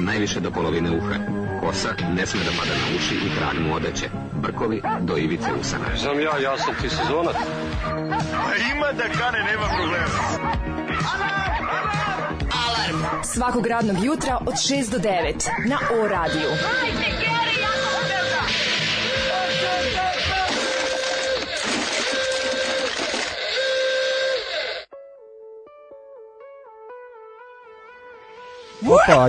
najviše do polovine uha. Kosa ne sme da pada na uši i trag mu odeće. Brkovi do ivice usana. Znam ja sam ti sezonac. Ima da kane, nema problema. Alarm svakog radnog jutra od 6 do 9 na O-radiju. Opa,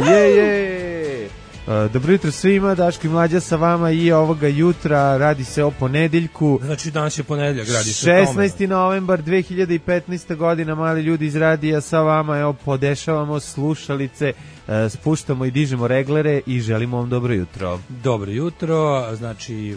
je. Dobro jutro svima, Daško i Mlađa sa vama i ovoga jutra radi se o ponedeljku. Znači danas je ponedeljak, radi se o tome. 16. novembar 2015. godina, mali ljudi iz radija sa vama, evo podešavamo slušalice, spuštamo i dižemo reglere i želimo vam dobro jutro. Dobro jutro, znači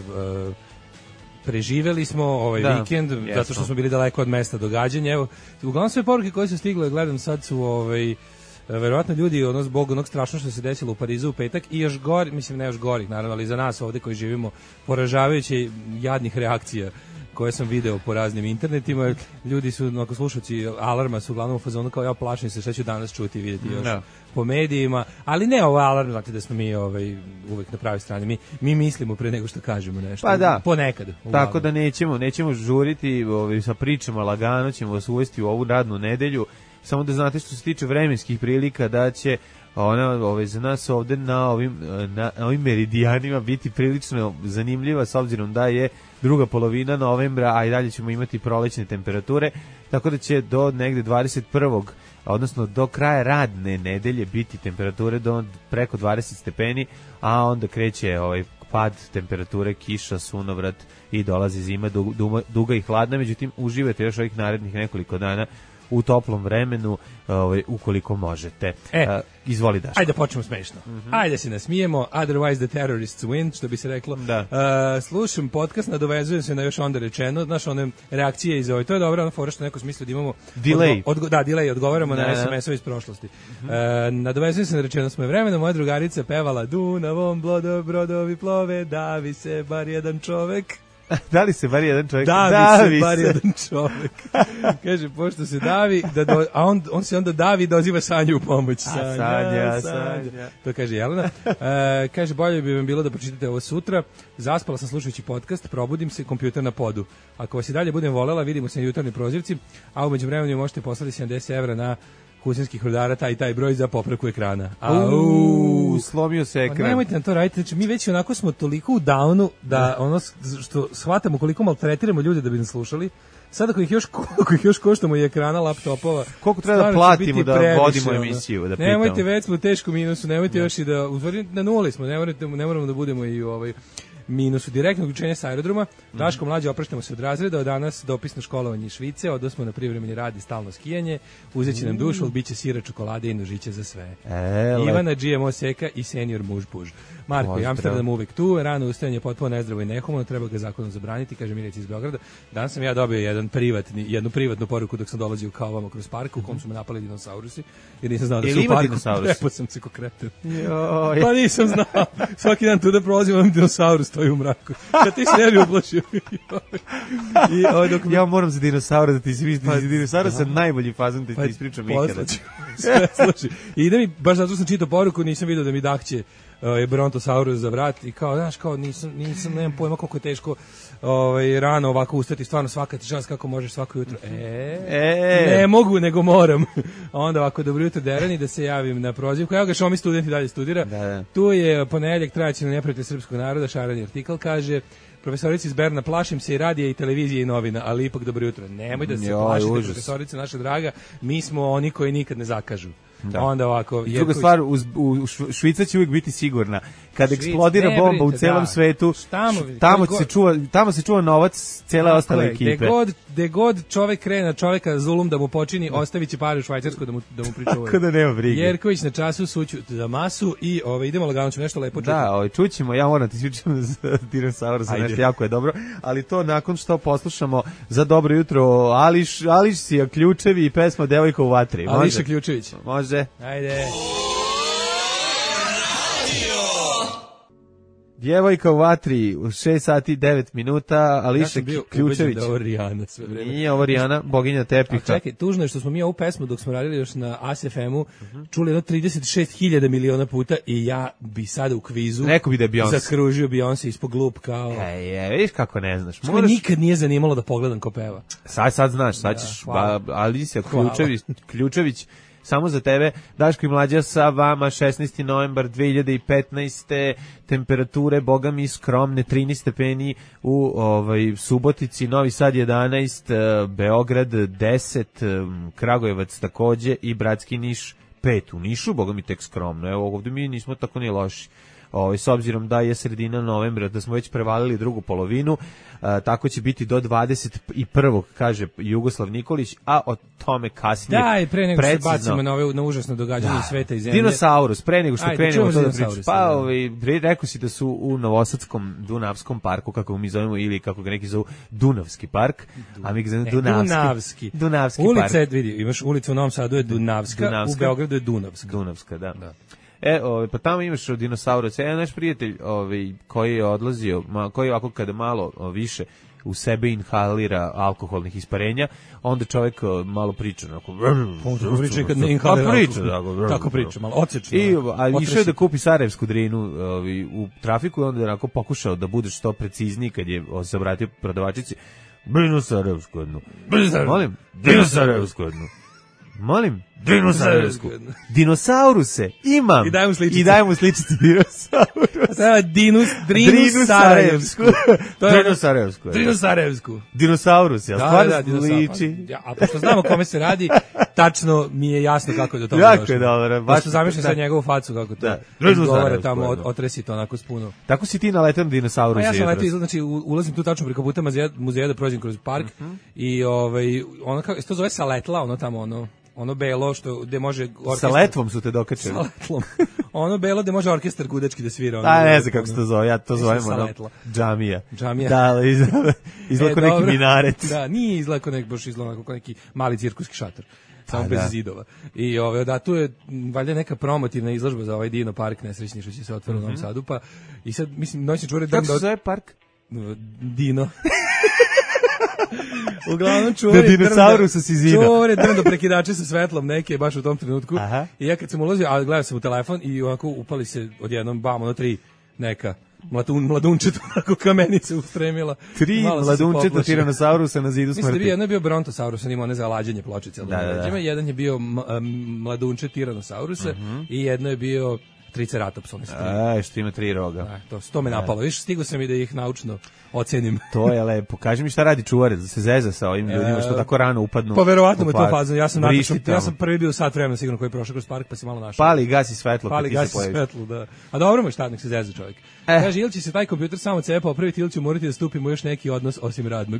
preživeli smo ovaj vikend, zato što smo bili daleko od mesta događanja. Evo, uglavnom sve poruke koje su stigle, gledam sad su verovatno ljudi zbog onog strašno što se desilo u Parizu u petak i još gori, mislim ne još gori naravno, ali za nas ovde koji živimo poražavajuće jadnih reakcija koje sam video po raznim internetima. Ljudi su, ako slušaoci Alarma su uglavnom u fazonu kao ja plašim se šta ću danas čuti i vidjeti još po medijima, ali ne ovo Alarm, znate da smo mi uvek na pravoj strani. Mi mislimo pre nego što kažemo nešto. Pa da. Ponekad. Tako da nećemo žuriti sa pričama, lagano ćemo vas uvesti u ovu radnu nedelju. Samo da znate što se tiče vremenskih prilika da će ona za nas ovde na ovim meridijanima biti prilično zanimljiva s obzirom da je druga polovina novembra, a i dalje ćemo imati prolećne temperature, tako da će do negde 21. odnosno do kraja radne nedelje biti temperature do preko 20 stepeni, a onda kreće pad temperature, kiša, sunovrat i dolazi zima duga i hladna, međutim uživajte još ovih narednih nekoliko dana u toplom vremenu, ukoliko možete. Izvoli Daško. Ajde da počnemo smešno. Ajde da se nasmijemo, otherwise the terrorists win, što bi se reklo. Slušam podcast, nadovezujem se na još onda rečeno, znaš, one reakcije iz to je dobro, ono fora što neko smisli da imamo delay. Delay, odgovaramo na SMS-ove iz prošlosti. Nadovezujem se na rečeno smo vremena, moja drugarica pevala Dunavom, brodovi plove, davi se bar jedan čovek. Da li se bar jedan čovjek? Davi se bar jedan čovjek. Kaže, pošto se davi, a on se onda davi da oziva Sanju u pomoć. Sanja. To kaže Jelena. Kaže, bolje bi vam bilo da pročitate ovo sutra. Zaspala sam slušajući podcast, probudim se, kompjuter na podu. Ako vas i dalje budem volela, vidimo se na jutarnjoj prozivci, a umeđu vremenu možete poslati 70 evra na kusinskih rudara, taj broj za popravku ekrana. Slomio se ekran. Pa nemojte na to raditi, znači mi već onako smo toliko u downu da ono što shvatamo koliko maltretiramo ljude da bi nas slušali. Sada ako ih još koštamo i ekrana, laptopova. Koliko treba da platimo da vodimo emisiju, da pitamo. Nemojte, već smo u teškom minusu, nemojte još i da, na nuli smo, ne moramo da budemo i minusu direktnog uključenja sa aerodroma. Daško Mlađe, opraštamo se od razreda, od danas dopisno školovanje iz Švice, odnosno na privremeni rad i stalno skijanje, uzeće nam dušu, ali bit će sira, čokolade i nožiće za sve. Ivana, GMO Seka i senior muž puž. Marko, i Amsterdam uvek tu, rano ustajanje potpuno nezdravo i nehumano, treba ga zakonom zabraniti, kaže Milica iz Beograda. Danas sam ja dobio jednu privatnu poruku dok sam dolazio kao vama kroz park u kom su me napali dinosaurusi, jer nisam znao da su u parku. Prepao sam se ko kreten. Pa nisam znao. Svaki dan tu da prolazim, vam dinosaurus stoji u mraku. Kad ti se ne bi ublašio. Ja moram za dinosaura da ti izvišti. Za dinosaura sam najbolji fazon da ti ispričam ikada. Slušaj, i ide mi, baš zato sam čitao poruku, nisam vidio da mi dahće je Brontosaurus za vrat i kao, znaš, kao nemam pojma koliko je teško rano ovako ustati, stvarno svaka ti čast kako možeš svako jutro. Ne mogu, nego moram. A onda ovako, dobro jutro Derani, da se javim na prozivku. Evo ga, Šomi student i dalje studira. Da. Tu je ponedeljak, trajaći na neprijatelj srpskog naroda, šarani artikal, kaže profesorica iz Berna, plašim se i radija i televizije i novina, ali ipak dobro jutro. Nemoj da se plašite, profesorica naša draga, mi smo oni koji nikad ne zakažu. Da. Onda ovako, druga stvar, Švica će uvijek biti sigurna. Kad eksplodira bomba u celom svetu, tamo se čuva novac cele ostale ekipe. Gde god čovek krene na čoveka zulum da mu počini, ostavit će pare u Švajcarsku da mu pričuvaju. Tako da nema brige. Jerković na času, suću za masu i idemo lagano, ću nešto lepo čuti. Da, čućemo, ja moram ti svičam za dinosaura, za nešto jako je dobro, ali to nakon što poslušamo za dobro jutro Ališija Ključevi i pesma Devojka u vatri. Ališa Ključević. Može. Ajde. Djevojka u vatri u 6 sati 9 minuta, Ališa Ja sam bio Ključević. ubeđen da je ovo Rijana sve vreme. Nije ovo Rijana, boginja tepiha. A čekaj, tužno je što smo mi ovu pesmu dok smo radili još na ASFM-u čuli jedno 36.000 miliona puta i ja bi sada u kvizu Rekao bi da je Beyoncé. zakružio Beyoncé ispod glup kao... Vidiš kako ne znaš. Što me nikad nije zanimalo da pogledam ko peva. Sad znaš, sad ćeš, hvala. Alicija Hvala. Ključević, samo za tebe, Daško i Mlađa sa vama, 16. novembar 2015. Temperature, boga mi, skromne, 13 stepeni u Subotici, Novi Sad 11, Beograd 10, Kragujevac takođe i Bratski Niš 5. U Nišu, boga mi, tek skromno. Evo, ovdje mi nismo tako ni loši. S obzirom da je sredina novembra, da smo već prevalili drugu polovinu, tako će biti do 21. kaže Jugoslav Nikolić, a o tome kasnije Da, i pre nego se precizno. bacimo na užasno događanje sveta i zemlje. Dinosaurus, pre nego što Ajde, krenemo čujemo to da za pričamo. dinosauruse, Pa, rekao si da su u Novosadskom Dunavskom parku, kako mi zovemo, ili kako ga neki zovu Dunavski park, a mi ga zovemo Dunavski. Dunavski Ulica park. je, vidi, imaš ulicu u Novom Sadu je Dunavska, u Beogradu je Dunavska. Dunavska, da. Pa tamo imaš dinosaurusa. Naš prijatelj koji je odlazio, koji ovako kada malo više u sebe inhalira alkoholnih isparenja, onda čovjek malo priča. Priča kad ne inhalira alkohol. Tako priča, malo odsečno. A išao je da kupi sarajevsku drinu u trafiku i onda je onako pokušao da bude što precizniji kad je se obratio prodavačici. Dinosaurovsku jednu. Molim, dinosaurovsku jednu. Molim, dinosaurusku. Dinosauruse imam. I dajem mu sličicu dinosaurusa. Drinusarevsku. Dinosarevsku. Dinosaurus, ja stvarno liči. A pošto znamo kome se radi, tačno mi je jasno kako je do toga došlo. Jako je dobro. Baš zamišljam sad njegovu facu kako to izgovara tamo, otresi to onako s puno. Tako si ti naletan na dinosaurusa. Ja sam letio, znači ulazim tu tačno preko puta muzeja da prođem kroz park i ono kako se to zove Saletla, ono tamo ono belo što gde može orkestar. Sa letvom su te dokačili. Sa letlom. Ono belo gde može orkestar gudački da svira. Ne znam kako se to zove, ja to zovem džamija. Džamija. Da, izlako neki minaret. Da, nije izlako baš izlako neki mali cirkuski šator. Samo bez zidova. I tu je valjda neka promotivna izložba za ovaj Dino park nesrećni što će se otvoriti u Novom Sadu, pa i sad mislim noćni čuvar kako se zove park? Dino. Uglavnom čuvali drndo prekidače sa svetlom neke baš u tom trenutku. Aha. I ja kad sam ulazio, a gledao sam u telefon i ovako upali se odjednom tri neka mladunčeta onako kamenica ustremila. 3 mladunčeta tiranosaurusa na zidu smrti. Mislim da jedan je bio brontosaurus, on ima one za lađenje pločice. Da. Jedan je bio mladunčet tiranosaurusa i jedno je bio triceratops. Što ima 3 roga. To me napalo. Viš, stigo sam i da ih naučno ocenim. To je lepo. Kaži mi šta radi čuvar, da se zeza sa ovim ljudima što tako rano upadnu. Pa verovatno mu je to fazno. Ja sam prvi bio sat vremena sigurno koji je prošao kroz park, pa se malo našao. Pali i gasi svetlo. Da. A dobro mu je šta, nek se zeza čovjek. Kaže, ili će se taj kompjuter samo od sebe popraviti, ili će morati da stupimo još neki odnos osim radnog.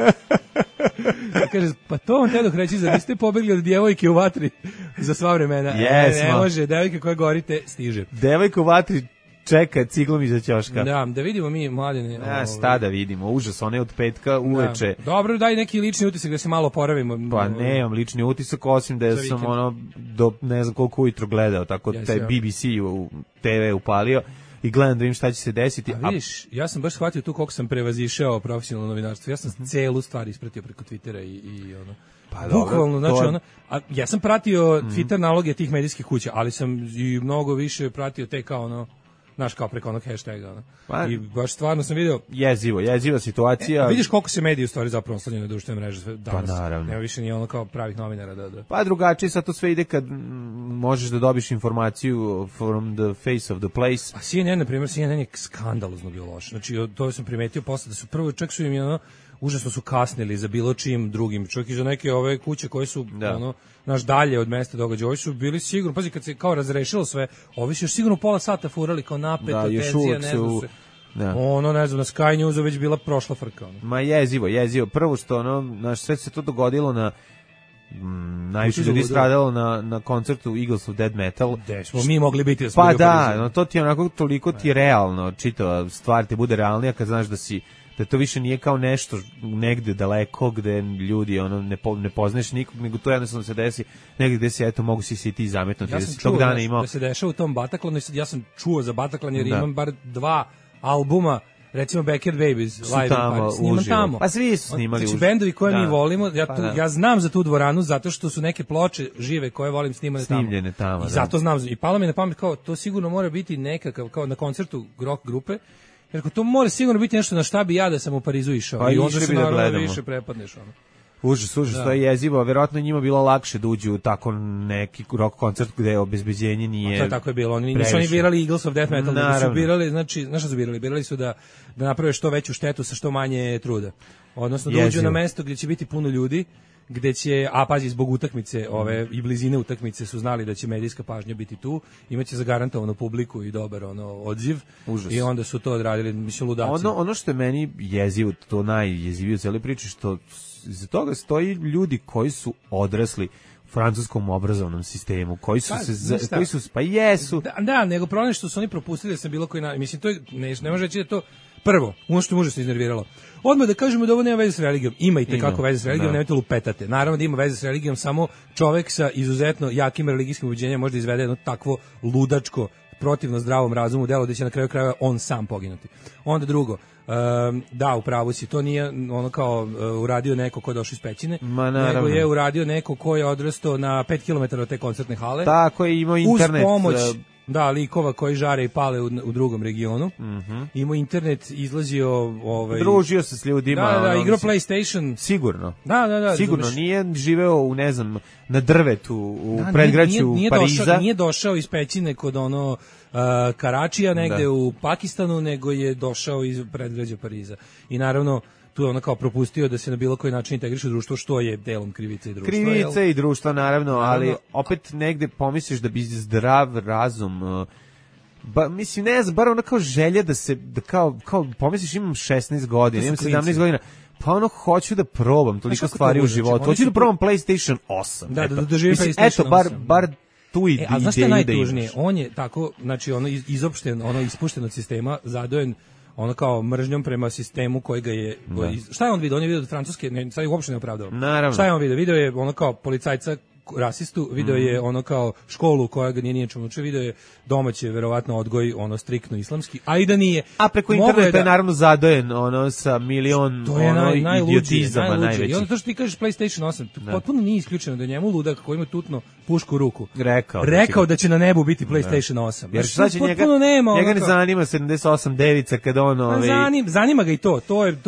Kaže, pa to vam te dok reći, zar niste pobegli od djevojke u vatri za sva vremena? Ne može, devojka koja gorite stiže. Devojka u vatri čeka ciglom iza ćoška. Da vidimo mi mladine. Sta da vidimo, užas, one od petka uveče. Dobro, daj neki lični utisak da se malo oporavimo. Pa nemam lični utisak, osim da sam do ne znam koliko ujutro gledao, tako taj BBC u TV upalio. I gledam da vidim šta će se desiti. A vidiš, ja sam baš shvatio tu koliko sam prevazišao profesionalno novinarstvo. Ja sam celu stvar ispratio preko Twittera i ono. Pa bukvalno, znači ja sam pratio Twitter naloge tih medijskih kuća, ali sam i mnogo više pratio te kao ono, znaš, kao preko onog hashtaga. I baš stvarno sam vidio... Jeziva situacija. Vidiš koliko se mediji u stvari zapravo oslanjaju na društvene mreže danas. Pa naravno. Nema više ni ono kao pravih novinara. Da. Pa drugačije, sad to sve ide kad možeš da dobiš informaciju from the face of the place. A CNN, na primjer, CNN je skandalozno bio loš. Znači, to sam primetio posle da su prvo, čak su im užasno su kasnili za bilo čim drugim. Čak i za neke ove kuće koje su naš dalje od mesta događaja. Ovi su bili sigurno, pazi, kad se kao razrešilo sve, ovi su još sigurno pola sata furali kao napeto, tenzija, ne znam se. Ne znam, na Sky Newsu već bila prošla frka. Ma jezivo. Prvo što, sve se to dogodilo na najviše ljudi stradalo na koncertu Eagles of Dead Metal. Gde smo mi mogli biti? Pa da, to ti je onako, toliko ti je realno, čitava stvar ti bude realnija kad znaš da to više nije kao nešto negde daleko gde ljudi ne poznaješ nikog, nego to jednostavno se desi negde gde se mogu si i ti zametnuti. Ja sam čuo da se dešava u tom Bataklanu i sad ja sam čuo za Bataklan jer imam bar 2 albuma, recimo Backyard Babies, Su live tamo, in Paris, snimam uživo. tamo. Pa svi su snimali Znači, uživo. bendovi koje mi Da. volimo, Pa da. ja znam za tu dvoranu zato što su neke ploče žive koje volim Snimljene tamo, I da. zato znam, i palo mi na pamet kao, to sigurno mora biti nekakav, kao na koncertu rock grupe, jer to mora sigurno biti nešto na šta bi ja da sam u Parizu išao. Pa I onda išli se bi da naravno gledamo. više prepadneš. Ono. Užas, to je jezivo, verovatno je njima bilo lakše da uđu u tako neki rock koncert gde obezbeđenje nije. To je tako je bilo. Oni nisu previše. oni birali Eagles of Death Metal, nego su Naravno. birali, znači, znaš šta su birali? Birali su da naprave što veću štetu sa što manje truda. Odnosno da uđu Jezivo. na mesto gdje će biti puno ljudi, gde će, a pazi, zbog utakmice i blizine utakmice su znali da će medijska pažnja biti tu, imaće zagarantovanu publiku i dobar odziv. Užas. I onda su to odradili, mislim, ludaci. Ono što je meni jezivo, to najjezivije u cijeloj priči, što iza toga stoji ljudi koji su odrasli u francuskom obrazovnom sistemu, koji su pa jesu. Da, nego problem je što su oni propustili da sam bilo koji mislim, to je, ne može reći da to prvo, ono što može se iznerviralo. Odmah da kažemo da ovo nema veze s religijom. Ima i tekako veze s religijom, nemojte lupetate. Naravno da ima veze s religijom, samo čovek sa izuzetno jakim religijskim ubeđenjem može da izvede jedno takvo ludačko, protivno zdravom razumu delo da će na kraju krajeva on sam poginuti. Onda drugo, da, u pravu si, to nije ono kao uradio neko ko je došao iz pećine, nego je uradio neko ko je odrastao na 5 km od te koncertne hale. Tako je, imao internet. Uz pomoć likova koji žare i pale u drugom regionu. Imao internet, izlazio... družio se s ljudima. Igrao PlayStation. Sigurno. Da. Sigurno, nije živeo u, ne znam, na drvetu, u predgrađu Pariza. Nije došao iz pećine kod Karačija negde u Pakistanu, nego je došao iz predgrađa Pariza. I naravno, tu je ono kao propustio da se na bilo koji način integriše u društvo, što je delom krivice i društva. Krivice i društva, naravno, ali opet negde pomisliš da bi zdrav razum, mislim, ne znam, bar ono kao želja da se, da kao pomisliš imam 16 godina, imam 17 godina, pa ono, hoću da probam toliko stvari u životu, hoću da probam PlayStation 8. Da živim PlayStation 8. Eto, bar tu ideju da imaš. A znaš što je najtužnije? On je tako, znači, ono izopšten, ono ispušten od sistema, zadojen ono kao mržnjom prema sistemu koji ga je... Šta je on vidio? On je vidio od Francuske, sad ih uopšte ne opravdao. Naravno. Šta je on vidio? Video je ono kao policajca rasistu, video je ono kao školu koja ga nije ničemu učio, video je domaće, verovatno odgoj, ono striktno islamski, a i da nije. A preko interneta je naravno zadojen ono sa milion idiotizama najvećih. I onda to što ti kažeš PlayStation 8, potpuno nije isključeno da njemu ludak koji ima tutno pušku u ruku rekao da će na nebu biti PlayStation 8. Jer šta će njega ne zanima 78 devica kada on... Zanima ga i to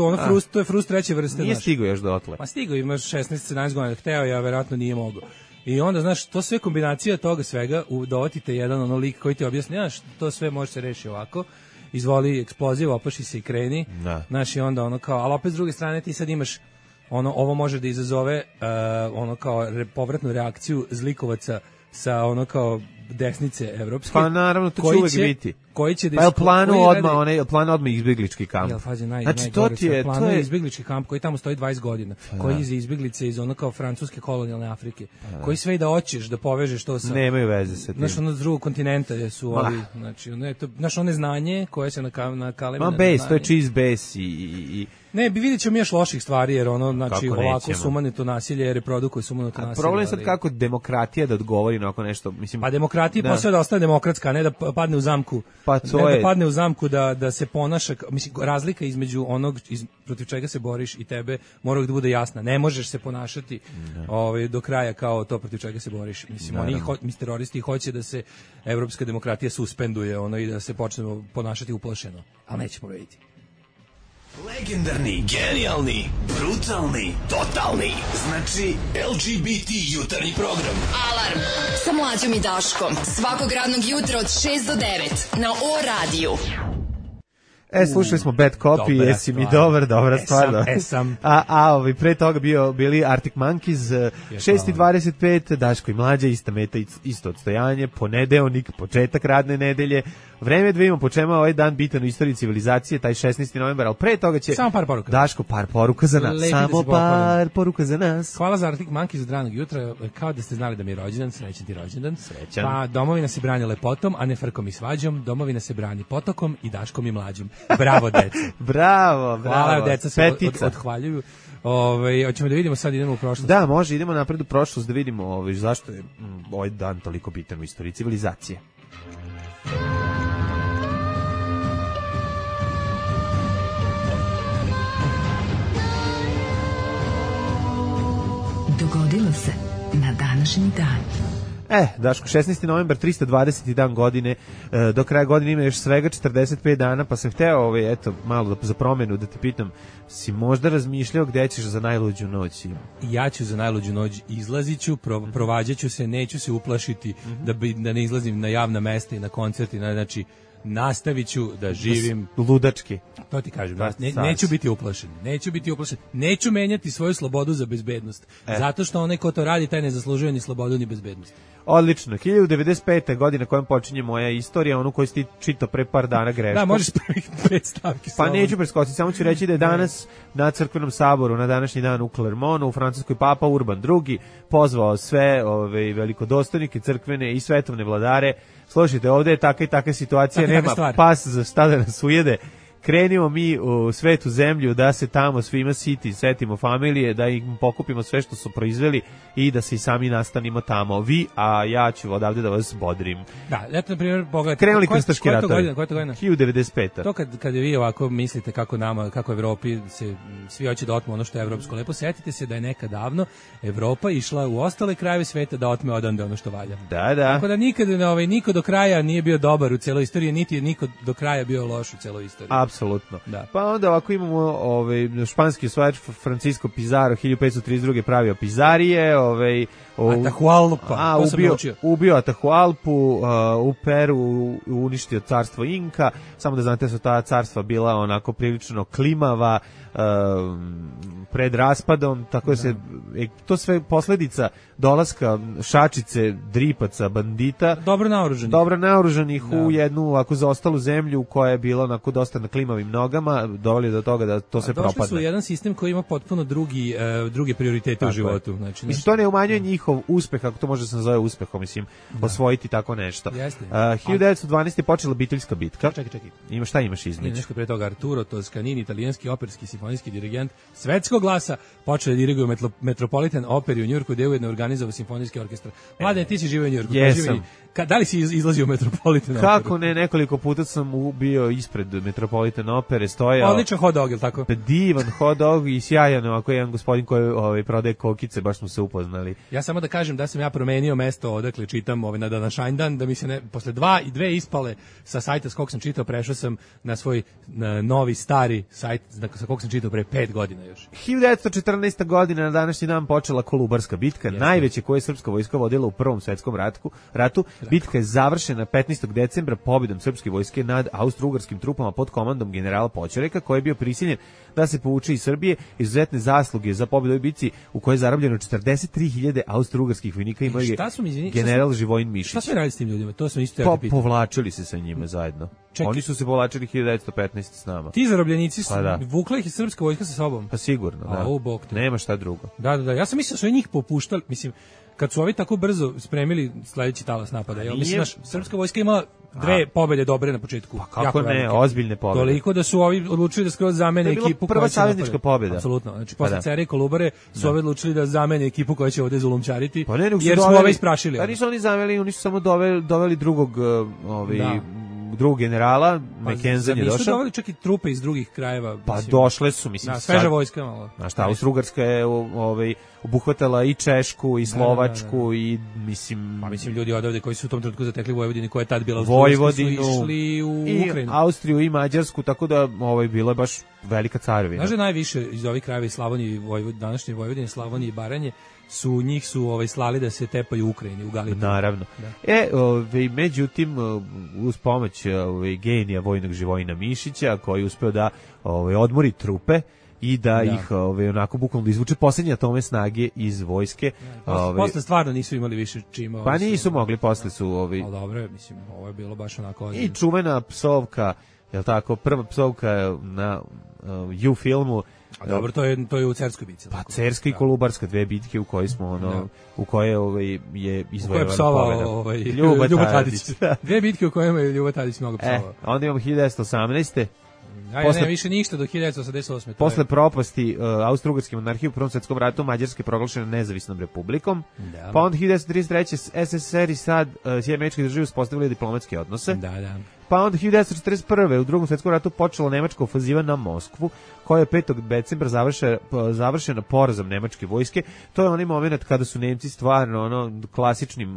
je frust treće vrste. Nije stigao još dotle. Pa stigao, imaš 16-17 godina, hteo, ja verovatno nije mogao. I onda, znaš, to sve kombinacija toga svega, dovatite jedan lik koji ti objasni, znaš, to sve može se reši ovako, izvoli eksploziv, opaši se i kreni, znaš, i onda ono kao, ali opet s druge strane ti sad imaš, ovo može da izazove ono kao povratnu reakciju zlikovaca sa ono kao desnice evropske. Pa naravno, to će uvek biti. Koji će da pa je plan odmah izbjeglički kamp. Znači to ti je izbjeglički kamp koji tamo stoji 20 godina, koji je za izbjeglice iz ono kao francuske kolonijalne Afrike, koji sve i da hoćeš da povežeš to sa... Nemaju veze sa tim. Znaš, ono s drugog kontinenta su ovi, znači, znaš, one znanje koje se na kalemi... To je cheese base i... Ne, vidjet ćemo još loših stvari, jer ono, znači, ovako sumanuto nasilje reprodukuje sumanuto nasilje. Problem je sad kako demokratija da odgovori na oko nešto, mislim... Pa demokratija posle da ostane demokratska, a ne da padne u zamku. Pa to ne da padne u zamku da se ponaša, mislim, razlika između onog protiv čega se boriš i tebe mora da bude jasna. Ne možeš se ponašati do kraja kao to protiv čega se boriš. Mislim, oni teroristi hoće da se evropska demokratija suspenduje i da se počnemo ponašati uplašeno, ali neće pobediti. Legendarni, genijalni, brutalni, totalni. Znači LGBT jutarnji program. Alarm sa Mlađom i Daškom. Svakog radnog jutra od 6 do 9 na O-radiju. Slušali smo Bad Copy, jesi mi dobra stvar. A pre toga bili Arctic Monkeys, 6:25, Daško i Mlađa, ista meta, isto odstojanje, ponedeljnik, početak radne nedelje. Vreme da vidimo po čemu ovaj dan bitan u istoriji civilizacije, taj 16. novembar, ali pre toga će... Samo par poruka. Daško, par poruka za nas. Samo par poruka za nas. Hvala za Arctic Monkeys od ranog jutra, kao da ste znali da mi je rođendan, srećan ti rođendan. Srećan. Pa domovina se brani lepotom, a ne frkom i svađom, domovina se brani potokom i Daškom i Mlađom. Bravo, deca. Bravo. Hvala, deca se odhvaljuju. Hoćemo da vidimo, sad idemo u prošlost. Da, može, idemo napred u prošlost da vidimo zašto je ovaj dan toliko bitan u istoriji civilizacije. Dogodilo se na današnji dan. Daško, 16. novembar, 320. dan godine, do kraja godine ima još svega 45 dana, pa sam hteo, malo za promenu da te pitam, si možda razmišljao gde ćeš za najluđu noć? Ja ću za najluđu noć, izlazit ću, provađat ću se, neću se uplašiti da ne izlazim na javna mesta i na koncerti, znači, nastavit ću da živim ludački. To ti kažem, neću biti uplašen. Neću menjati svoju slobodu za bezbednost. Zato što onaj ko to radi, taj ne zaslužuje ni slobodu ni bezbednost. Odlično. 1095. godina kojom počinje moja istorija, onu koju si ti čitao pre par dana greškom. Da, možeš prvih 5 stavki. Pa neću preskočiti, samo ću reći da je danas na crkvenom saboru, na današnji dan u Clermontu, u Francuskoj, Papa Urban II pozvao sve velikodostojnike crkvene i svetovne vladare. Slušajte, ovde je taka i taka situacija, nema pas za šta da nas ujede. Krenimo mi u svetu zemlju da se tamo svima setimo familije, da im pokupimo sve što su proizveli i da se i sami nastanimo tamo. Vi, a ja ću odavde da vas bodrim. Da, eto na primjer, pogledajte. Krenuli krstaški ratovi. Koja je to godina? 1095. To kad vi ovako mislite kako Evropi se svi hoće da otmu ono što je evropsko, lepo setite se da je nekad davno Evropa išla u ostale krajeve sveta da otme odande ono što valja. Da. Tako da niko do kraja nije bio dobar u celoj istoriji, niti je niko do kraja bio loš u celoj istoriji. Apsolutno. Da. Pa onda ovako imamo španski osvajač Francisco Pizarro 1532. pravio pizarije, Atahualpa, ubio Atahualpu, u Peru uništio carstvo Inka, samo da znate da su ta carstva bila onako prilično klimava, pred raspadom, tako da se to sve posljedica dolaska šačice, dripaca, bandita, dobro naoružanih u jednu ovako zaostalu zemlju koja je bila onako dosta na klimavim nogama, doveli do toga da to se propadne. Došli su jedan sistem koji ima potpuno druge prioritete u životu. Znači, to ne umanjuje njihov uspeh, ako to može se nazove uspehom, osvojiti tako nešto. 1912. je počela Biteljska bitka. Čekaj. Šta imaš između? Nešto pre toga Arturo Toscanini, italijanski operski simfonijski dirigent svetskog glasa, počeo da diriguje Metropolitan Operi u Njujorku, gde je ujedno organizovao simfonijski orkestar. Mladen, ti si živio u Njujorku. Jesam. Da li si izlazio u Metropolitan Operu? Kako ne, nekoliko puta sam bio ispred Metropolitan Opere, stojao. Odličan hot dog, je li tako? Divan hot dog i sjajan, ovako jedan gospodin koji prodaje kokice, baš smo se upoznali. Ja samo da kažem da sam ja promenio mesto odakle čitam na današnji dan, da mi se posle dve ispale sa sajta s kog sam čitao, prešao sam na svoj novi stari sajt sa kog sam čitao pre 5 godina još. 1914. godina na današnji dan počela Kolubarska bitka, najveća koju je srpska vojska vodila u Prvom svetskom ratu. Bitka je završena 15. decembra pobjedom srpske vojske nad austro-ugarskim trupama pod komandom generala Poćoreka, koji je bio prisiljen da se povuče iz Srbije. Izuzetne zasluge za pobjedu u bici u kojoj je zarobljeno 43.000 austro-ugarskih vojnika, imao je general Živojin Mišić. Šta su radili s tim ljudima? To sam isto povlačili se sa njima zajedno. Oni su se povlačili 1915 s nama. Ti zarobljenici su vukla ih i srpska vojska sa sobom. Pa sigurno, da. Nema šta drugo. Da. Ja sam mislio da su njih popuštali, kad su ovi tako brzo spremili sledeći talas napada. Ja mislim da srpska vojska imala 2 pobjede dobre na početku. Pa kako ne, ozbiljne pobjede. Toliko da su ovi odlučili da skroz zamene ekipu koja će prva saveznička pobjeda. Apsolutno. Znači posle Cere i Kolubare su ovi odlučili da zamene ekipu koja će ovde zulumčariti, pa jer smo ove isprašili. Pa nisu oni zameli, oni su samo doveli drugog generala, Mackenzie je došao. Nisu doveli čak i trupe iz drugih krajeva. Pa došle su, sveža vojska malo. Znaš šta, Austro-Ugarska je obuhvatala i Češku i Slovačku i ljudi odavde koji su u tom trenutku zatekli Vojvodinu, koja je tad bila Vojvodinu, su išli u Ukrajinu. Austriju i Mađarsku, tako da bilo je baš velika carevina. Znaš da najviše iz ovih krajeva iz Slavonije, današnje Vojvodine, Slavonije i Baranje, njih su slali da se tepaju u Ukrajini, u Galipolu. Naravno. Međutim, uz pomoć genija vojnog Živojina Mišića, koji je uspeo da odmori trupe i da ih onako bukvalno izvuče posljednje atome snage iz vojske. Posle stvarno nisu imali više čima. Pa nisu mogli, posle su Ali dobro, ovo je bilo baš onako. I čuvena psovka, jel tako, prva psovka na U filmu. A dobro, to je u Cerskoj bitci. Pa Cerska i Kolubarska, 2 bitke u kojoj smo u koje je izvojevana pobjeda. Ljubo Tadić. 2 bitke u kojima je Ljubo Tadić mnogo psovao. Onda imamo 1918. Ne, više ništa do 1988. Posle propasti Austro-Ugarske monarhije u Prvom svetskom ratu Mađarska je proglašena nezavisnom republikom. Da. Pa onda 1933. SSSR i SAD Sjedinjene Američke Države uspostavili diplomatske odnose. Da. Pa onda 1941. u Drugom svetskom ratu počela nemačka ofanziva na Moskvu, koja je 5. decembra završena porazom nemačke vojske. To je onaj moment kada su Nemci stvarno klasičnim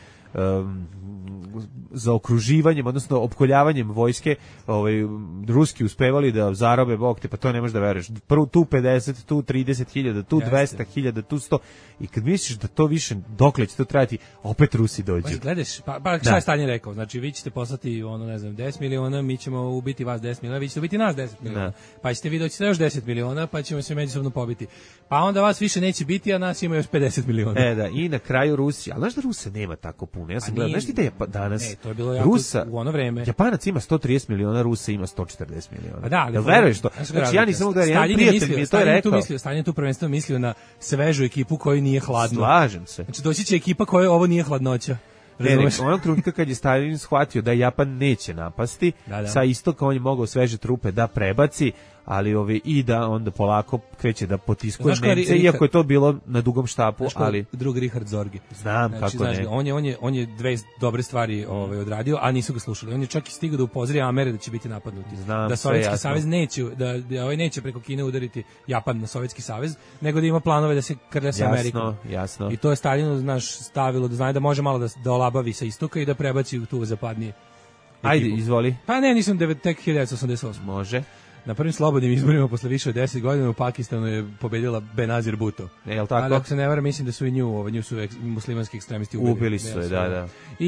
zaokruživanjem, odnosno opkoljavanjem vojske, Ruski uspevali da zarobe, bog te, pa to ne možeš da veruješ. Prvo tu 50, tu 30.000, tu 200.000, tu 100. I kad misliš da to više, dokle će to trajati, opet Rusi dođu. Gledaš, pa šta je Stalin rekao? Znači, vi ćete poslati, 10 miliona, mi ćemo ubiti vas 10 miliona, vi ćete ubiti nas 10 miliona. Da. Pa ćete vi doći još 10 miliona, pa ćemo se međusobno pobiti. Pa onda vas više neće biti, a nas ima još 50 miliona. Da, i na kraju Rusija. Ali znaš da Rusa nema tako puno? Ja sam gledao, znaš ti da je danas to je bilo jako Rusa, u ono vreme. Japanac ima 130 miliona, Rusa ima 140 miliona. Da, jel veruješ to? Znači, ja nisam mogu da jedan prijatelj mi je to rekao. Stalin tu prvenstveno mislio na svežu ekipu koju nije hladno. Slažem se. Znači, doći će ekipa koja ovo nije hladnoća. Onog trenutka kad je Stalin shvatio da Japan neće napasti, sa istoka on je mogao sveže trupe da prebaci, ali i da onda polako kreće da potiskuje Nemce, iako je to bilo na dugom štapu, ali drug Richard Zorge. Znam kako ne. On je dve dobre stvari odradio, a nisu ga slušali. On je čak i stigao da upozori Amere da će biti napadnuti. Da Sovjetski savez neće da neće preko Kine udariti Japan na Sovjetski savez, nego da ima planove da se krlja sa Amerikom. Jasno. I to je Stalinu stavilo da zna da može malo da olabavi sa istoka i da prebaci tu zapadnije. Ajde, izvoli. Pa ne, nisam tek 1988. Može. Na prvim slobodnim izborima posle više od 10 godina u Pakistanu je pobedila Benazir Bhutto. Jel tako? Ali ako se ne varam, mislim da su i nju su muslimanski ekstremisti ubili su je, da. I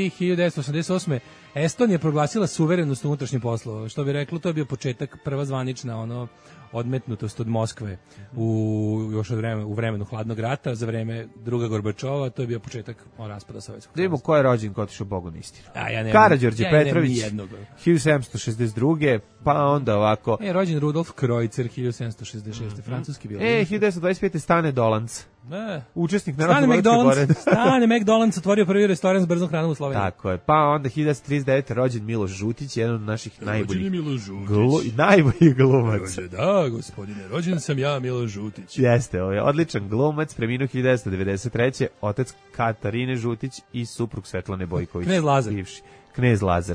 1988. Estonija je proglasila suverenost unutrašnjih poslova. Što bi reklo, to je bio početak, prva zvanična odmetnutost od Moskve još u vremenu hladnog rata, za vreme druga Gorbačova, to je bio početak raspada Sovjetskog saveza. Vidimo ko je rođen, ko otišao Bogu na istinu. Karađorđe Petrović, 1762. Pa onda ovako. Rođen Rudolf Kreutzer, 1766. Francuski bio. 1925. Stane Dolanc. Učesnik Stane McDonald's otvorio prvi restoran s brzom hranom u Sloveniji. Tako je. Pa onda 1939. rođen Miloš Žutić, jedan od naših najboljih glumaca. Da, gospodine, rođen sam ja, Miloš Žutić. Jeste, odličan glumac, preminuo 1993. Otac Katarine Žutić i suprug Svetlane Bojković. Knez Lazar. Knez Lazar.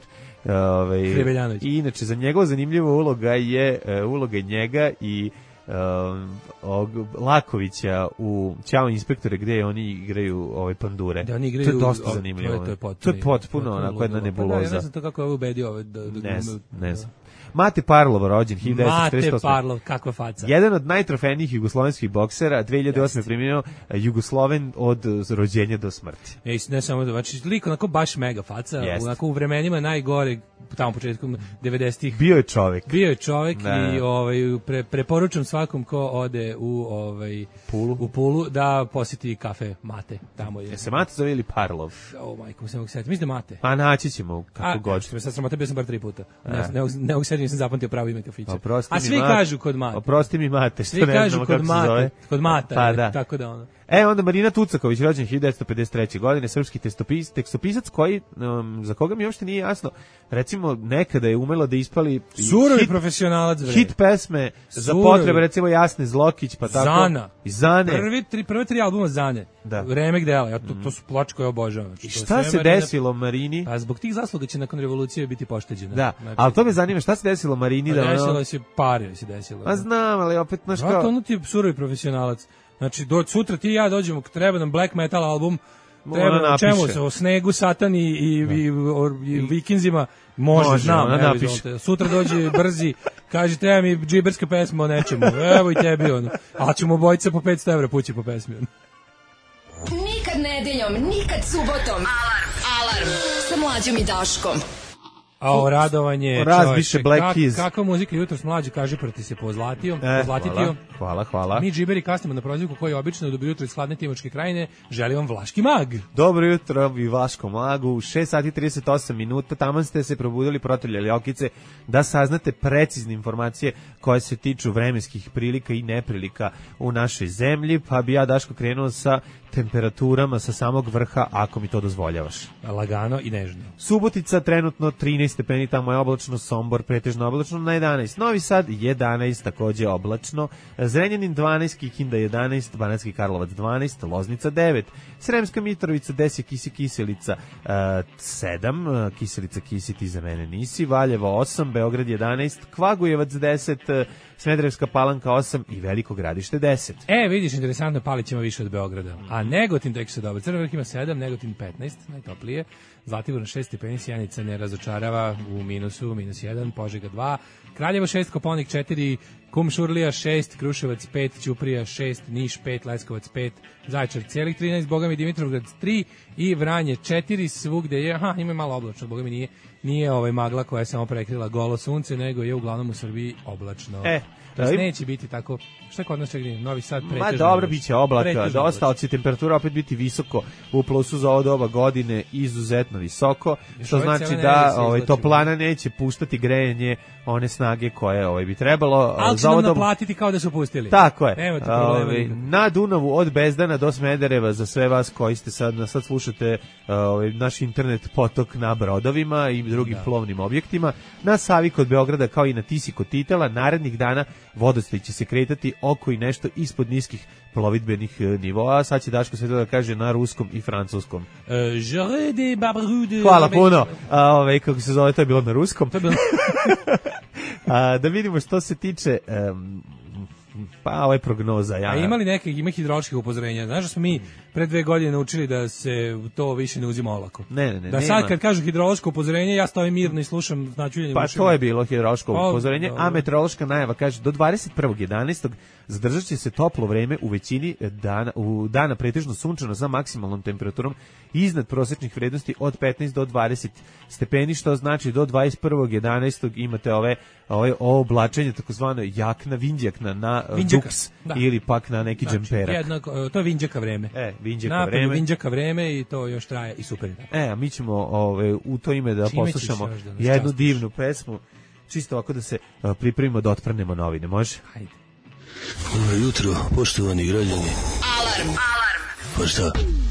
I inače, za njegova zanimljiva uloga je uloga njega i Lakovića u Ćao inspektore, gde oni igraju pandure. Da, oni igraju, to je dosta zanimljivo. To je potpuno onako jedna nebuloza. Ja ne znam to kako je ubedio ne znam. Mate Parlov rođen 1948. Mate Parlov, kakva faca. Jedan od najtrofejnijih jugoslovenskih boksera, 2008. preminuo Jugosloven od rođenja do smrti. Ne samo, znači lik onako baš mega faca, onako u vremenima najgore, tamo početkom 90-ih. Bio je čovjek i preporučam svakom ko ode u Pulu da posjeti kafe Mate. Tamo je. Se Mate zove ili Parlov? Majko, se mogu setiti. Mislim da Mate. Pa naći ćemo kako god. Što me sad sramota, bio sam bar 3 puta. Ne mogu nisam zapamtio pravo ime kafića. A svi kažu kod Mate. Oprosti mi Mate, što ne znamo kako se zove. Kod Mata, tako da ono. Onda Marina Tucaković, rođen 1953. godine, srpski tekstopisac koji, za koga mi uopšte nije jasno, recimo nekada je umela da ispali surovi profesionalac, hit pesme za potrebe, recimo Jasne Zlokić, pa tako. Zane. Prve 3 albuma Zane. Remek dela, to su ploče koje obožavam. I šta se desilo Marini? A zbog tih zasluga će nakon revolucije biti pošteđena. Da, ali to me zanima, šta se desilo Marini? Desilo se pare, desilo. A znam, ali opet, znaš kao... Ono ti je surovi profesionalac. Znači, sutra ti i ja dođemo, treba nam black metal album, treba čemu se, o Snegu, Satani i Vikinzima, može, znam, sutra dođe Brzi, kaže, treba mi džiberska pesma o nečemu, evo i tebi, ali ćemo bojica po 500 € pući po pesmi. Nikad nedeljom, nikad subotom, alarm, sa Mlađom i Daškom. Radovanje, razbiše Black Keys. Kakva muzika jutros Mlađe, kaže, proti se pozlatio. Hvala. Mi džiberi kasnimo na prozivku koji je obično dobro jutro iz hladne Timočke krajine. Želi vam Vlaški mag. Dobro jutro i Vlaškom magu. 6 sati 38 minuta. Taman ste se probudili, protrljali okice da saznate precizne informacije koje se tiču vremenskih prilika i neprilika u našoj zemlji. Pa bi ja, Daško, krenuo sa temperaturama sa samog vrha, ako mi to dozvoljavaš. Lagano i nežno. Subotica trenutno 13 stepeni, tamo je oblačno, Sombor pretežno oblačno na 11. Novi Sad 11, takođe oblačno. Zrenjanin 12, Kikinda 11, Banatski Karlovac 12, Loznica 9, Sremska Mitrovica 10, Kiselica 7, Kiselica Kisi ti za mene nisi, Valjevo 8, Beograd 11, Kvagujevac 10, Smederevska Palanka 8 i Veliko Gradište 10. Vidiš, interesantno, Palić ima više od Beograda. A Negotin, tek se dobro, Crni Vrh ima 7, Negotin 15, najtoplije. Zlatibor na 6 stepeni, Sjenica ne razočarava u minusu, -1, Požega 2, Kraljevo 6, Koponik 4, Kumšurlija 6, Kruševac 5, Ćuprija 6, Niš 5, Leskovac 5, Zaječar cijelih 13, Bogami Dimitrovgrad 3 i Vranje 4, svugde je, ima malo oblačno, Bogami nije magla koja je samo prekrila golo sunce, nego je uglavnom u Srbiji oblačno. Neće biti tako. Šta kod nas čekaj, Novi Sad pretežno. Ma dobro, biće oblaka, dosta, ali će temperatura opet biti visoko u plusu za ovo doba godine, izuzetno visoko, što znači da toplana neće puštati grejanje one snage koje bi trebalo. Ali će nam naplatiti kao da su pustili. Tako je. Na Dunavu od Bezdana do Smedereva, za sve vas koji ste sad slušate naš internet potok na brodovima i drugim plovnim objektima, na Savi kod Beograda kao i na Tisi kod Titela, narednih dana vodostaj će se kretati oko i nešto ispod niskih plovidbenih nivoa. Sad će Daško sve to da kaže na ruskom i francuskom. Hvala puno. Kako se zove, to je bilo na ruskom. Da vidimo što se tiče pa ovo je prognoza. A ima hidroloških upozorenja. Znaš da smo mi pre 2 godine naučili da se to više ne uzima olako. Ne. Da sad kad kažu hidrološko upozorenje, ja stojim mirno i slušam značuljenje. Pa to je bilo hidrološko upozorenje, a meteorološka najava kaže do 21.11. zadržat će se toplo vreme u većini dana pretežno sunčano sa maksimalnom temperaturom iznad prosečnih vrednosti od 15 do 20 stepeni, što znači do 21.11. imate ove oblačenje, takozvano jakna, vindjakna na duks ili pak na neki džemperak. To je vinđaka vreme. Vinđaka vreme i to još traje i super. A mi ćemo u to ime da poslušamo jednu divnu pesmu, čisto ovako da se pripremimo da otprnemo novine, može? Hajde. Dobro jutro, poštovani građani. Alarm. Pa šta?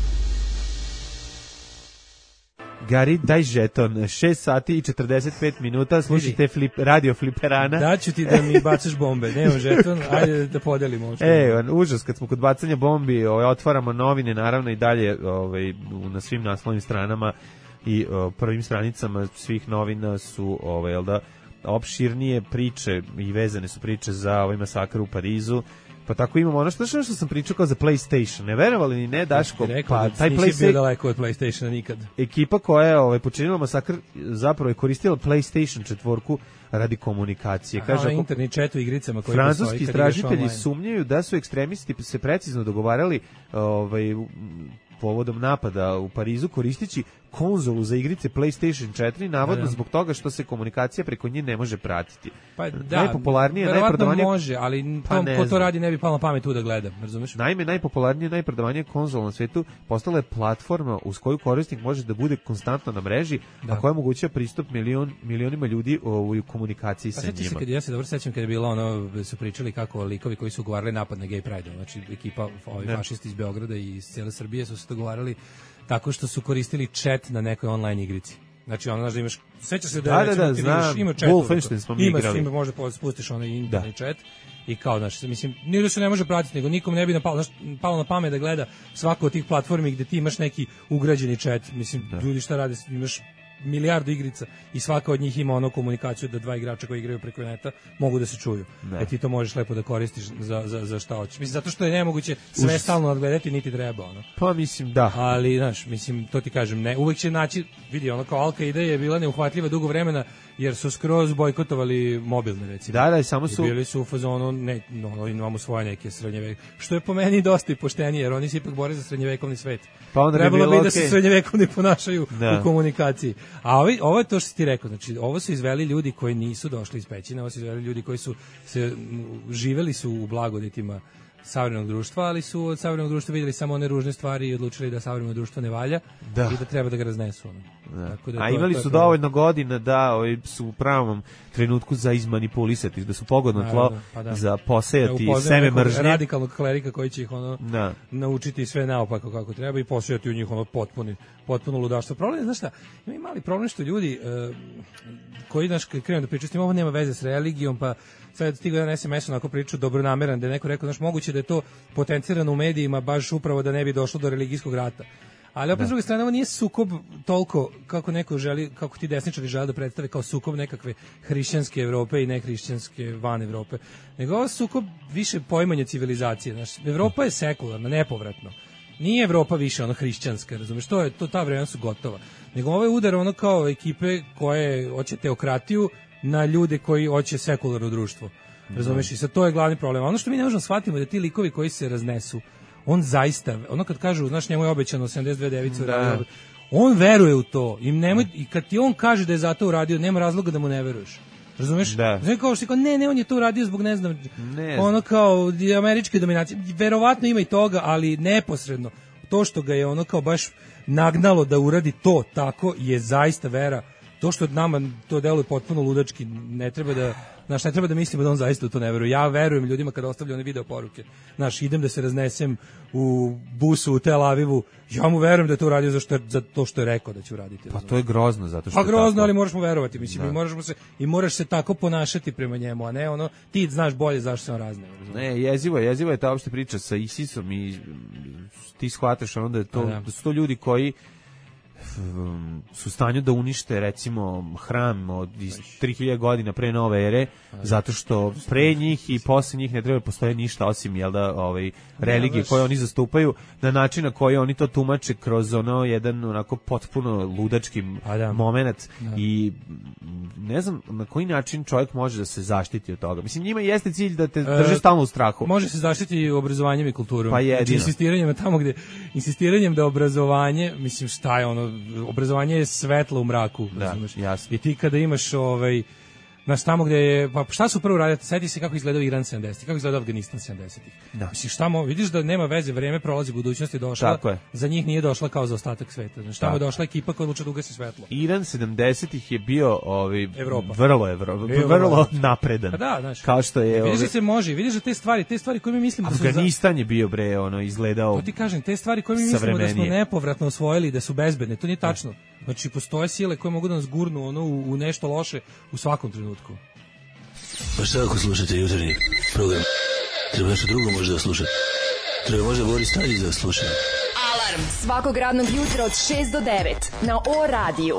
Gari, daj žeton, 6 sati i 45 minuta, slušajte radio Fliperana. Daću ti da mi bacaš bombe, nemam žeton, ajde da podelimo. Užas, kad smo kod bacanja bombi, otvaramo novine, naravno i dalje na svim naslovnim stranama i prvim stranicama svih novina su, opširnije priče i vezane su priče za masakr u Parizu. Pa tako imamo ono što sam pričao kao za PlayStation. Ne verovali ni ne, Daško? Pa taj PlayStation bio daleko od PlayStationa nikad. Ekipa koja je počinila masakr zapravo je koristila PlayStation 4 radi komunikacije. Kaže internet chat u igricama koji francuski istražitelji sumnjaju da su ekstremisti se precizno dogovarali povodom napada u Parizu koristeći konzolu za igrice PlayStation 4, navodno zbog toga što se komunikacija preko nje ne može pratiti. Pa najpopularnije, najprodavanije može, ali ko to radi ne bi palo na pamet tu da gleda, razumeš? Naime, najpopularnije, najprodavanije konzola na svetu postala je platforma uz koju korisnik može da bude konstantno na mreži, a koja omogućava pristup milionima ljudi u komunikaciji sa njima. Ja se dobro sećam kada je bilo su pričali kako likovi koji su ugovarali napad na Gay Pride, znači ekipa fašisti iz Beograda i iz cijele Srbije su se dogovarali tako što su koristili chat na nekoj online igrici. Znači znaš da imaš, sećaš se da ima chat. Wolfenstein smo mi igrali. Može spustiš onaj internet chat i kao, znaš, mislim, nije da se ne može pratiti, nego nikom ne bi palo na pamet da gleda svaku od tih platformi gde ti imaš neki ugrađeni chat. Mislim, ljudi šta rade, imaš milijardu igrica i svaka od njih ima ono komunikaciju da dva igrača koji igraju preko neta mogu da se čuju. Ti to možeš lepo da koristiš za šta hoćeš. Mislim, zato što je nemoguće sve stalno nadgledati, niti treba. Pa mislim, da. Ali, znaš, mislim, to ti kažem, uvek će naći, vidi, kao Al-Qaida je bila neuhvatljiva dugo vremena, jer su skroz bojkotovali mobilne, recimo. Da, i samo su... I bili su u fazonu, imamo svoje neke srednjevek. Što je po meni dosta i poštenije, jer oni se ipak bore za srednjevekovni svet. Pa onda trebalo bi da se srednjevekovni ponašaju u komunikaciji. A ovo je to što si ti rekao, znači ovo su izveli ljudi koji nisu došli iz pećine, ovo su izveli ljudi koji su živeli su u blagodetima savremenog društva, ali su od savremenog društva vidjeli samo one ružne stvari i odlučili da savremeno društvo ne valja i da treba da ga raznesu. A imali su dovoljno godina da su u pravom trenutku za izmanipulisati, da su pogodno tlo za posejati seme mržnje. Radikalnog klerika koji će ih naučiti sve naopako kako treba i posejati u njih potpuno ludaštvo. Problem je, znaš šta, ima i mali problem što ljudi koji, znaš, krenu da pričaju s tim, ovo nema veze s religijom, pa sad stigao jedan SMS onako priču dobronameran, da je neko rekao, znaš, moguće da je to potencirano u medijima baš upravo da ne bi došlo do religijskog rata. Ali opet s druge strane, ovo nije sukob toliko kako neko želi, kako ti desničari žele da predstave kao sukob nekakve hrišćanske Evrope i nehrišćanske van Evrope, nego ovo sukob više poimanja civilizacije. Znaš, Evropa je sekularna, nepovratno. Nije Evropa više ono hrišćanska, razumeš, ta vremena su gotova. Nego ovo je udar ono kao ekipe koje hoće teokratiju na ljude koji hoće sekularno društvo. Razumeš, i sad to je glavni problem. Ono što mi ne možemo shvatiti da ti likovi koji se raznesu, on zaista, ono kad kažu, znaš, njemu je obećano 72 device, on veruje u to. I kad ti on kaže da je zato uradio, nema razloga da mu ne veruješ. Razumeš? Znači kao što ne, on je to uradio zbog, ne znam, ono kao američke dominacije. Verovatno ima i toga, ali neposredno. To što ga je ono kao baš nagnalo da uradi to tako je zaista vera. To što nama to deluje potpuno ludački, ne treba da mislimo da on zaista u to ne veruje. Ja verujem ljudima kada ostavljaju one video poruke. Znaš, idem da se raznesem u busu u Tel Avivu, ja mu verujem da je to uradio za to što je rekao da će uraditi. Pa to je grozno, zato što pa grozno, ali moraš mu verovati, mislim, i moraš se tako ponašati prema njemu, a ne ono, ti znaš bolje zašto se on razneo. Ne, jezivo je ta opšte priča sa ISIS-om i ti shvataš ono da su to ljudi koji su u stanju da unište recimo hram od 3000 godina pre nove ere, zato što pre njih i posle njih ne treba postoje ništa osim religije koje oni zastupaju na način na koji oni to tumače kroz jedan onako potpuno ludački moment i ne znam na koji način čovjek može da se zaštiti od toga. Mislim, njima jeste cilj da te drže stalno u strahu. Može se zaštiti obrazovanjem i kulturom. Pa jedino. Znači, insistiranjem da obrazovanje, mislim, šta je ono, obrazovanje je svetlo u mraku, razumeš? Jasno. I ti kada imaš znaš, tamo gde je, pa šta su prvo raditi? Seti se kako izgledao Iran 70-ih, kako izgledao Afganistan 70-ih. Mislim, vidiš da nema veze, vreme prolazi, budućnost je došla, za njih nije došla kao za ostatak sveta. Znači, tamo je došla ekipa koja odlučila da ugasi svetlo. Iran 70-ih je bio vrlo napredan. Da, znaš. Kao što je... Vidiš da se može, vidiš da te stvari koje mi mislimo da su... Afganistan je bio, izgledao... To ti kažem, te stvari koje mi mislimo da smo nepovratno osvojili, da su bezbedne, to nije tačno. Znači, postoje sile koje mogu da nas gurnu u nešto loše u svakom trenutku. Pa šta ako slušate jutarnji program? Treba nešto drugo možda da slušate. Treba možda Boris Tadić da sluša. Alarm svakog radnog jutra od 6 do 9 na O radiju.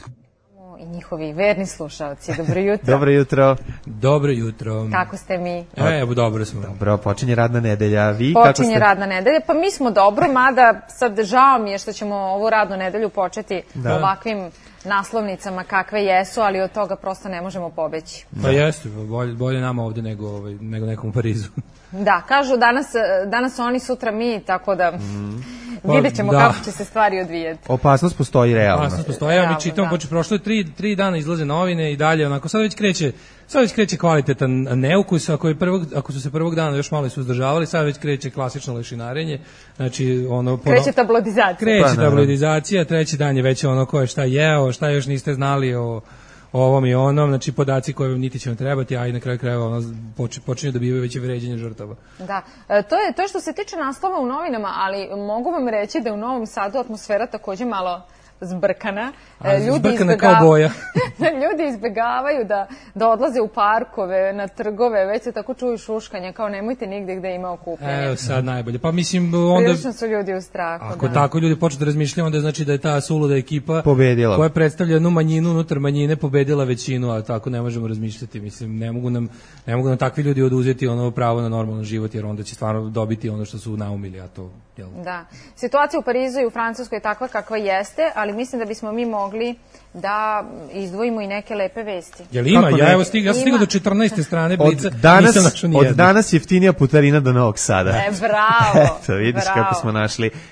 I njihovi verni slušalci, dobro jutro. Dobro jutro. Dobro jutro. Kako ste mi? Evo, dobro smo. Dobro, počinje radna nedelja. Vi kako ste? Počinje radna nedelja, pa mi smo dobro, mada sad žao mi je što ćemo ovu radnu nedelju početi ovakvim naslovnicama kakve jesu, ali od toga prosto ne možemo pobeći. Pa jeste, bolje nama ovde nego nekom u Parizu. Da, kažu danas oni, sutra mi, tako da vidjet ćemo kako će se stvari odvijeti. Opasnost postoji realno. Opasnost postoji, evo mi čitam, prošlo je 3 dana izlaze novine i dalje, onako, sad već kreće kvalitetan neukus, ako su se prvog dana još malo suzdržavali, sad već kreće klasično lešinarenje, znači ono... Kreće tabloidizacija. Kreće tabloidizacija, treći dan je već ono ko je šta jeo, šta još niste znali o ovom i onom, znači podaci koje vam niti će vam trebati, a i na kraju krajeva počinju da bivaju već vređenje žrtava. Da, to je što se tiče naslova u novinama, ali mogu vam reći da je u Novom Sadu atmosfera takođe malo zbrkana. Zbrkana kao boja. Ljudi izbegavaju da odlaze u parkove, na trgove, već se tako čuju šuškanja, kao nemojte nigde gde ima okupljanje. Evo sad najbolje. Pa mislim onda... Prilično su ljudi u strahu. Ako tako ljudi počnu da razmišljaju, onda znači da je ta suluda ekipa pobedila, koja predstavlja jednu manjinu unutar manjine, pobedila većinu, a tako ne možemo razmišljati. Mislim, ne mogu nam takvi ljudi oduzeti ono pravo na normalan život, jer onda će stvarno dobiti ono što su naumili, a to... Da. Situacija u Parizu i u Francuskoj je takva kakva jeste, ali mislim da bismo mi mogli da izdvojimo i neke lepe vesti. Jel ima? Ja sam stigao do 14. strane Blica, nisam našao nijednu. Od danas jeftinija putarina do Novog Sada. Bravo! Eto, vidiš kako smo našli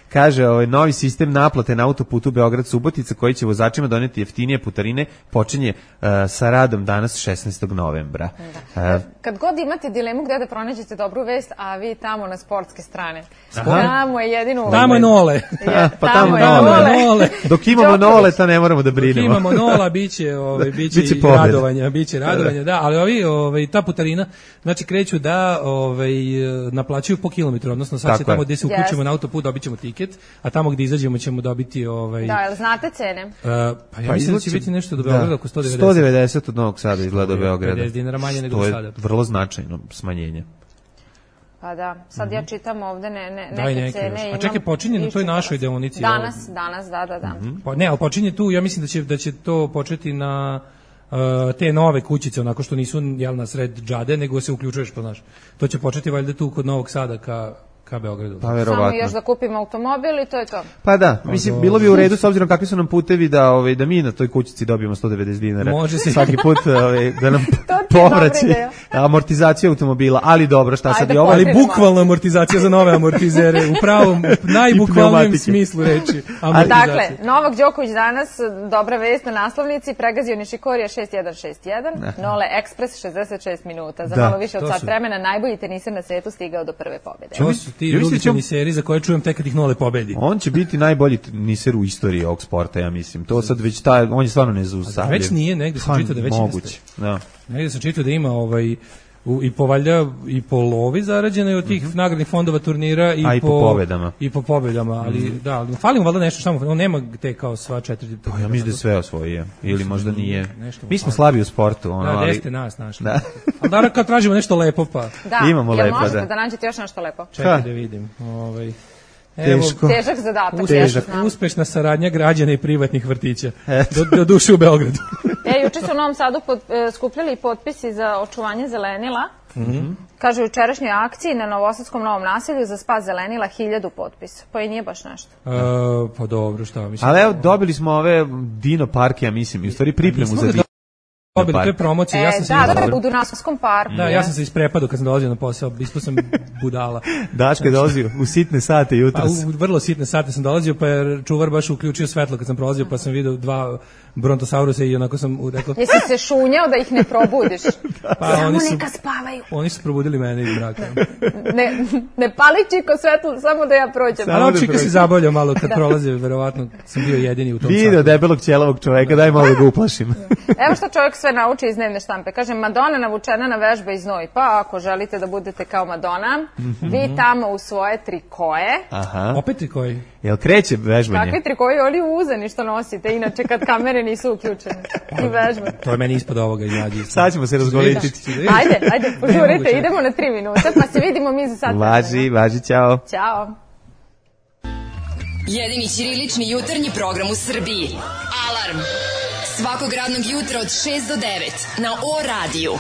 Kaže, novi sistem naplate na autoputu Beograd-Subotica koji će vozačima doneti jeftinije putarine počinje sa radom danas 16. novembra. Kad god imate dilemu gde da pronađete dobru vest, a vi tamo na sportske strane. Tamo je jedino... Tamo je Nole. Pa tamo je Nole. Dok imamo Nole, to ne moramo da brinemo. Dok imamo Nola, biće radovanja, da, ali ta putarina, znači kreću da naplaćuju po kilometru, odnosno sad će tamo gde se uključimo na autoput dobit ćemo tiket, a tamo gde izađemo ćemo dobiti... Da, jel znate cene? Pa ja mislim da će biti nešto do Beograda oko 190. 190 od Novog Sada izgleda do Beograda. 50 dinara manje nego do sada. To je vrlo značajno smanjenje. Pa da, sad ja čitam ovde neke cene. A čekaj, počinje na toj našoj deonici. Danas, da. Pa ne, ali počinje tu, ja mislim da će to početi na te nove kućice, onako što nisu na sred džade, nego se uključuješ po naš. To će početi valjda tu kod Novog Sada ka Beogradu. Pa verovatno. Samo još da kupimo automobil i to je to. Pa da, mislim, bilo bi u redu s obzirom kakvi su nam putevi da mi na toj kućici dobijemo 190 dinara. Može se svaki put da nam povraći amortizaciju automobila, ali dobro, šta sad je ovo? Ali bukvalna amortizacija za nove amortizere, u pravom, najbukvalnijem smislu reči. Dakle, Novak Đoković danas, dobra vest na naslovnici, pregazio Nišikorija 6161, Nole Ekspres 66 minuta. Za malo više od sat vremena najbolji teniser na svetu stigao do prve pobjede. To su ti drugi teniseri za koje čujem tek kad ih Nole pobedi. On će biti najbolji teniser u istoriji ovog sporta, ja mislim. To sad već on je stvarno nezaustavljiv. Već nije, negde sam čitao da već moguće. Da. Negde sam čitao da ima i po valjda i po lovi zarađeno i od tih nagradnih fondova turnira i po pobedama. I po pobedama, ali da, fali mu valjda nešto što on nema te kao sva 4. Ja mislim da sve osvojio ili možda nije. Mi smo slabi u sportu, da, jeste nas našli. Da. Ali da kad tražimo nešto lepo pa. Da, imamo lepo, da. Možete da nađete još nešto lepo. Čekaj da vidim. Težak zadatak. Uspešna saradnja građana i privatnih vrtića. Do duše u Beogradu. Juče su u Novom Sadu skupljali potpisi za očuvanje zelenila. Kaže, u jučerašnjoj akciji na Novosadskom Novom naselju za spas zelenila 1000 potpisa. Pa i nije baš nešto. Pa dobro, šta mislim. Ali evo, dobili smo ove Dino parke, ja mislim, i u stvari pripremu za Dino. To je promocija. Da, u Dunavskom parku. Da, ja sam se isprepadao kad sam dolazio na posao, ispao sam budala. Daško je dolazio u sitne sate jutros. U vrlo sitne sate sam dolazio, pa je čuvar baš uključio svetlo kad sam prolazio, pa sam vidio 2 brontosaurusa i onako sam rekao... Jesi se šunjao da ih ne probudiš? Samo neka spavaju. Oni su probudili mene iz mraka. Ne pali čiko svetlo, samo da ja prođem. Ali čika se zabavljao malo kad prolazio, verovatno sam bio jedini u tom satu. Video debelog ćelavog čoveka, daj malo da ga uplašim. Evo što čovjek sve nauči iz dnevne štampe. Kaže, Madonna navučena na vežbe i znoj. Pa ako želite da budete kao Madonna, vi tamo u svoje trikoje. Opet trikoje? Jel kreće vežbanje? Kakvi trikoje, oni uzani što nosite, inače kad kamere nisu uključene. I vežbe. To je meni ispod ovoga i nađi. Sad ćemo se razgovoriti. Ajde, požurite, idemo na 3 minute, pa se vidimo mi za sat. Važi, ćao. Ćao. Jedini ćirilični jutarnji program u Srbiji. Alarm. Svakog radnog jutra od 6 do 9 na O-radiju.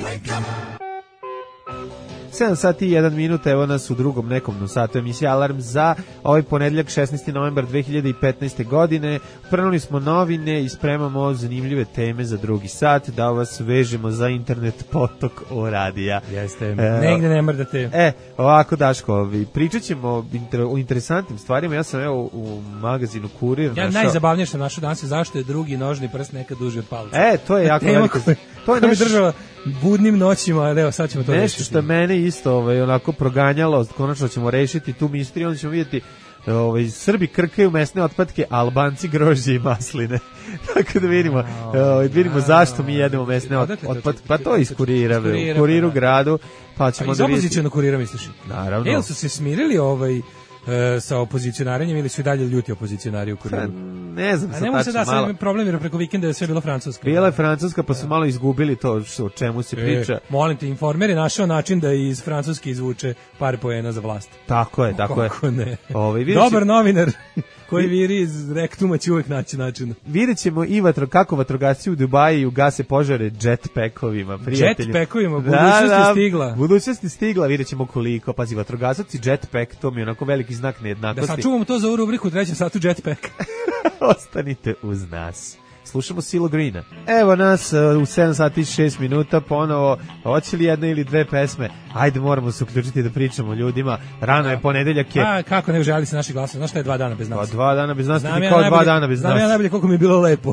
7 sati i 1 minut, evo nas u drugom nekom satu emisije Alarm za ovaj ponedeljak 16. novembar 2015. godine. Prenuli smo novine i spremamo zanimljive teme za drugi sat, da vas vežemo za internet potok O-radija. Jeste, negde ne mrdate. Ovako Daško, pričat ćemo o interesantnim stvarima. Ja sam evo u magazinu Kurir našao... Najzabavnije što našao danas je zašto je drugi nožni prst nekad duži od palca. To je jako veliko. To je mi država budnim noćima, ali evo sad ćemo to nešto što mene isto onako proganjalo, konačno ćemo rešiti tu misteriju, onda ćemo vidjeti Srbi krkaju mesne otpadke, Albanci grožđe i masline. Tako da vidimo zašto mi jedemo mesne otpadke. Pa to iz Kurira, u Kuriru gradu. Pa ćemo iz opozicijnog Kurira misliš? Naravno. Jel su se smirili sa opozicionarenjem ili su i dalje ljuti opozicionari u Kuriru? Ne znam, a ne mogu se da sad problem jer preko vikenda je sve bilo francuska. Bila je francuska pa su malo izgubili to o čemu se priča. Molim te, Informer je našao način da iz francuske izvuče par poena za vlast. Tako je. Kako ne? Dobar novinar koji viri iz rektuma će uvek naći način. Vidjet ćemo i kako vatrogasci u Dubaji ugase požare jetpackovima, prijatelji. Jetpackovima, budućnost je stigla. Budućnost je stigla, vidjet ćemo koliko. Pazi, vatrogasac i jetpack, to mi je onako veliki znak nejednakosti. Da sačuvamo to za ovu rubriku u 3. satu jetpack. Ostanite uz nas. slušamo Silo Greena. Evo nas u 7 sati i 6 minuta ponovo, hoće li jedna ili dve pesme? Ajde, moramo se uključiti da pričamo ljudima. Rano je, ponedeljak je. A, kako ne želi se naši glasovi? Znaš šta je 2 dana bez nas? Pa 2 dana bez nas, ti kao 2 dana bez nas. Znam ja najbolje koliko mi je bilo lepo.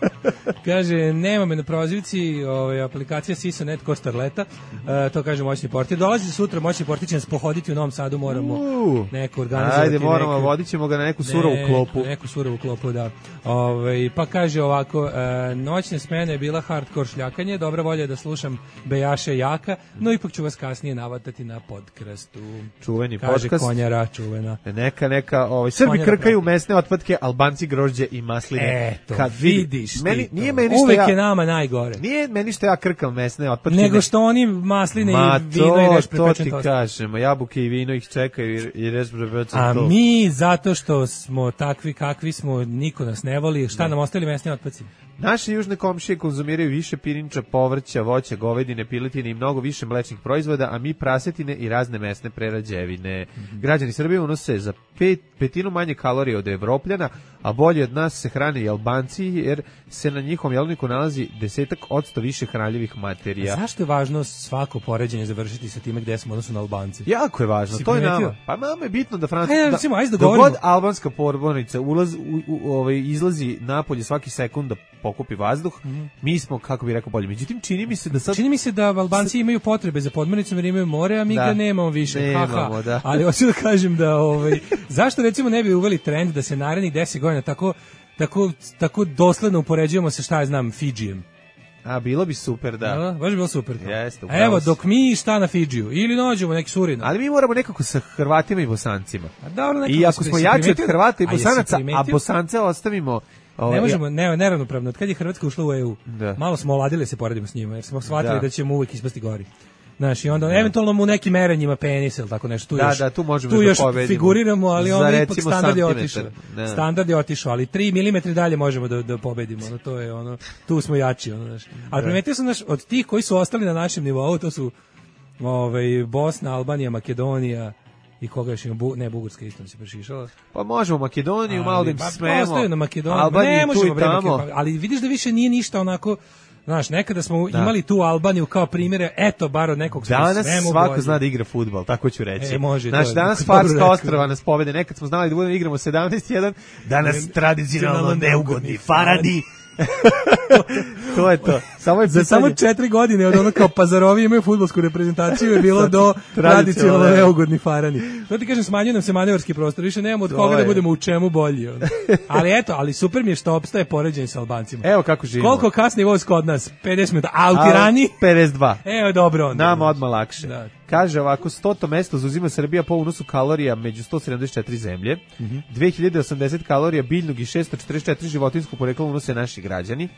Kaže, nema me na prozivci, aplikacija Sisonet ko Starleta, to kaže moćni portir. Dolazi sutra, moćni portir će nas pohoditi u Novom Sadu, moramo neko organizovati. Ajde, moramo, vodit ćemo ga na neku surovu klopu. Neku surovu klopu, da. Pa kaže ovako, noćne smene je bila hardcore šljakanje, dobra volja je da slušam Bejaše Jaka, no ipak ću vas kasnije navatati na podcastu. Čuveni kaže podcast. Kaže konjara, čuvena. Neka, Srbi krkaju mesne otpadke, Albanci grožđe i masline. Eto, kad vidiš nije meni uvek je nama najgore. Nije meni što ja krkam mesne otpadke. Nego što oni masline i vino i reš prepečen to ti kažemo, jabuke i vino ih čekaju i reš prepečen to. A mi, zato što smo takvi kakvi smo, niko nas ne voli, šta nam ostali mesni otpadci? Naše južne komšije konzumiraju više pirinča, povrća, voća, govedine, piletine i mnogo više mlečnih proizvoda, a mi prasetine i razne mesne prerađevine. Građani Srbije unose za petinu manje kalorije od Evropljana, a bolje od nas se hrane i Albanci, jer se na njihovom jelovniku nalazi 10% više hranljivih materija. Zašto je važno svako poređenje završiti sa time gde smo odnosno na Albanci? Jako je važno, to je nama. Pa nama je bitno da Francuska... Dogod albanska porbornica izlazi napolje svaki sekund da pokupi vazduh, mi smo, kako bih rekao, bolje. Međutim, čini mi se da Albanci imaju potrebe za podmornicom jer imaju more, a mi ga nemamo više. Nemamo, da. Ali hoću da kažem da zašto recimo ne bi uveli trend da se narednih 10 godina tako dosledno upoređujemo sa, šta ja znam, Fidžijem. A, bilo bi super, da. Baš bi bilo super. Jeste, evo, dok mi šta na Fidžiju, ili nađemo neki Surina. Ali mi moramo nekako sa Hrvatima i Bosancima. Dobro, i ako smo jači od Hrvata i Bosanaca, a Bosance ostavimo... Ne možemo, neravnopravno. Od kad je Hrvatska ušla u EU, malo smo oladili se poredimo s njima, jer smo shvatili da ćemo uvijek ispasti gori. Znaš, i onda eventualno mu nekim merenjima penis ili tako nešto. Tu možemo da pobedimo. Figuriramo, ali onda ipak standard je otišao. Standard je otišao, ali 3 mm dalje možemo da pobedimo. To je tu smo jači. Ali primetio sam, od tih koji su ostali na našem nivou, to su Bosna, Albanija, Makedonija, i koga još ima, Bugarska isto se prešišala. Pa možemo Makedoniju, malo da im smemo. Ostaju na Makedoniju, ne možemo ali vidiš da više nije ništa onako. Znaš, nekada smo imali tu Albaniju kao primjere, eto, bar od nekog smo danas svako zna da igra fudbal, tako ću reći. Znaš, danas Farska Ostrava nas pobede, nekad smo znali da budemo igramo 17-1, danas tradicionalno neugodni Faradi. To je to. Za samo 4 godine od ono kao Pazarovi imaju fudbalsku reprezentaciju je bilo do tradicionalno neugodni Farani. To ti kažem, smanjuje nam se manevarski prostor, više nemamo od koga da budemo u čemu bolji. Ali super mi je što opstaje poređenje sa Albancima. Evo kako živimo. Koliko kasni voz kod nas? 50 minuta. A u Tirani? 52. Evo dobro onda. Nama odmah lakše. Da. Kaže ovako, 100. mesto zauzima Srbija po unosu kalorija među 174 zemlje, 2080 kalorija biljnog i 644 životinskog porekla unose naši građani,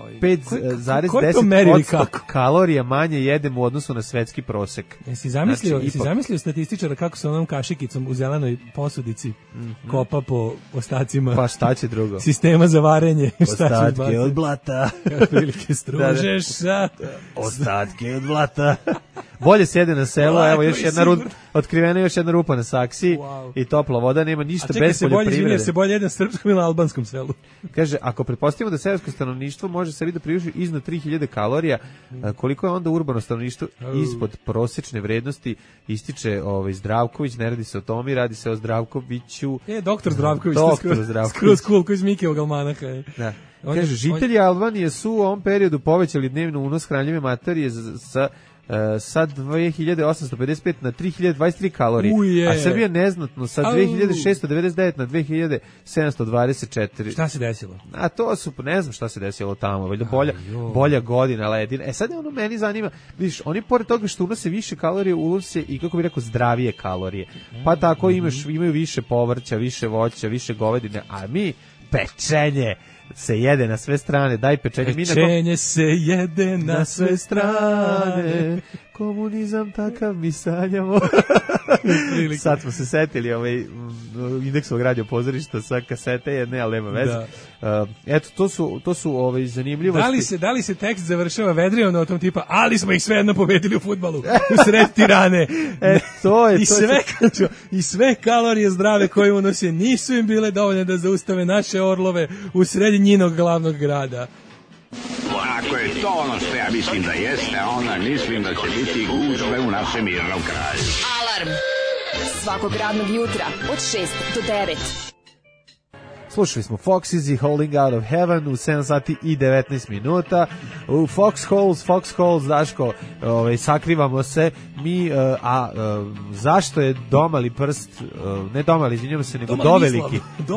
5,10% kalorija manje jedemo u odnosu na svetski prosek. Jesi zamislio statističara kako se onom kašikicom u zelenoj posudici kopa po ostacima? Pa šta će drugo? Sistema za varenje. Ostatke od blata. Prilike stružeš sa... Ostatke od blata. Bolje sjede na selo, evo još jedna otkrivena još jedna rupa na saksiji i topla voda, nema ništa bez poljoprivrede. A se bolje jedno srpskom ili albanskom selu. Kaže, ako pretpostavimo da seosko stanovništvo može sebi da priuži iznad 3000 kalorija, koliko je onda urbano stanovništvo ispod prosječne vrednosti, ističe Zdravković, ne radi se o Tomi, radi se o Zdravkoviću. Doktor Zdravković. Skroz cool, koji iz Mikijevog almanaha. Da. Kaže, žitelji Albanije su u ovom periodu povećali dnevno unos hranljive materije sa 2855 na 3023 kalorije, a Srbija neznatno sa 2699 na 2724. Šta se desilo? A to su, ne znam šta se desilo tamo, valjda bolja godina ledina. Sad meni zanima, vidiš, oni pored toga što unose više kalorije, unose i, kako bih rekao, zdravije kalorije. Pa tako imaju više povrća, više voća, više govedine, a mi pečenje se jede na sve strane, daj pečenje. Pečenje se jede na sve strane. komunizam takav mi sanjamo. Sad smo se setili Indeksovog radio pozorišta sa kasete jedne, ali nema veze. Eto, to su zanimljivosti. Da li se tekst završava vedrijom o tom tipa, ali smo ih svejedno pobedili u fudbalu u sred Tirane. I sve kalorije zdrave koje unose nisu im bile dovoljne da zaustave naše orlove u sred njinog glavnog grada. Ako je to ono što ja mislim da jeste, onda mislim da će biti gužve u našem mirnom kraju. Alarm svakog radnog jutra od 6 do 9. Slušali smo Foxes i Holding Out of Heaven u 7 sati i 19 minuta. U Foxholes, Daško, sakrivamo se mi, zašto je domali prst, ne domali, izvinjamo se, nego doveliki.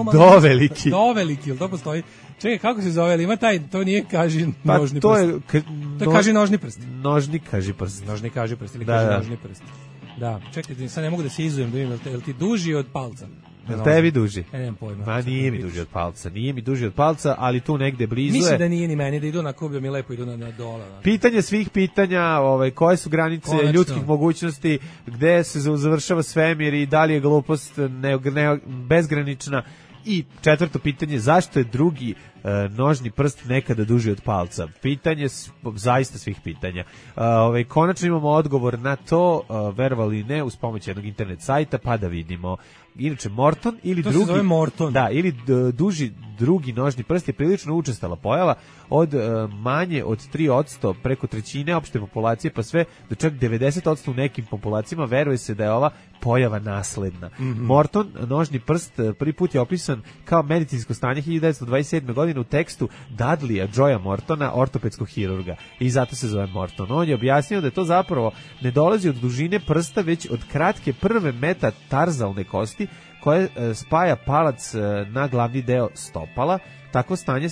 Doveliki, jel to postoji? Čekaj, kako se zove, ali ima to nije kaži nožni prst. To je kaži nožni prst. Nožni kaži prst ili kaži nožni prst. Da, čekaj, sad ne mogu da se izujem, da vidim, jel ti duži od palca? Jel tebi duži? Nemam pojma. Ma nije mi duži od palca, ali tu negde blizu je. Mislim da nije ni meni, da idu na kublju mi lepo idu na dole. Pitanje svih pitanja, koje su granice ljudskih mogućnosti, gde se završava svemir i da li je glupost bezgranična. I četvrto pitanje, zašto je drugi nožni prst nekada duži od palca? Pitanje zaista svih pitanja. Konačno imamo odgovor na to, verovali ili ne, uz pomoć jednog internet sajta, pa da vidimo. Inače, Morton ili to drugi... se zove Morton. Da, ili duži drugi nožni prst je prilično učestala pojava od manje od 3% preko trećine opšte populacije, pa sve do čak 90% u nekim populacijama veruje se da je ova pojava nasledna. Morton, nožni prst, prvi put je opisan kao medicinsko stanje 1927. godine u tekstu Dudleya Joya Mortona, ortopedskog hirurga. I zato se zove Morton. On je objasnio da to zapravo ne dolazi od dužine prsta, već od kratke prve metatarzalne kosti koje spaja palac na glavni deo stopala. Takvo stanje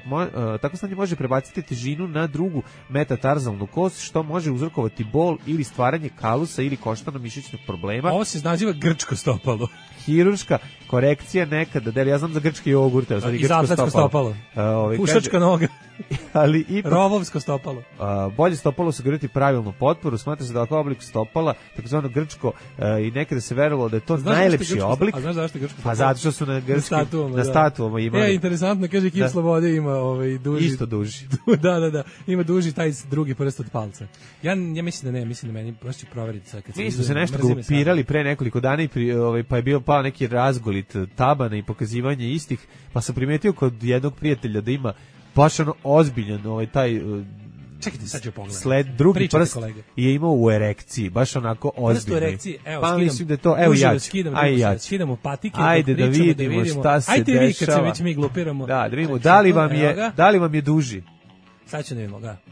može prebaciti težinu na drugu metatarzalnu kost, što može uzrokovati bol ili stvaranje kalusa ili koštano-mišićnog problema. Ovo se naziva grčko stopalo. Hirurška korekcija nekada, ja znam za grčki jogurt, i zatletsko stopalo. Pušačka noga. Ali ipak, rovovsko stopalo. Bolje stopalo se gledati pravilnu potporu, smatra se da ovakav oblik stopala, takozvano grčko, i nekada se verovalo da je to najlepši oblik. A znaš zašto je grčko stopalo? Pa zato što su na statuama imali. Interesantno, kaže Kip Slobode ima duži. Isto duži. Da, ima duži taj drugi prst od palca. Ja mislim da ne, mislim da meni prosto ću proveriti sad kad se. Mi smo se nešto glupirali pre nekoliko dana i pa je bio pao neki razgolit tabana i pokazivanje istih, pa sam primetio kod jednog prijatelja da ima baš ozbiljan taj čekajte, sad ću pogledati. Sled drugi prst je imao u erekciji, baš onako ozbiljno. Prst u erekciji, evo, pa mislim da je to, evo ja ću. Skidamo patike, ajde da vidimo šta se dešava. Ajde vi kad se već mi glupiramo. Da vidimo, da li vam je duži? Sad ću da vidimo, ga.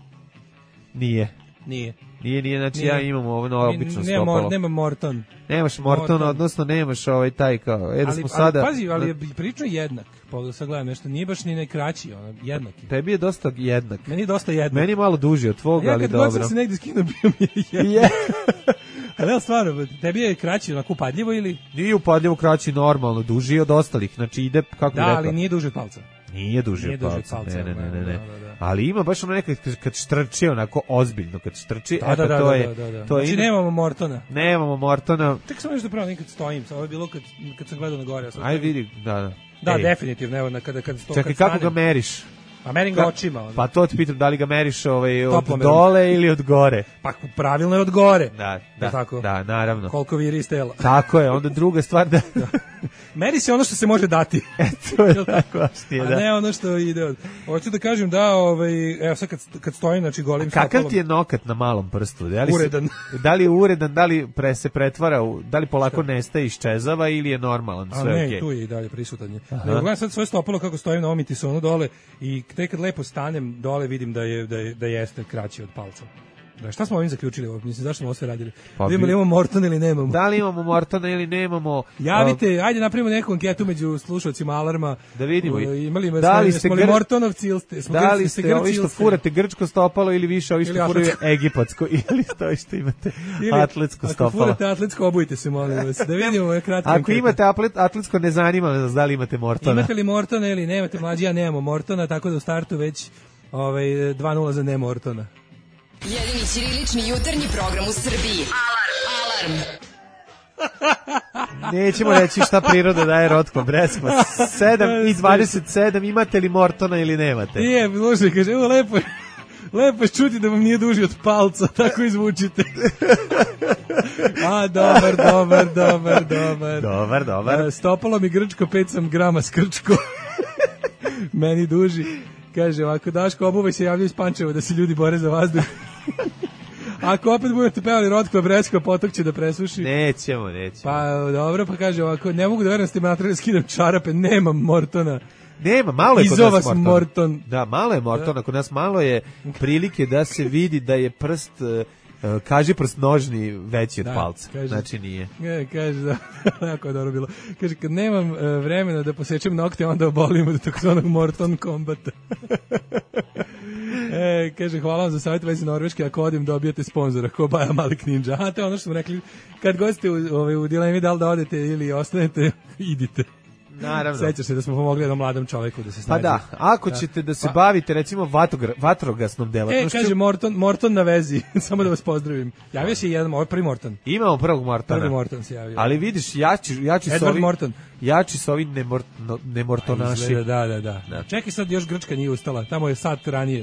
Nije, znači ja imam ovo obično stopalo. Nema Morton. Nemaš Morton, odnosno nemaš taj kao, da smo sada... Ali pazi, ali je prilično jednak. Pogledaj, sad gledam nešto, nije baš ni najkraći, jednak je. Tebi je dosta jednak. Meni je dosta jednak. Meni je malo duži od tvoga, ali dobro. Ja kad god sam se negdje skinuo, bio mi je jednak. Ali stvarno, tebi je kraći, onako upadljivo ili? Nije upadljivo, kraći normalno, duži od ostalih, znači ide, kako da, ali nije duži od palca. Nije duži od palca, ne. Ali ima baš nekad kad štrči, onako ozbiljno kad štrči. Da. Znači nemamo Mortona. Nemamo Mortona. Tek sam nešto pravo nekad stojim, ovo je bilo kad sam gledao na gore. Ajde vidi, da. Da, definitivno, evo, kada čekaj, kako ga meriš? Pa merim ga očima. Pa to ti pitam, da li ga meriš od dole ili od gore? Pa pravilno je od gore. Da, naravno. Koliko viri iz tela. Tako je, onda druga stvar da... Meri se ono što se može dati. To je tako važnije, da. A ne ono što ide. Hoću da kažem da, evo sad kad stojim, znači golim stopalom. Kakav ti je nokat na malom prstu? Uredan. Da li je uredan, da li se pretvara, da li polako nestaje, iščezava ili je normalan? Sve ne, okay. Tu je i dalje prisutan je. Gledam sad svoje stopalo kako stojim na omitisonu dole i tek kad lepo stanem dole vidim da jeste kraći od palca. Da, šta smo ovim zaključili? Mislim, zašto smo ovo sve radili? Da li imamo Mortona ili nemamo? Da li imamo Mortona ili nemamo? Javite, ajde napravimo neku anketu među slušalcima Alarma. Da vidimo. Smo li Mortonovci ili da li ste ovi što furate grčko stopalo ili više ovi što furaju egipatsko ili što imate atletsko stopalo? Ako furate atletsko, obujte se, molim vas. Da vidimo kratko. Ako imate atletsko, ne zanima nas da li imate Mortona. Imate li Mortona ili nemate, mlađi, ja nemamo Mortona, tako da u startu već 2-0 za ne Mortona. Jedini ćirilični jutarnji program u Srbiji. Alarm! Nećemo reći šta priroda daje Rotko Breskva. 7:27, imate li Mortona ili nemate? Je, slušaj, kaže, evo lepo je čuti da vam nije duži od palca, tako izvučite. A, dobar. Stopalo mi grčko, 5 sam grama skrčko. Meni duži. Kaže, ovako, Daško, obuvaj se, javljaju iz Pančeva da se ljudi bore za vazduh. Ako opet budete pevali Rotkva Breskva, potok će da presuši. Nećemo. Pa, dobro, pa kaže ovako, ne mogu da verujem da ste me natrali da skidam čarape, nemam Mortona. Nema, malo je kod nas Morton. Da, malo je Mortona, kod nas malo je prilike da se vidi da je prst, kaži prst nožni veći od palca. Kaže, znači nije. Kaže, da, jako je dobro bilo. Kaže, kad nemam vremena da posjećam nokte, onda obolim od takozvanog Morton kombata. Kaže, hvala vam za savjet vezi Norveške, ako odim dobijete sponzora, ko Baja Malik Ninja. A to je ono što smo rekli, kad god ste u dilemi da li da odete ili ostanete, idite. Naravno. Sećaš se da smo pomogli jednom mladom čoveku da se snađe. Pa da, ako ćete da se bavite recimo vatrogasnom delatnošću. Kaže Morton na vezi, samo da vas pozdravim. Javio se jedan, ovaj prvi Morton. Imamo prvog Mortona. Prvi Morton se javio. Ali vidiš, jači su ovi nemortonaši. Da. Čekaj, sad još Grčka nije ustala, tamo je sat ranije.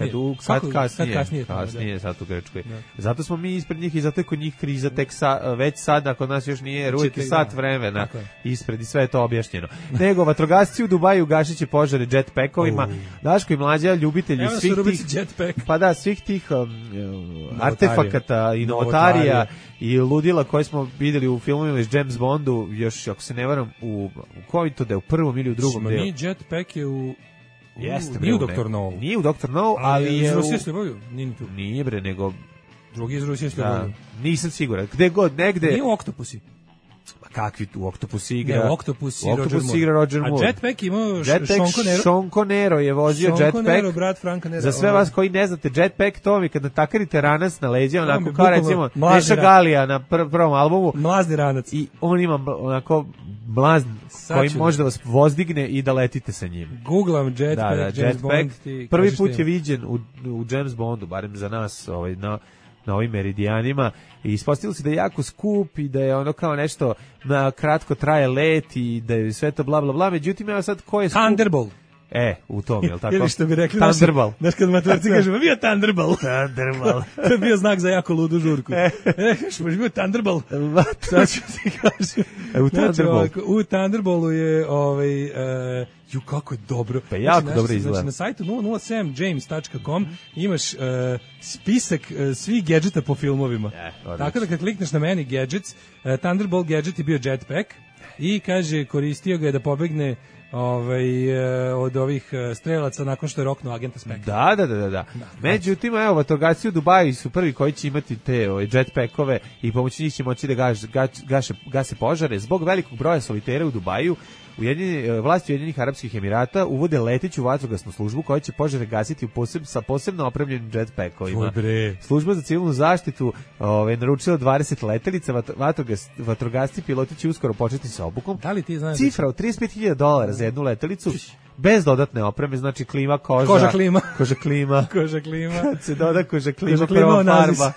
Kasnije sad u Grčkoj. Zato smo mi ispred njih i zato je kod njih kriza tek već sad, kod nas još nije, uvijek je sat vremena ispred i sve je to objašnjeno. Nego vatrogasci u Dubaju gašit će požare jetpackovima. Daško i Mlađa, ljubitelji svih tih, pa da, svih tih artefakata i novotarija i ludila koje smo vidjeli u filmovima iz James Bondu, još ako se ne varam u kojem to da je u prvom ili u drugom delu. Nije jetpack je u... Nije u Dr. No. Nije u Dr. No, ali je iz Rusije slobaju? Nije bre, nego... Drugi iz Rusije slobaju. Nisam siguran. Gde god, negde... Nije u Octopusi. Kakvi u Octopusi igra? Ne, u Octopusi igra Roger Moore. A Jetpack imao Sean Conero. Sean Conero je vozio Jetpack. Sean Conero, brat Franka Nera. Za sve vas koji ne znate, Jetpack, to mi kad natakarite ranac na leđa, onako kao recimo Neša Galija na prvom albumu. Mlazni ranac. I on ima onako mlazn koji može da vas vozdigne i da letite sa njim. Googlam Jetpack, James Bond. Prvi put je viđen u James Bondu, barem za nas, na ovim meridijanima, i ispostavilo se da je jako skup i da je ono kao nešto na kratko traje let i da je sve to bla bla bla, međutim evo sad ko je skup... Thunderball. U tom, je li tako? Ili što bi rekli Thunderball. Znaš kad maturci kažemo, bio Thunderball. Thunderball. To je bio znak za jako ludu žurku. Što bi bio Thunderball. Sad ću ti kažem. U Thunderballu je kako je dobro. Pa jako dobro izgleda. Znači na sajtu 007james.com imaš spisak svih gadgeta po filmovima. Tako da kad klikneš na meni gadgets, Thunderbolt gadget je bio jetpack i kaže koristio ga je da pobegne od ovih strelaca nakon što je roknuo agenta Spektra. Da. Međutim, evo, vatrogasci u Dubaju su prvi koji će imati te jetpackove i pomoću njih će moći da gase požare. Zbog velikog broja solitera u Dubaju, vlasti Ujedinjenih Arapskih Emirata uvode leteću vatrogasnu službu koja će požare gasiti sa posebno opremljenim jetpackovima. Služba za civilnu zaštitu naručila 20 letelica, vatrogasci piloti će uskoro početi sa obukom. Da li ti znaš? Cifra od $35.000 za jednu letelicu, bez dodatne opreme, znači klima, koža klima. Kad se doda koža klima, prva farba.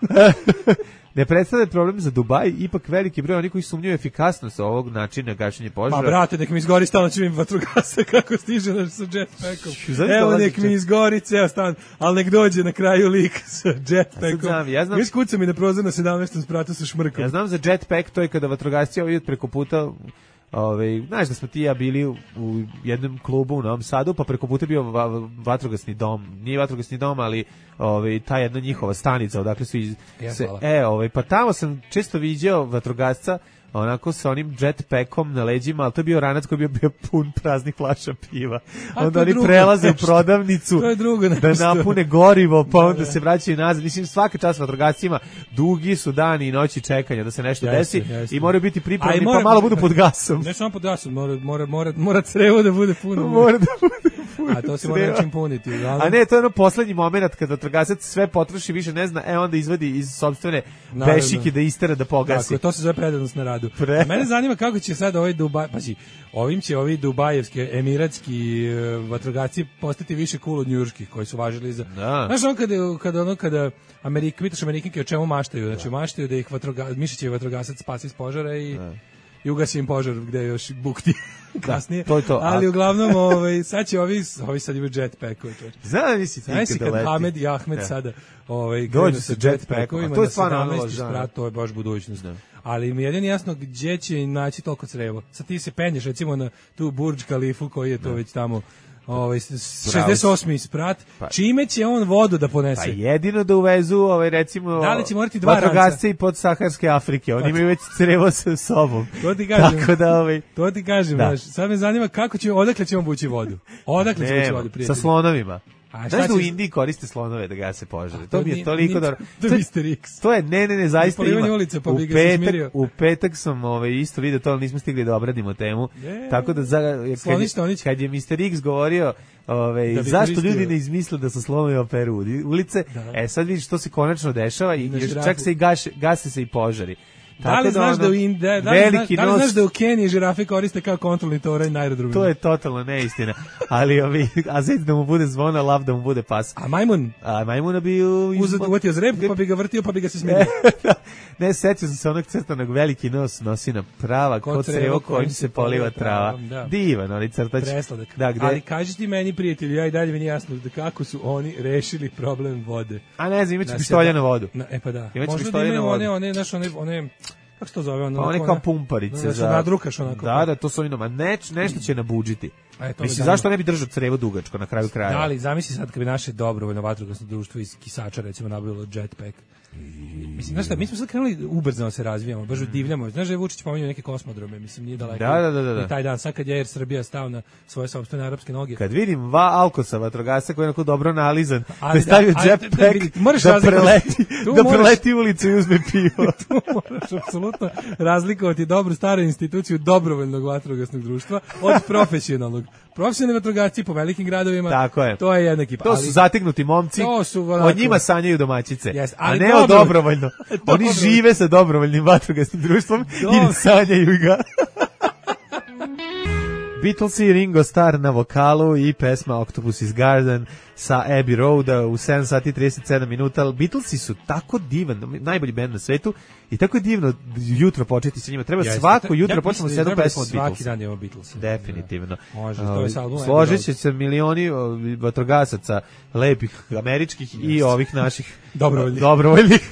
Ne predstavlja problem za Dubaj, ipak veliki broj onih koji sumnjuju efikasnost ovog načina gašenja požara. Ma brate, nek mi izgori stalno će mi vatrogasce kako stiže sa jetpackom. Evo nek mi izgori ceo stan, ali nek dođe na kraju lik sa jetpackom. Mi skucam i na prozor na 17. spratu sa šmrkom. Ja znam za jetpack, to je kada vatrogasci ovi preko puta... znaš da smo ti ja bili u jednom klubu u Novom Sadu, pa preko puta bio vatrogasni dom, nije vatrogasni dom, ali ta jedna njihova stanica odakle su pa tamo sam često viđao vatrogasca onako sa onim jetpackom na leđima, ali to je bio ranac koji je bio pun praznih flaša piva. Onda oni prelaze u prodavnicu da napune gorivo, pa onda se vraćaju nazad. Mislim, svaka čast vatrogascima, dugi su dani i noći čekanja da se nešto desi i moraju biti pripravni, pa malo budu pod gasom. Ne samo pod gasom, mora crevo da bude puno. Mora da bude A to se mora nečim puniti. A ne, to je ono poslednji moment kada vatrogasac sve potroši, više ne zna, onda izvadi iz sopstvene bešike da istera da pogasi. Tako, to se zove predanost na radu. Mene zanima kako će sad ovaj Dubaj, pazi, ovim će ovi dubajevski, emiratski vatrogasci postati više cool od njujorških koji su važili za... Znaš, kada pitaš Amerikanke o čemu maštaju, znači maštaju da ih Mišićev vatrogasac spasi iz požara i ugasi im požar gde još bukti kasnije. To je to. Ali uglavnom sad će ovi sad imaju jetpackove. Znaš kad Hamed i Ahmed sada dođu sa jetpackovima to je stvarno sprat, to je baš budućnost. Ali mi je jedino jasno gdje će naći toliko crevo. Sad ti se penješ recimo na tu Burj Khalifu koji je to već tamo 68. sprat, čime će on vodu da ponese? Pa jedino da uvezu, recimo, da li će morati dva vatrogasce i pod Saharske Afrike, oni imaju već crevo sa sobom. To ti kažem, tako da, to ti kažem, znaš, sad me zanima odakle će on bući vodu? Odakle će bući vodu, prijatelji? Sa slonovima. Znaš da u Indiji koriste slonove da gase požare? To mi je toliko dobro. To je Mr. X. To je, ne, zaista ima. Ulice, pa u petak sam isto vidio to, ali nismo stigli da obradimo temu. Tako da, kad je Mr. X govorio zašto ljudi ne izmisle da su slonovi operu ulice, sad vidiš što se konačno dešava i čak se i gase se i požari. Da li znaš da u Keniji žirafe koriste kao kontrolni toranj na aerodromima? To je totalno neistina. Ali a zec da mu bude zvona, lav da mu bude pas. A majmun? A majmuna bi uvatio zreb, pa bi ga vrtio, pa bi ga se smirio. Ne, setio sam se onog crtanog, veliki nos nosi na prava, kod crevo kojim se poliva trava. Divan, oni crtač. Presladak. Ali kaži ti meni, prijatelju, ja i dalje mi nije jasno kako su oni rešili problem vode. A ne znam, imaće pištolja na vodu. Pa da. Možda da imaju one kako se to zove? One kao pumparice. Da nadrukaš onako. Da, to su onima. Nešto će nabuđiti. Mislim, zašto ne bi držao crevo dugačko na kraju kraja? Da, ali zamisli sad kad bi naše dobrovoljno vatrogasno društvo iz Kisača recimo nabavilo jetpack. Mislim, znaš šta, mi smo sad krenuli ubrzano se razvijamo, baš divljamo. Znaš da je Vučić pominjao neke kosmodrome, mislim, nije daleko. Da. I taj dan, sad kad je Air Srbija stao na svoje sopstvene arapske noge. Kad vidim Alkosa, vatrogasca koji je onako dobro nalizan, da je stavio jetpack da preleti ulicu i uzme pivo. Tu moraš apsolutno razlikovati dobru staru instituciju dobrovoljnog vatrogasnog društva od profesionalnog. Profesionalni vatrogasci po velikim gradovima, tako je. To je jedna ekipa. To su zategnuti momci, od njima sanjaju domaćice, a ne od dobrovoljno. Oni žive sa dobrovoljnim vatrogasnim društvom i sanjaju ga. Beatles i Ringo Starr na vokalu i pesma Octopus is Garden sa Abbey Roada u 7 sati 37 minuta. Beatlesi su tako divan, najbolji bend na svetu i tako je divno jutro početi sa njima. Treba svako jutro počnemo s jednom pesmom od Beatlesa. Svaki dan imamo Beatlesa. Definitivno. Može, to je sa albumom. Složit će se milioni vatrogasaca lepih američkih i ovih naših dobrovoljnih. Dobrovoljno.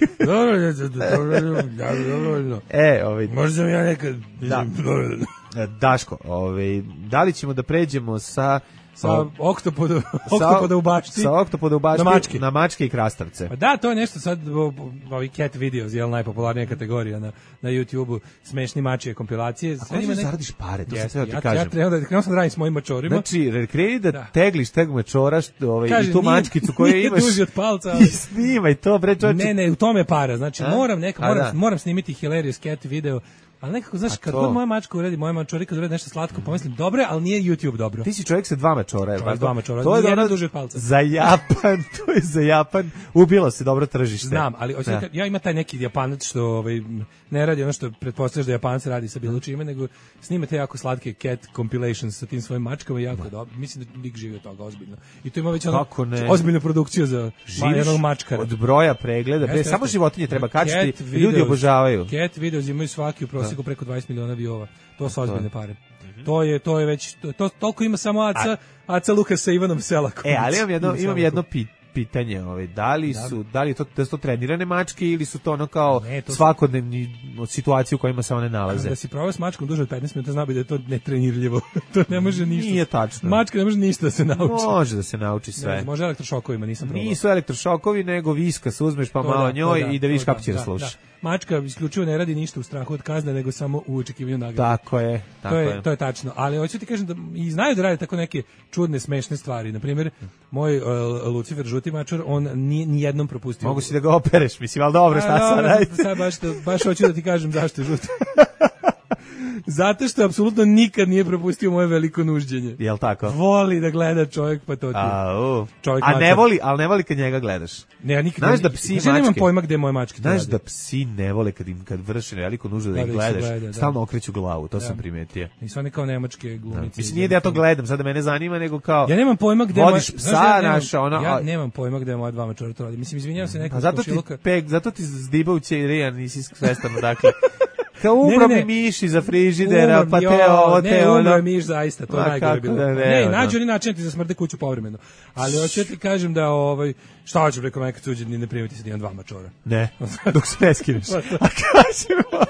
Možda mi ja nekad... Daško, da li ćemo da pređemo sa oktopoda u bašti na mačke i krastavce? Pa da, to je nešto sad, ovi cat videos, najpopularnija kategorija na YouTube-u, smešni mačije kompilacije. A kako zaradiš pare, to sam ti kažem. Ja treba da radim s mojim mačorima. Znači, kreni da tegliš teg mačora i tu mačkicu koju imaš duži od palca. I snimaj to, bre čoče. Ne, u tome je para, znači moram snimiti hilarious cat video. Ali nekako, znaš, kad god moja mačka uredi, moja mačorika uredi nešto slatko, pomislim, dobro, ali nije YouTube dobro. Ti si čovjek sa dva mačora. Dva mačora, to je jedan duže palca. Za Japan, ubilo se dobro tržište. Znam, ali ja ima taj neki Japanac što ne radi ono što pretpostavljaš da Japanac radi sa bilo čime, nego snimate jako slatke cat compilations sa tim svojim mačkama i jako dobro. Mislim da lik živi od toga ozbiljno. I to ima već ozbiljnu produkciju za jednog mačkara. Od broja pregleda, samo životinje treba kačiti, ljudi obožavaju. Cat videos imaju svaki u prosjeku preko 20 miliona viewova. To su ozbiljne pare. To je već toliko ima samo Aca Lukas sa Ivanom Selakom. Ali imam jedno pitanje, da li je to trenirane mačke ili su to ono kao svakodnevni situacije u kojima se one nalaze? Da si probao s mačkom duže od 15 minuta, zna bi da je to netrenirljivo. To ne može ništa. Nije tačno. Mačka ne može ništa da se nauči. Može da se nauči sve. Može elektrošokovima, nisam probao. Nisu elektrošokovi, nego viskas uzmeš pa malo njoj i da vidiš kako će da sluša. Mačka isključivo ne radi ništa u strahu od kazne, nego samo u očekivanju nagrade. Tako je. To je tačno. Ali hoću ti kažem da i znaju da rade tako neke čudne, smešne stvari. Na primjer, moj Lucifer, žuti mačor, on ni jednom propustio. Mogu si da ga opereš, mislim, ali dobro, šta sad radite? Sad baš hoću da ti kažem zašto je žuti. Zato što apsolutno nikad nije propustio moje veliko nužđenje. Jel tako? Voli da gleda čovjek, pa to ti. Ali ne voli kad njega gledaš. Ne, ja nikad. Znaš da psi i mačke. Nemam pojma gde moje mačke. Znaš da psi ne vole kad vrše veliko nuždu da ih gledaš. Stalno okreću glavu, to sam primetio. Nisu oni kao nemačke glumice. Mislim, nije da ja to gledam, sad da mene zanima, nego kao... Ja nemam pojma gde vodiš psa naša, ona... Ja nemam pojma gde moja 2 mačora to radi. Mislim, izvinjavam se nekako komšiluka. Zato ti zdiba u Ćerijan, nisi svestan, dakle... Kao umro mi miši za frižidera, pa te ovo, te ono. Ne, umro miš zaista, to je najgore bilo. Ne, nađu oni način ti za smrde kuću povremeno. Ali hoću ti kažem da, šta hoću preko meka tuđe, ne primiti se da imam 2 mačora. Ne, dok se ne skineš. A kažem,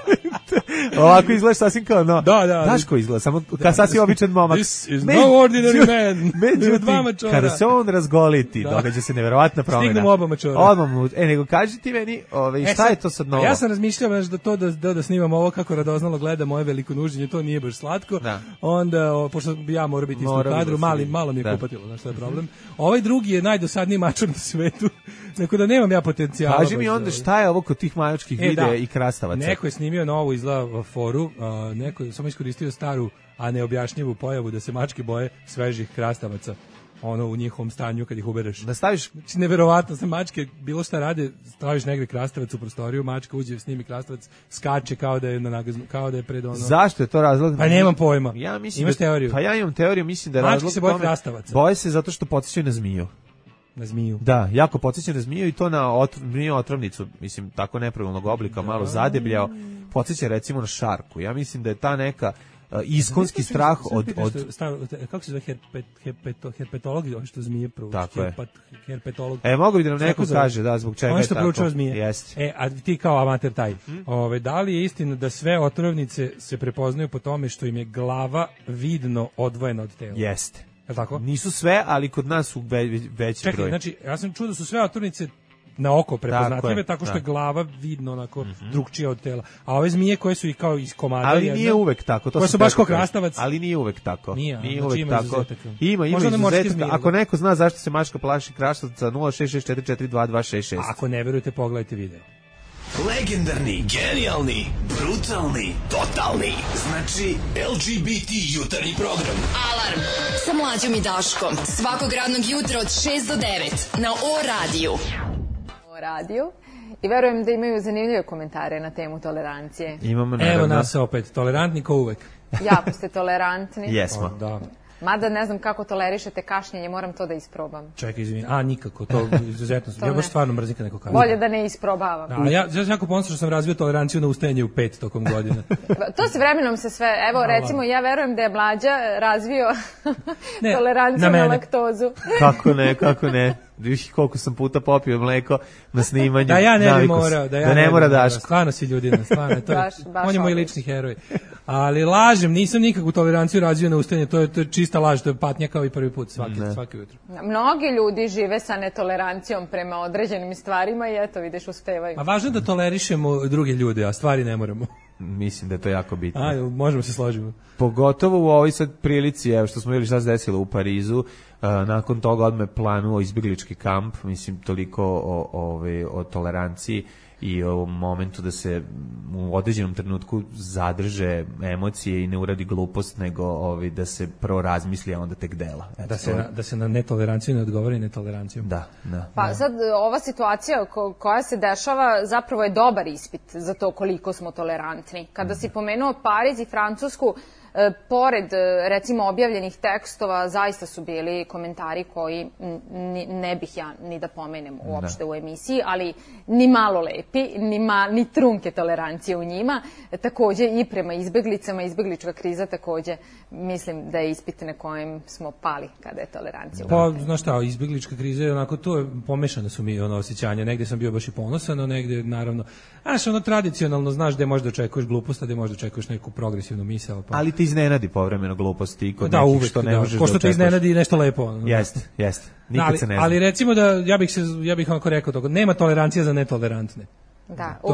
ovako izgledaš sasvim kao, no. Da. Daško izgleda, samo kao sasvim običan momak. This is no ordinary man. Međutim, kada se on razgoliti, događa se neverovatna promjena. Stignu oba mačora. Odmah, nego kaži ti meni, šta je to sad novo? Ja sam razmišljao da snimam ovo kako radoznalo gleda moje veliko nužđenje, to nije baš slatko. Onda, pošto ja moram biti isto u kadru, malo mi je kupatilo, znaš što je problem. Ovaj drugi je najdosadniji mačor na svetu, neko da nemam ja potencijala. Kaži mi onda šta je ovo kod tih mačkih videa i krastavaca? Neko je snimio novu izgleda foru, neko je samo iskoristio staru, a neobjašnjivu pojavu da se mačke boje svežih krastavaca. U njihovom stanju kad ih ubereš. Da staviš, znači neverovatno, sa mačke bilo šta rade, staviš negde krastavac u prostoriju, mačka uđe, snimi krastavac, skače kao da je pred ono. Zašto je to razlog? Pa nemam pojma. Ja mislim imaš teoriju? Pa ja imam teoriju, mislim da je razlog. Mačke se boje krastavaca. Boje se zato što podsjećaju na zmiju. Na zmiju. Da, jako podsjeća na zmiju i to na zmiju otrovnicu, mislim tako nepravilnog oblika, malo zadebljao. Podsjeća recimo na šarku. Ja mislim da je ta neka iskonski strah od kako se zove herpetolog, što zmije prouči. Herpetolog. Mogu bi da nam neko kaže zbog čega je tako. On što proučava zmije. A ti kao amater taj. Da li je istina da sve otrovnice se prepoznaju po tome što im je glava vidno odvojena od tela? Jeste. Tako? Nisu sve, ali kod nas su veći broj. Čekaj, znači, ja sam čuo da su sve otrovnice na oko prepoznatljive, tako što je glava vidno onako drugčija od tela. A ove zmije koje su i kao iz komada, ali nije uvek tako. Koje su baš kao krastavac. Ali nije uvek tako. Nije uvek tako. Ima izuzetka. Ako neko zna zašto se mačka plaši krastavca, 066442266. Ako ne verujete, pogledajte video. Legendarni, genijalni, brutalni, totalni. Znači LGBT jutarnji program. Alarm sa Mlađom i Daškom. Svakog radnog jutra od 6 do 9 na O-radiju. O-radiju. I verujem da imaju zanimljive komentare na temu tolerancije. Imamo naravno. Evo nas opet, tolerantni ko uvek. Jako ste tolerantni. Jesmo. Da. Mada ne znam kako tolerišete kašnjenje, moram to da isprobam. Čekaj, izvini. Nikako, to izuzetno. Ja baš stvarno mrzim kad neko kaže. Bolje da ne isprobavam. Ja jako ponosno što sam razvio toleranciju na ustajanje u 5 tokom godine. To se vremenom se sve, evo recimo ja verujem da je Mlađa razvio toleranciju na laktozu. Kako ne. Viš koliko sam puta popio mleko na snimanju. Da ja ne bi morao. Da ne mora Daško. Stvarno si ljudina, stvarno. On je moj lični heroj. Ali lažem, nisam nikakvu toleranciju razvio na ustajanje, to je čista laž, to je patnja kao i prvi put, svaki jutro. Mnogi ljudi žive sa netolerancijom prema određenim stvarima i eto, vidiš, uspevaju. A važno da tolerišemo druge ljude, a stvari ne moramo. Mislim da je to jako bitno. Možemo se složiti. Pogotovo u ovoj sad prilici, evo što smo vidjeli šta se desilo u Parizu, nakon toga odmah planuo izbjeglički kamp, mislim toliko o toleranciji i o momentu da se u određenom trenutku zadrže emocije i ne uradi glupost, nego da se prvo razmisli, a onda tek dela. Da se na netoleranciju ne odgovori netolerancijom. Da. Pa sad ova situacija koja se dešava zapravo je dobar ispit za to koliko smo tolerantni. Kada si pomenuo Pariz i Francusku, pored recimo objavljenih tekstova zaista su bili komentari koji ne bih ja ni da pomenem uopšte u emisiji, ali ni malo lepi, ni trunke tolerancije u njima. Takođe i prema izbeglicama, izbeglička kriza takođe mislim da je ispit na kojem smo pali kada je tolerancija. Pa znaš šta, izbeglička kriza je onako, to je pomešane su mi osjećanja, negde sam bio baš i ponosan, a negde naravno, tradicionalno znaš gde možda očekuješ glupost, a gde možda očekuješ neku progresivnu misao. Ali te iznenadi povremeno gluposti kod nekih uvek, što ne možeš da očekuješ. Ko što te iznenadi nešto lepo. Jeste. Nikad se ne zna. Ali recimo da, ja bih onako rekao toga, nema tolerancija za netolerantne. Da, u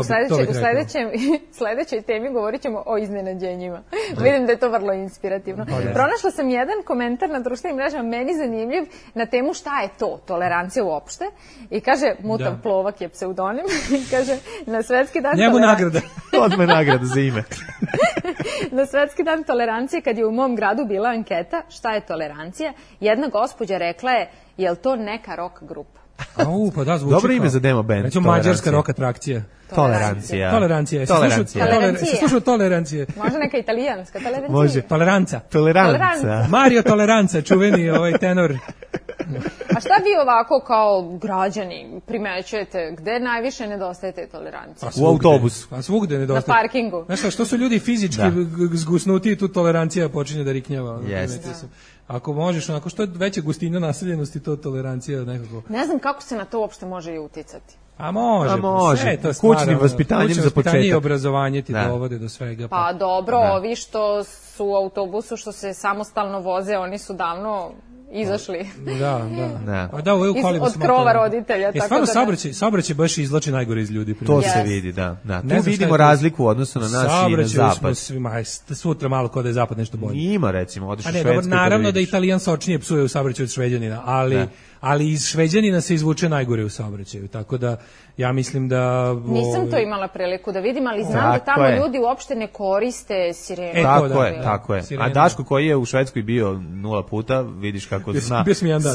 sledećoj temi govorit ćemo o iznenađenjima. Vidim da je to vrlo inspirativno. Pronašla sam jedan komentar na društvenim mrežama, meni zanimljiv, na temu šta je to, tolerancija uopšte. I kaže, Mutan Plovak je pseudonim, kaže, na svetski dan njemu nagrada. Odmah nagrada za ime. Na svetski dan tolerancije, kad je u mom gradu bila anketa, šta je tolerancija, jedna gospođa rekla je, je li to neka rock grupa? Pa da, zvuči dobro ime za demo band. Recimo mađarska rock atrakcija. Tolerancija. Se slušao tolerancije. Možda neka italijanska tolerancija. Može. Toleranca. Mario Toleranca, čuveni tenor. A šta vi ovako kao građani primećujete, gde najviše nedostaje te tolerancije? U autobusu. Pa svugde nedostaje. Na parkingu. Znaš što su ljudi fizički zgusnuti, tu tolerancija počinje da riknjava. Ako možeš, onako što je veća gustina naseljenosti, to tolerancija nekako. Ne znam kako se na to uopšte može i uticati. A može. Kućnim vaspitanjem za početak. I obrazovanje ti dovode do svega. Pa dobro, ovi što su u autobusu, što se samostalno voze, oni su davno izašli. Da. Od krova roditelja. Stvarno saobraćaj baš izvlači najgore iz ljudi. To se vidi, da. Tu vidimo razliku u odnosu na nas i na zapad. Sutra malo kao da je zapad nešto bolje. Ima, recimo, odeš u Švedsku. Naravno da Italijan sočnije psuje u saobraćaju od Šveđanina, ali iz Šveđanina se izvuče najgore u saobraćaju, tako da ja mislim da... Nisam to imala priliku da vidim, ali znam da tamo ljudi uopšte ne koriste sirenu. Tako je. A Daško koji je u Švedskoj bio 0 puta, vidiš kako zna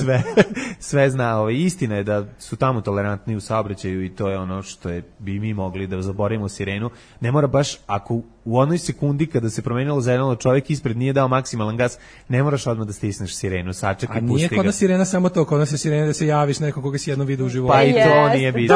sve zna. Istina je da su tamo tolerantni u saobraćaju i to je ono što bi mi mogli da zaboravimo sirenu. Ne mora baš, ako u onoj sekundi kada se promenilo zeleno, čovjek ispred nije dao maksimalan gas, ne moraš odmah da stisneš sirenu, sačekaj, pusti ga. A nije kod nas sirena samo to, kod nas je sirena da se javiš nekom koga si jednom vidio u životu. Pa i to nije bitno.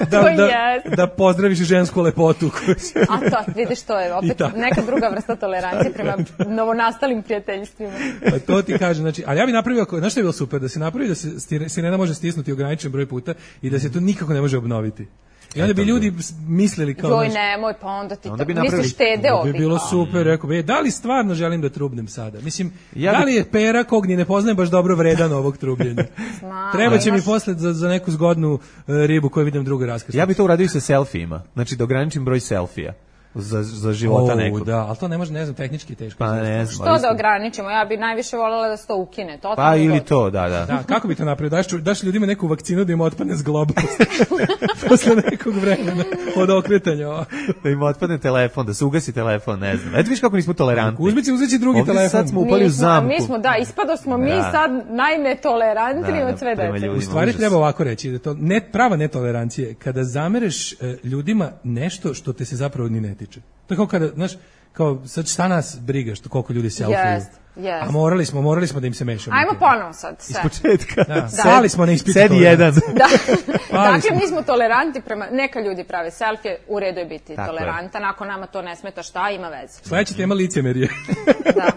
Da pozdraviš žensku lepotu. A to, vidiš, to je opet neka druga vrsta tolerancije prema novonastalim prijateljstvima. Pa to ti kaže, znači, ali ja bi napravio, znaš što je bilo super, da se napravi da se sirena može stisnuti ograničen broj puta i da se to nikako ne može obnoviti. I onda bi ljudi mislili kao... Joj, nemoj, pa onda ti misliš štede ovih. Bi bilo super, rekao bi, da li stvarno želim da trubnem sada? Mislim, da li je pera kog ni ne poznajem baš dobro vredan ovog trubljenja? Treba će mi posle za neku zgodnu ribu koju vidim drugu raskrsnicu. Ja bi to uradio sa selfijima, znači da ograničim broj selfija za života nekog. Da, ali to ne može, ne znam, tehnički teško. Pa ne znam. Što da ograničimo? Ja bi najviše voljela da se to ukine. Pa ili to, da. Da, kako bi to napravio? Daš ljudima neku vakcinu da im otpadne zgloba posle nekog vremena od okretanja. Da im otpadne telefon, da se ugasi telefon, ne znam. Eto viš kako nismo tolerantni. Uzmići uzeći drugi telefon. Sad smo upali u zamku. Ispado smo mi sad najnetolerantniji od sve dece. U stvari treba ovako reći, da to prava netolerancija, kada zamereš ljudima nešto što te se zapravo ni ne tiče. To je kao kada, znaš, kao sad šta nas briga što koliko ljudi selfiju. A morali smo da im se mešamo. Ajmo ponovo sad. Iz početka. Sali smo na ispitu. Sedi jedan. Dakle, mi smo toleranti prema, neka ljudi prave selfije, u redu je biti tolerantan, ako nama to ne smeta, šta ima veze. Sljedeća tema licemerje. Da.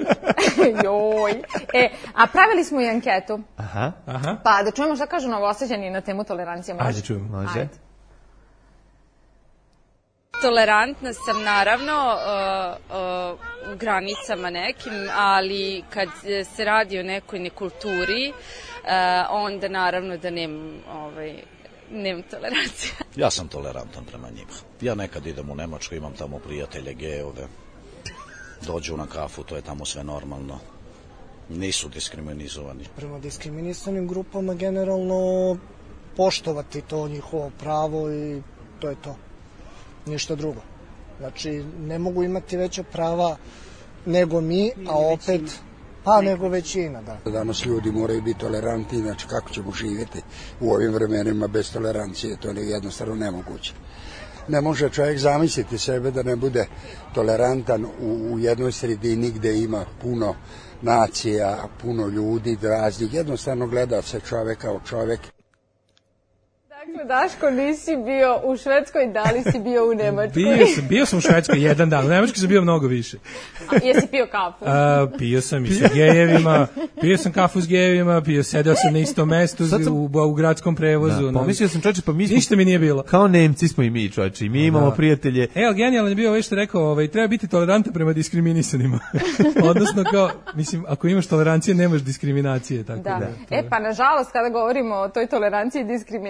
Joj. A pravili smo i anketu. Aha. Pa da čujemo šta kažu Novosađani na temu tolerancije. Ajde čujemo. Može. Tolerantna sam naravno u granicama nekim, ali kad se radi o nekoj nekulturi, onda naravno da nemam tolerancije. Ja sam tolerantan prema njima. Ja nekad idem u Nemačku, imam tamo prijatelje gejove, dođu na kafu, to je tamo sve normalno. Nisu diskriminizovani. Prema diskriminisanim grupama generalno poštovati to njihovo pravo i to je to. Ništa drugo. Znači, ne mogu imati veća prava nego mi, a opet, nego većina, da. Danas ljudi moraju biti tolerantni, znači kako ćemo živjeti u ovim vremenima bez tolerancije, to je jednostavno nemoguće. Ne može čovjek zamisliti sebe da ne bude tolerantan u jednoj sredini gde ima puno nacija, puno ljudi, raznih, jednostavno gleda se čovjek kao čovjek. Dakle, Daško, nisi bio u Švedskoj, da li si bio u Nemačkoj? Bio sam u Švedskoj jedan dan, u Nemačkoj sam bio mnogo više. Jesi pio kafu? Pio sam i sa gejevima, kafu s gejevima, sedeo sam na istom mestu u gradskom prevozu. Pomislio sam, čovječe, pa mi smo... Ništa mi nije bilo. Kao Nemci smo i mi, čovječe, i mi imamo prijatelje. Ali genijalno je bio ovaj što rekao, treba biti tolerantan prema diskriminisanima. Odnosno, kao, mislim, ako imaš tolerancije, nemaš diskriminacije. Tako da. Pa nažalost, kada govorimo o toj toleranciji i diskriminaciji, što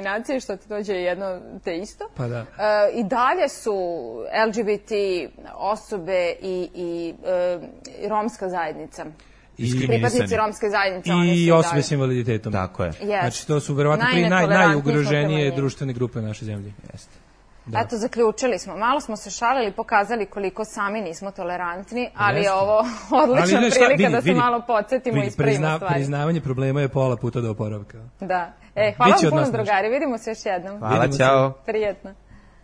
što ti dođe jedno te isto. Pa da. I dalje su LGBT osobe i romska zajednica. Pripadnici romske zajednice. I osobe s invaliditetom. Tako je. Yes. Znači, to su verovatno najugroženije društvene grupe naše zemlje. Jeste. Da. Eto, zaključili smo. Malo smo se šalili, pokazali koliko sami nismo tolerantni, ali je ovo odlična prilika da se malo podsjetimo i ispravimo stvari. Priznavanje problema je pola puta do oporavka. Da. Hvala vam puno, drugari. Vidimo se još jednom. Hvala, ćao. Prijetno.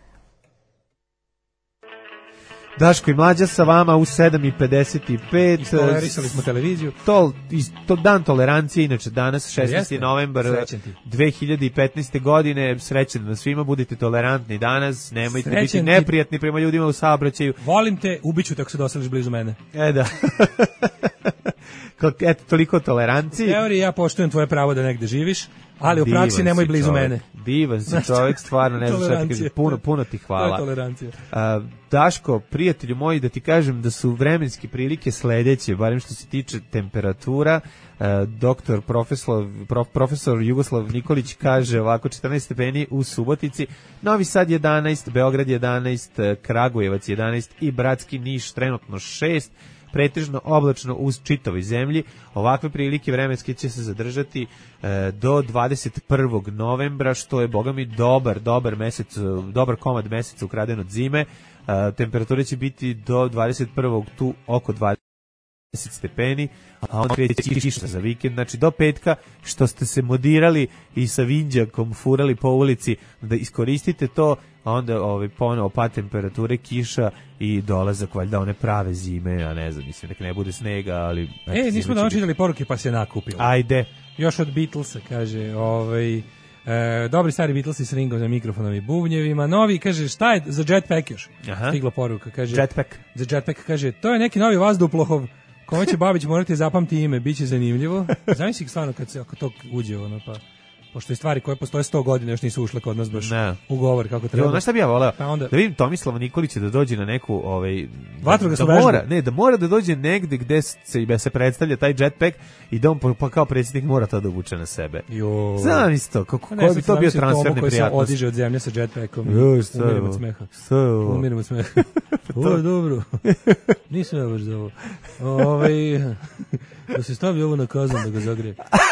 Daško i Mlađa sa vama u 7:55. Istolerisali smo televiziju. Dan tolerancije, inače danas 16. novembar 2015. godine. Srećan da svima, budite tolerantni danas, nemojte biti neprijatni prema ljudima u saobraćaju. Volim te, ubiću te ako se doseliš blizu mene. Da. Eto, toliko toleranciji. U teoriji ja poštujem tvoje pravo da negde živiš, ali u praksi nemoj blizu mene. Divan si čovjek, stvarno, ne znam šta ti kažem. Puno ti hvala. To je tolerancija. Daško, prijatelju moji, da ti kažem da su vremenske prilike sledeće, barem što se tiče temperatura. Profesor Jugoslav Nikolić kaže ovako: 14 stepeni u Subotici, Novi Sad 11, Beograd 11, Kragujevac 11 i Bratski Niš trenutno 6. Pretežno oblačno uz čitavoj zemlji. Ovakve prilike vremenske će se zadržati do 21. novembra, što je, boga mi, dobar mesec, dobar komad meseca ukraden od zime. Temperature će biti do 21. tu oko 20 stepeni, a onda kreće kiša za vikend, znači do petka, što ste se modirali i sa vinđakom furali po ulici, da iskoristite to, a onda ponovo pad temperature, kiša i dolazak valjda one prave zime, a ne znam, mislim, nek ne bude snega, ali... nismo da čitali poruke pa se nakupili. Ajde. Još od Beatlesa, kaže, dobri stari Beatlesi s Ringom za mikrofonom i bubnjevima. Novi, kaže, šta je za Jetpack još? Stigla poruka, kaže... Jetpack. Za Jetpack, kaže, to je neki novi vazduhoplohov. Kome će Babić morati zapamti ime, bit će zanimljivo. Zamisli stvarno ako to uđe, pa... Pošto je stvari koje postoje 100 godina još nisu ušle kod nas baš u govor kako treba. Znaš šta bi ja voleo? Da vidim Tomislava Nikolića da dođe na neku... vatrogasnu vežbu. Da mora da dođe negde gde se predstavlja taj Jetpack i da on kao predsjednik mora to da obuče na sebe. Znam isto, koji bi to bio transfer neprijatnosti. Koji se odiže od zemlje sa Jetpackom. Umirim od smeha. Umirim od smeha. Ovo je dobro. Nisam ja baš za ovo. Da se stavi ovo na kazan da ga zagrije.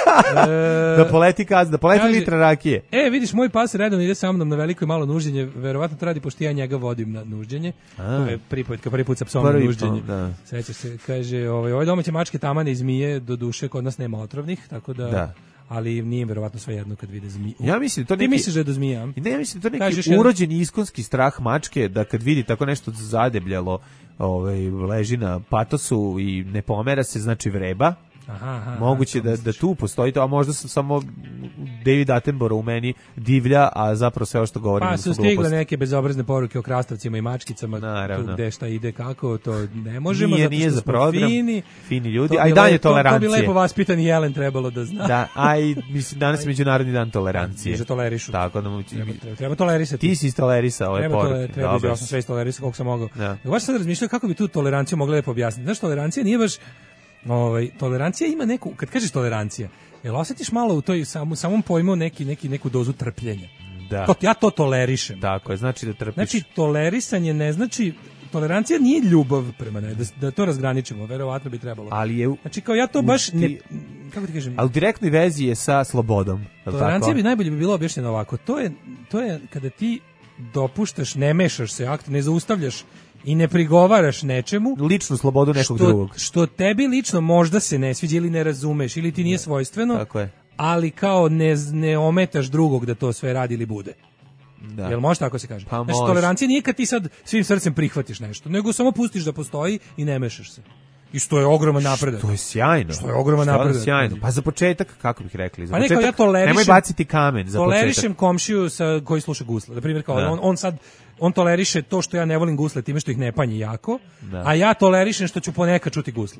Da poleti kazan, da poleti litra rakije. Vidiš, moj pas redovno ide sa mnom na veliko i malo nužđenje, verovatno to radi pošto ja njega vodim na nužđenje. To je prvi put sa psom na nužđenje. Seća se, kaže, ove domaće mačke, tamane i zmije, do duše kod nas nema otrovnih, tako da... ali nije verovatno sve jedno kad vide zmiju. Ja mislim to neki... Ti misliš da je do zmija? Ne, mislim to neki urođeni iskonski strah mačke, da kad vidi tako nešto zadebljalo, leži na patosu i ne pomera se, znači vreba. Moguće da tu postoji to, a možda sam samo David Attenborough u meni divlja, a zapravo sve ovo što govorim pa su stigle neke bezobrazne poruke o krastavcima i mačkicama. Naravno. Gde šta ide, kako, to ne možemo, nije za program, fini ljudi, a i dalje tolerancije. To bi lepo vaspitani Jelen trebalo da zna. Da, a i mislim, danas je Međunarodni dan tolerancije. Že tolerišu. Tako da treba tolerisati. Ti si istolerisao ove poruke. Treba, ja sam sve istolerisao koliko sam mogao. Baš sad razmišljam kako bi tu toleranciju mogli lepo objasniti. Znaš, tolerancija nije baš... tolerancija ima neku, kad kažeš tolerancija, jel osjetiš malo u toj samom pojmu neku dozu trpljenja? Da. Ja to tolerišem. Tako je, znači da trpiš. Znači, tolerisanje ne znači, tolerancija nije ljubav prema ne, da to razgraničimo, verovatno bi trebalo. Ali je... Znači, kao ja to baš ne, kako ti kažem? Ali u direktnoj vezi je sa slobodom. Tolerancija bi najbolje bilo objašnjeno ovako, to je kada ti dopuštaš, ne mešaš se aktivno, ne zaustavljaš i ne prigovaraš nečemu, ličnu slobodu nekog drugog. Što tebi lično možda se ne sviđa ili ne razumeš ili ti nije svojstveno, tako je. Ali kao ne ometaš drugog da to sve radi ili bude. Da. Jel može tako se kaže? Pa znači, tolerancija nije kad ti sad svim srcem prihvatiš nešto, nego samo pustiš da postoji i ne mešaš se. I što je ogroman napredak. To je sjajno. Što je ogroman napredak. Sjajno. Pa za početak, kako bih rekli, za početak, ja tolerišem, nemoj baciti kamen za početak. Tolerišem komšiju koji sluša gusle. Na primjer, kao on toleriše to što ja ne volim gusle time što ih ne panji jako, a ja tolerišem što ću ponekad čuti gusle.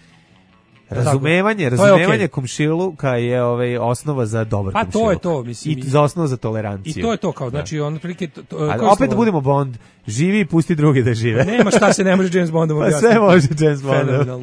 Razumevanje komšiluka je osnova za dobar komšiluk. Pa to je to, mislim. I za osnova za toleranciju. I to je to, kao, znači, on prilike... Ali opet budemo Bond, živi i pusti drugi da žive. Nema šta se ne može James Bondom objasniti. Pa sve može James Bondom. Fenomenalno.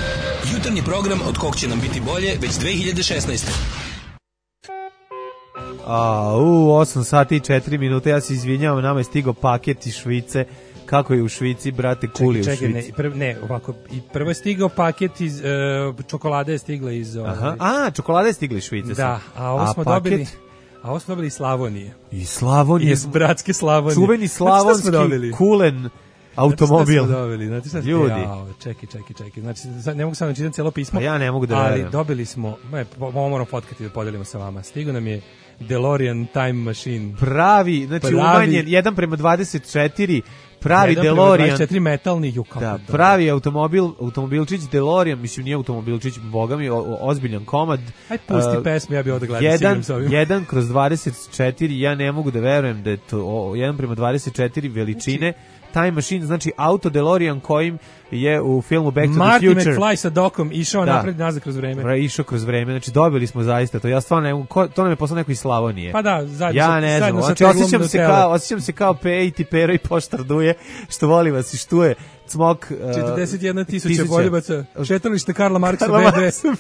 Jutarnji program od kog će nam biti bolje već 2016. U 8 sati i 4 minute, ja se izvinjavam, nama je stigao paket iz Švice. Kako je u Švici, brate, kuli u Švici? Ovako, prvo je stigao paket iz, čokolade je stigla iz... čokolada je stigla iz Švice. Da, a ovo smo dobili... A ovo smo dobili iz Slavonije. Iz Slavonije? Iz bratske Slavonije. Čuveni slavonski kulen automobil. Znate šta smo Ljudi. Čekaj. Znači, ne mogu samo čitam cijelo pismo. Pa ja ne mogu da verujem. Ali dobili smo, moram fotkati da podelimo sa vama. Stigo nam je DeLorean Time Machine. Pravi, znači umanjen 1:24, pravi DeLorean. 1:24 metalni, da, pravi automobilčić DeLorean, mislim nije automobilčić, boga mi, ozbiljan komad. Aj pusti pesmu, ja bih ovdje gledao sigurno s ovim. 1/24, ja ne mogu da verujem da je to 1:24 veličine. Time Machine, znači auto DeLorean kojim je u filmu Back to Marty the Future. Marty McFly sa Docom išao napred nazad kroz vreme. Išao kroz vreme, znači dobili smo zaista to. Ja stvarno ne mogu, to nam je poslao neko iz Slavonije. Pa da, ja ne znam, znači osjećam se kao Pejti Pero i Poštar Duje, što voli vas i štuje. Cmok 41.000 poljubaca, šetalište Karla Marksa BD,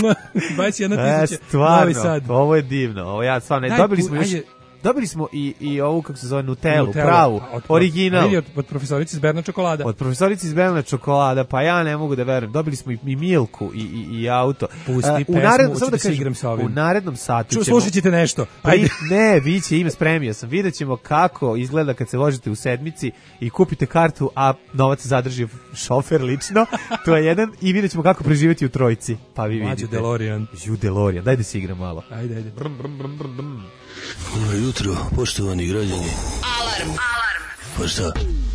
21.000 Novi Sad. Ovo je divno, ovo ja stvarno ne, dobili smo i ovu, kako se zove, Nutellu, pravu, original. Od profesorice iz Berna čokolada. Od profesorice iz Berna čokolada, pa ja ne mogu da verujem. Dobili smo i Milku i auto. Pusti pesmu, hoću da se igram sa ovim. U narednom satu ćemo... Slušat ćete nešto. Ajde. Ne, biće ime, spremio sam. Vidjet ćemo kako izgleda kad se vožete u sedmici i kupite kartu, a novac zadrži šofer lično. To je jedan. I vidjet ćemo kako preživjeti u trojici. Pa vi vidite. DeLorean. Daj da se igram malo. Ajde. Dobro jutro, poštovani građani. Alarm. Pa šta?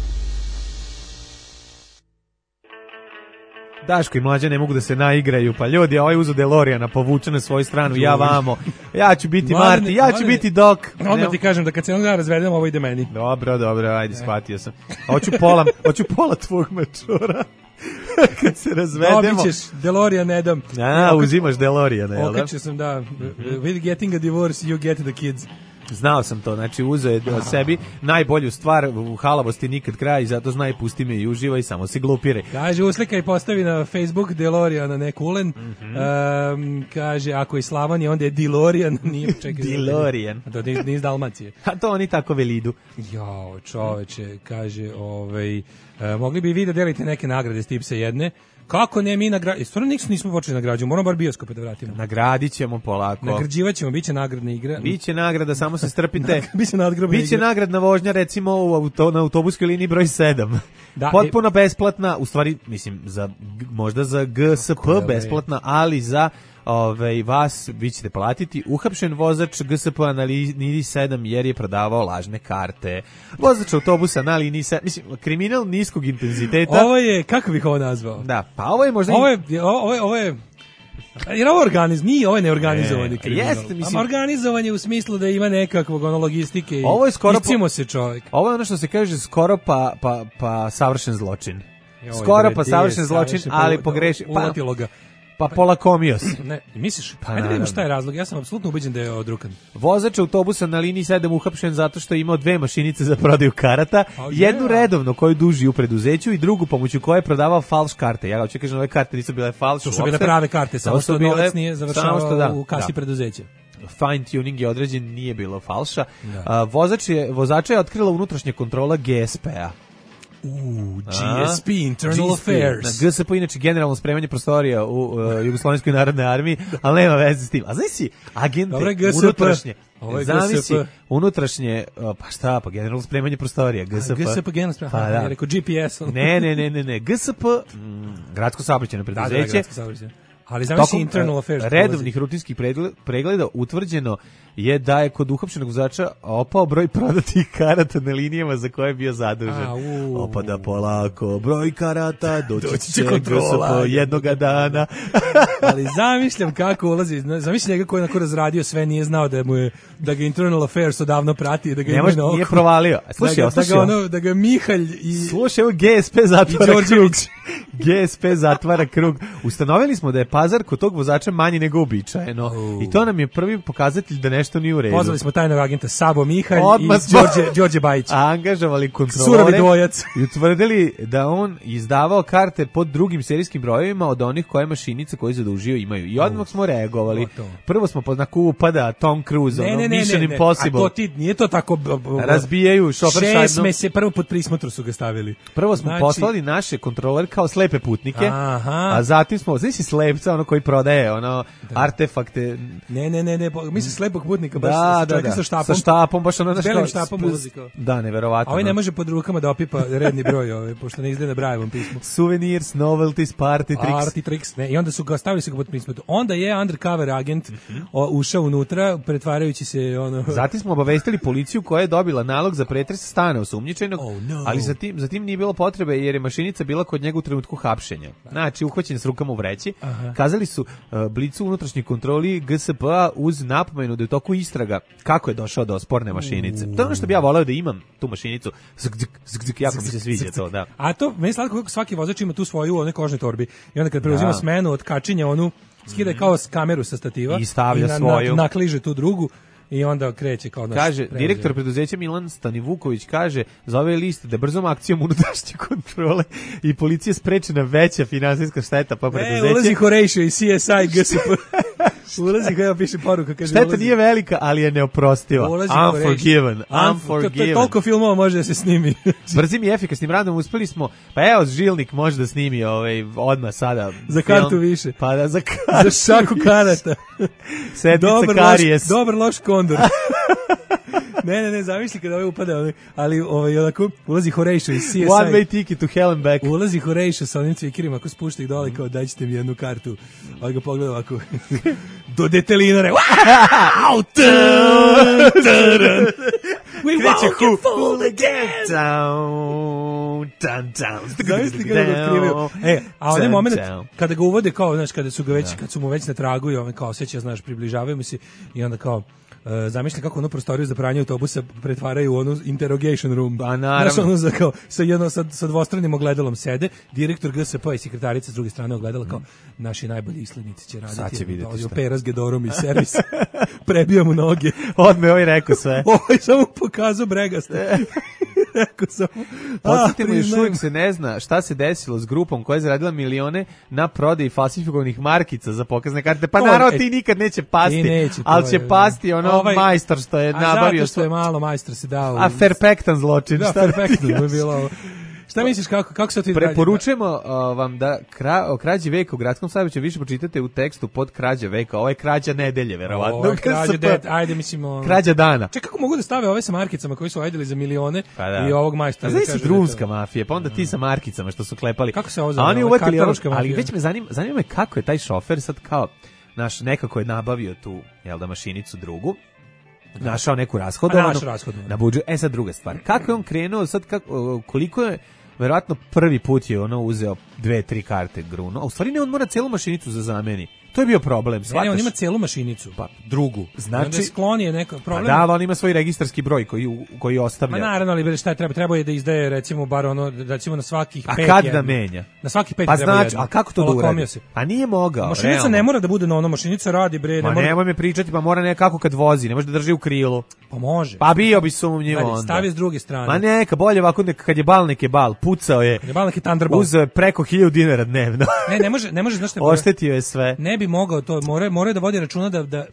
Daško i Mlađa ne mogu da se naigraju, pa ljudi, ovaj uzo DeLoreana povuče na svoju stranu, ja vamo, ja ću biti Marty, ja ću biti Doc. Onda ti kažem da kad se jednog dana razvedemo, ovo ide meni. Dobro, ajde, shvatio sam. Hoću pola tvog mačora. Kad se razvedemo. Dobićeš DeLorean, Edam. Uzimaš DeLorean, jel da? Okačio sam, da. With getting a divorce, you get the kids. Znao sam to, znači uzeo je sebi najbolju stvar, u halavosti nikad kraj, i zato znaj, pusti me i uživaj, samo se glupiraj. Kaže, uslika i postavi na Facebook DeLorean, ne kulen. Kaže, ako je Slavonije, onda je DeLorean. DeLorean. To nije iz Dalmacije. A to oni tako velidu. Jao, čoveče, kaže, mogli bi vi da delite neke nagrade s tipsa jedne. Kako ne, mi nagrađujemo? Stvarno nismo počeli nagrađujemo, moramo bar bioskope da vratimo. Nagradit ćemo polako. Nagrađivat ćemo, bit će nagradna igra. Biće nagrada, samo se strpite. Biće nagradna vožnja, recimo na autobuskoj liniji broj 7. Da, potpuno besplatna, u stvari, mislim, možda za GSP besplatna, ali za vas vi ćete platiti. Uhapšen vozač GSP na liniji 7 jer je prodavao lažne karte. Vozač autobusa na liniji 7, mislim, kriminal niskog intenziteta. Ovo je, kako bih ovo nazvao? Da, pa ovo je možda... Ovo je jer ovo organizam, nije ovo neorganizovani kriminal. Jeste, mislim... Organizovanje u smislu da ima nekakvog logistike i iscimo se čovjek. Ovo je ono što se kaže skoro pa savršen zločin. Skoro pa savršen zločin, ali pogreši... Uvatilo ga. Pa polakomio se. Ne, misliš? Ajde da vidimo šta je razlog. Ja sam apsolutno ubeđen da je odrukan. Vozač autobusa na liniji 7 uhapšen zato što je imao 2 mašinice za prodaju karata, jednu redovno koju duži u preduzeću i drugu pomoću koje je prodavao falš karte. Ja hoću kažem, ove karte nisu bile falš. To su bile prave karte, samo što novac nije završavao u kasi preduzeća. Fine tuning je određen, nije bilo falša. Vozača je otkrila unutrašnja kontrola GSP-a. GSP, Internal Affairs. GSP, inače generalno spremanje prostorija u Jugoslovenskoj narodnoj armiji, ali nema veze s tim. A znaš si, agente unutrašnje, unutrašnje, pa šta, pa generalno spremanje prostorija, GSP. GSP, generalno spremanje, ja rekao GPS. Ne, GSP, gradsko saobraćajno preduzeće. Da, gradsko saobraćajno. Ali zamisli Internal Affairs. Redovnih rutinskih pregleda utvrđeno je da je kod uhapšenog vozača opao broj prodatih karata na linijama za koje je bio zadužen. Opada polako broj karata, doći će GSP jednoga dana. Ali zamišljam kako ulazi, zamisli njega koji je onako razradio sve, nije znao da ga Internal Affairs odavno prati, da ga ima na oko. Nije provalio. Slušaj, da ga Mihalj i... Slušaj, evo GSP zatvara ključ. GSP zatvara krug. Ustanovili smo da je pazar kod tog vozača manji nego uobičajeno. I to nam je prvi pokazatelj da nešto nije u redu. Pozvali smo tajnog agenta Sabo Mihalj i Đorđe Bajić. Angažovali kontrolore. Surovi dvojac. I utvrdili da on izdavao karte pod drugim serijskim brojevima od onih koje mašinice koje zadužio imaju. I odmah smo reagovali. Prvo smo po znaku upada Tom Cruise, Mission Impossible. A to ti, nije to tako... Razbijaju šofer šajbno. 6 meseci, prvo pod prismotru su ga stavili. Prvo smo poslali naše kontrolore kao slepe putnike, a zatim smo, znaš si slepca, ono koji prodaje, artefakte. Ne, mislim slepog putnika, baš čovjeka sa štapom. Sa štapom, baš ono s belim štapom ulazi kao. Da, neverovatno. A ovaj ne može pod rukama da opipa redni broj, pošto ne izgleda na Brajevom pismu. Souvenirs, novelties, party tricks. Ne, i onda su ga stavili su ga pod prismotu. Onda je undercover agent ušao unutra, pretvarajući se Zatim smo obavestili policiju koja je dobila nalog za pretres stana osumnjičenog, ali zatim nije bilo potrebe jer je mašinica bila kod njega u trenutku hapšenja. Znači, uhvaćen s rukama u vreći. Kazali su Blicu unutrašnjoj kontroli GSP-a uz napomenu da je u toku istraga kako je došao do sporne mašinice. To je ono što bi ja voleo da imam tu mašinicu. Jako mi se sviđa to, da. A to, meni slatko kako svaki vozač ima tu svoju one kožne torbi. I onda kad preuzima smenu od kačinja, onu skida kao kameru sa stativa i stavlja svoju. Nakliže tu drugu. I onda kreće kao naš. Kaže, direktor preduzeća Milan Stanivuković kaže za ove liste da brzom akcijom unutrašnje kontrole i policija sprečena veća finansijska šteta pa preduzeće. Ulazi Horatio i CSI GSP. Ulazi koja piše poruka. Kaže, šteta nije velika, ali je neoprostiva. Unforgiven. Toliko filmova može da se snimi. Brzim i efikasnim radom uspeli smo, pa evo Žilnik može da snimi odmah sada. Za kartu više. Pa da, za kartu. Za šaku karata. Sedmica karijes. Dobar loš kondor. Ne, zamisli kada ovaj upada, ali onako ulazi Horatio iz CSI. One way ticket to hell and back. Ulazi Horatio sa onim cvikirima, ako spušta ih dole, kao dajte mi jednu kartu. Ali ga pogleda ovako. Do detelinare. We won't get fooled again. Zamisli kada ga otkrivaju. A onaj moment kada ga uvode kao, znaš, kad su mu već na tragu i on kao osjeća, znaš, približavaju mu se i onda kao zamišljam kako onu prostoriju za pranje autobusa pretvaraju u onu interrogation room. Pa naravno. Znaš, kao, sa dvostranim ogledalom sede, direktor GSP i sekretarica s druge strane ogledala kao naši najbolji islednici će raditi. Sad će vidjeti šta. Pera s Gedorom iz servisa. Prebija mu noge. Odme ovaj rekao sve. Ovaj samo pokazao bregaste. Rekao sam. Podsjetimo, još uvijek se ne zna šta se desilo s grupom koja je zaradila milione na prodaji falsifikovanih markica za pokazne karte. Pa naravno ti nikad neće pasti, ali će pasti majstor što je nabavio. Zato što je malo majstor se dao. A perfektan zločin. Da, perfektan je bilo ovo. Šta misliš, kako se ti preporučujemo vam da o krađi veka u gradskom saobraćaju više pročitate u tekstu pod krađa veka. Ovo je krađa nedelje, verovatno. Ovo je ajde, mislimo... Krađa dana. Čekaj, kako mogu da stave ove sa markicama koji su ajdeli za milione i ovog majstora? Znaš si drumska mafija, pa onda ti sa markicama što su klepali. Kako se ovo zove? Oni uvatili, ali već me zanima me kako je taj šofer sad kao, nekako je nabavio tu, mašinicu drugu, našao neku rashodovanu na budžet. Sad druga stvar. Kako je on krenuo, sad koliko je, verovatno prvi put je uzeo 2-3 karte gruno, a u stvari ne, on mora celu mašinicu za zameni. To je bio problem, shvataš? Ne, on ima celu mašinicu, pa drugu. Znači, sklon je neko problem. Da, on ima svoj registarski broj koji ostavlja. Ma naravno, ali šta treba je da izdaje, recimo, bar recimo na svakih 5. A kad da menja? Na svakih 5 pa treba znači, a kako to da uradi? Pa nije mogao, mašinica realno. ne mora da bude na ono, mašinica radi, bre. Nemoj me pričati, pa mora nekako kad vozi, ne može da drži u krilu. Pa može. Pa bio bi sumnjivo onda. Stavi s druge strane. Ma neka, bolje ovako, kad je bal, nek je bal, pucao je. Kad je bal, nek je Thunderbolt. Uzeo preko 1000 dinara dnevno. Ne može, znaš šta je. Oštetio je sve. Ne bi mogao to, mora da vodi računa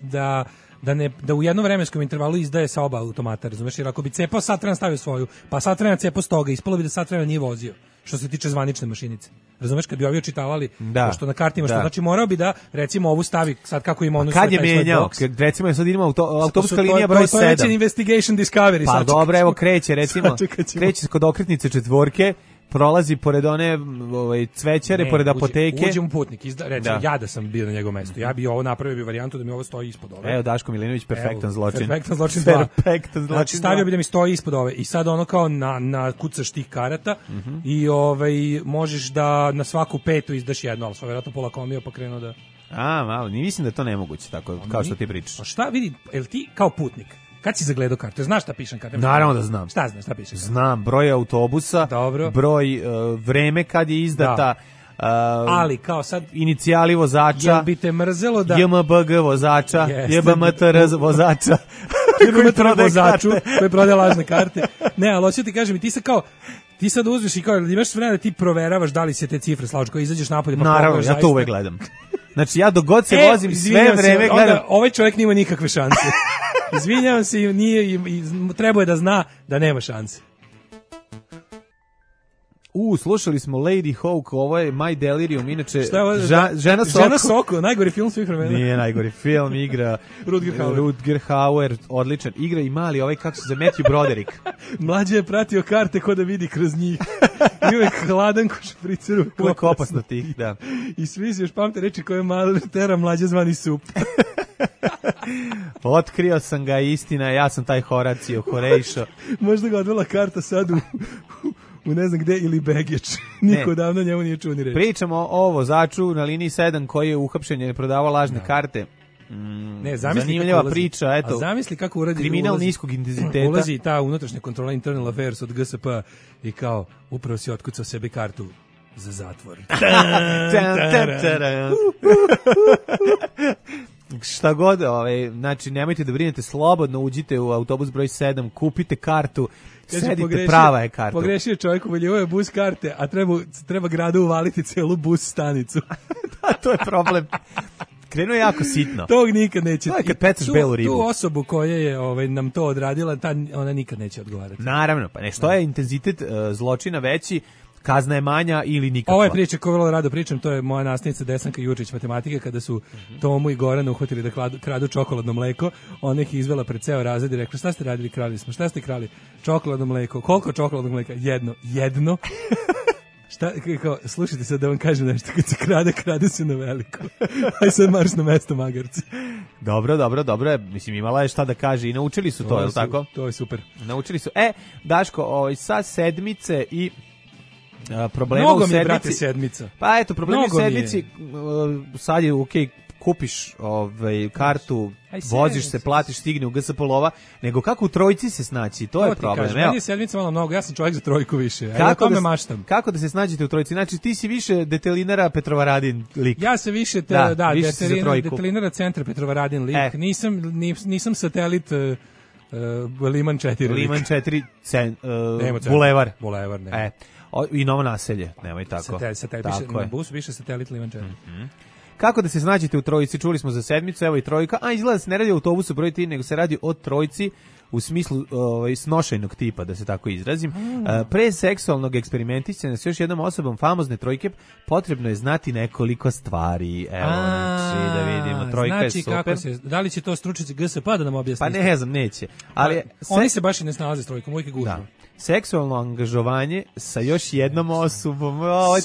da u jednom vremenskom intervalu izdaje sa oba automata, razumeš, jer ako bi cepao sat vremena stavio svoju, pa sat vremena cepao s toga, ispalo bi da sat vremena nije vozio, što se tiče zvanične mašinice. Razumeš, kad bi ovi očitavali što na kartima, što znači morao bi da, recimo, ovu stavi, sad kako ima onu svoj taj svoj box. Recimo, sad idemo autobuska linija broj 7. To je već investigation discovery. Pa dobro, evo kreće, recimo, kreće kod okretnice 4, prolazi pored one cvećare, pored apoteke. Uđem u putnik, recimo, ja da sam bio na njegovom mestu, ja bi ovo napravio varijantu da mi ovo stoji ispod ove. Evo, Daško Milinović, perfektan zločin. Perfektan zločin 2. Znači, stavio bi da mi stoji ispod ove i sad ono kao na kucaš tih karata i možeš da na svaku 5 izdaš jedno, ali svoj vjerojatno pola komio pa krenuo da... Malo, mislim da je to nemoguće, tako kao što ti pričaš. Pa šta vidi, jel ti kao putnik Kad si zagledao kartu, znaš šta piše na kartu? Naravno da znam. Šta znaš, šta piše? Znam, broj autobusa, broj vreme kad je izdata, ali kao sad inicijali vozača, jel bi te mrzelo da JMBG vozača, JBMTR vozača, koji prodaje lažne karte. Ne, ali hoću ti kažem, ti sad uzmeš i kao imaš vremena da ti proveravaš da li se te cifre slažu, kao izađeš napolje pa naravno, pogledaš. Ja to uvek gledam. Znači ja dok god se vozim sve vreme gledam. Onda ovaj čovjek nima nikakve šanse. Izvinjavam se, trebao je da zna da nema šanse. Slušali smo Lady Hawk, ovo je My Delirium, inače Žena Soko, najgori film svih vremena. Nije najgori film, igra Rutger Hauer, odličan. Igra i mali ovaj, kako se zove, Matthew Broderick. Mlađe je pratio karte ko da vidi kroz njih. I uvek hladan ko špriceru. Uvek opasno tih, da. I svi se još pamte reči koje malo tera mlađe zvani sup. Otkrio sam ga, istina, ja sam taj Horacio Horejšo. Možda ga odvela karta sad u ne znam gde ili Begeč. Niko davno njemu nije čuo ni reći. Pričamo o vozaču na liniji 7 koji je uhapšen jer prodavao lažne karte. Zanimljiva priča, eto. A zamisli kako uradi kriminal niskog intenziteta. Ulazi ta unutrašnja kontrola Internal Affairs od GSP i kao upravo si otkucao sebi kartu za zatvor. Šta god, znači nemojte da brinete, slobodno uđite u autobus broj 7, kupite kartu, sedite, prava je karta. Pogrešio čovjek, uvaljivo je bus karte, a treba gradu uvaliti celu bus stanicu. Da, to je problem. Krenuo je jako sitno. Tog nikad neće. To je kad pecaš belu ribu. Tu osobu koja je nam to odradila, ona nikad neće odgovarati. Naravno, pa što je intenzitet zločina veći, kazna je manja ili nikakva. Ovo je priča koju vrlo rado pričam, to je moja nastavnica Desanka Jurčić matematike, kada su Tomu i Gorana uhvatili da kradu čokoladno mleko, ona ih izvela pred ceo razred i rekla: šta ste radili, krali smo, šta ste krali? Čokoladno mleko. Koliko čokoladnog mleka? Jedno. Šta, kao, slušajte sad da vam kažem nešto, kad se krade se na veliko. Aj sad marš na mesto magarci. Dobro, mislim imala je šta da kaže i naučili su to, je li tako? To je super. Naučili su. Daško, sa sedmice i problema mnogo u sedmici. Mnogo mi, brate, sedmica. Pa eto, problemi u sedmici, sad je okej, kupiš kartu, voziš se, platiš, stigne u GSP lova, nego kako u trojici se snaći, to je problem. Kažem, meni je sedmica malo mnogo, ja sam čovjek za trojku više. Maštam. Kako da se snađete u trojici? Znači ti si više Detelinara Petrovaradin lik. Ja se više Detelinara Centra Petrovaradin lik. Nisam satelit Liman 4. Liman 4 Bulevar, ne. I Novo naselje, nemoj tako. Bus više satelit Liman 4. Kako da se snađete u trojici? Čuli smo za sedmicu, evo i trojka. Izgleda da se ne radi o autobusu broj 3, nego se radi o trojci u smislu snošajnog tipa, da se tako izrazim. Pre seksualnog eksperimentisanja s još jednom osobom famozne trojke potrebno je znati nekoliko stvari. Evo, znači, da vidimo, trojka je super. Kako da li će to stručnjaci GSP da nam objasni? Pa ne znam, neće. Ali oni se baš i ne snalaze s trojkom, uvijek je gužva. Seksualno angažovanje sa još jednom osobom.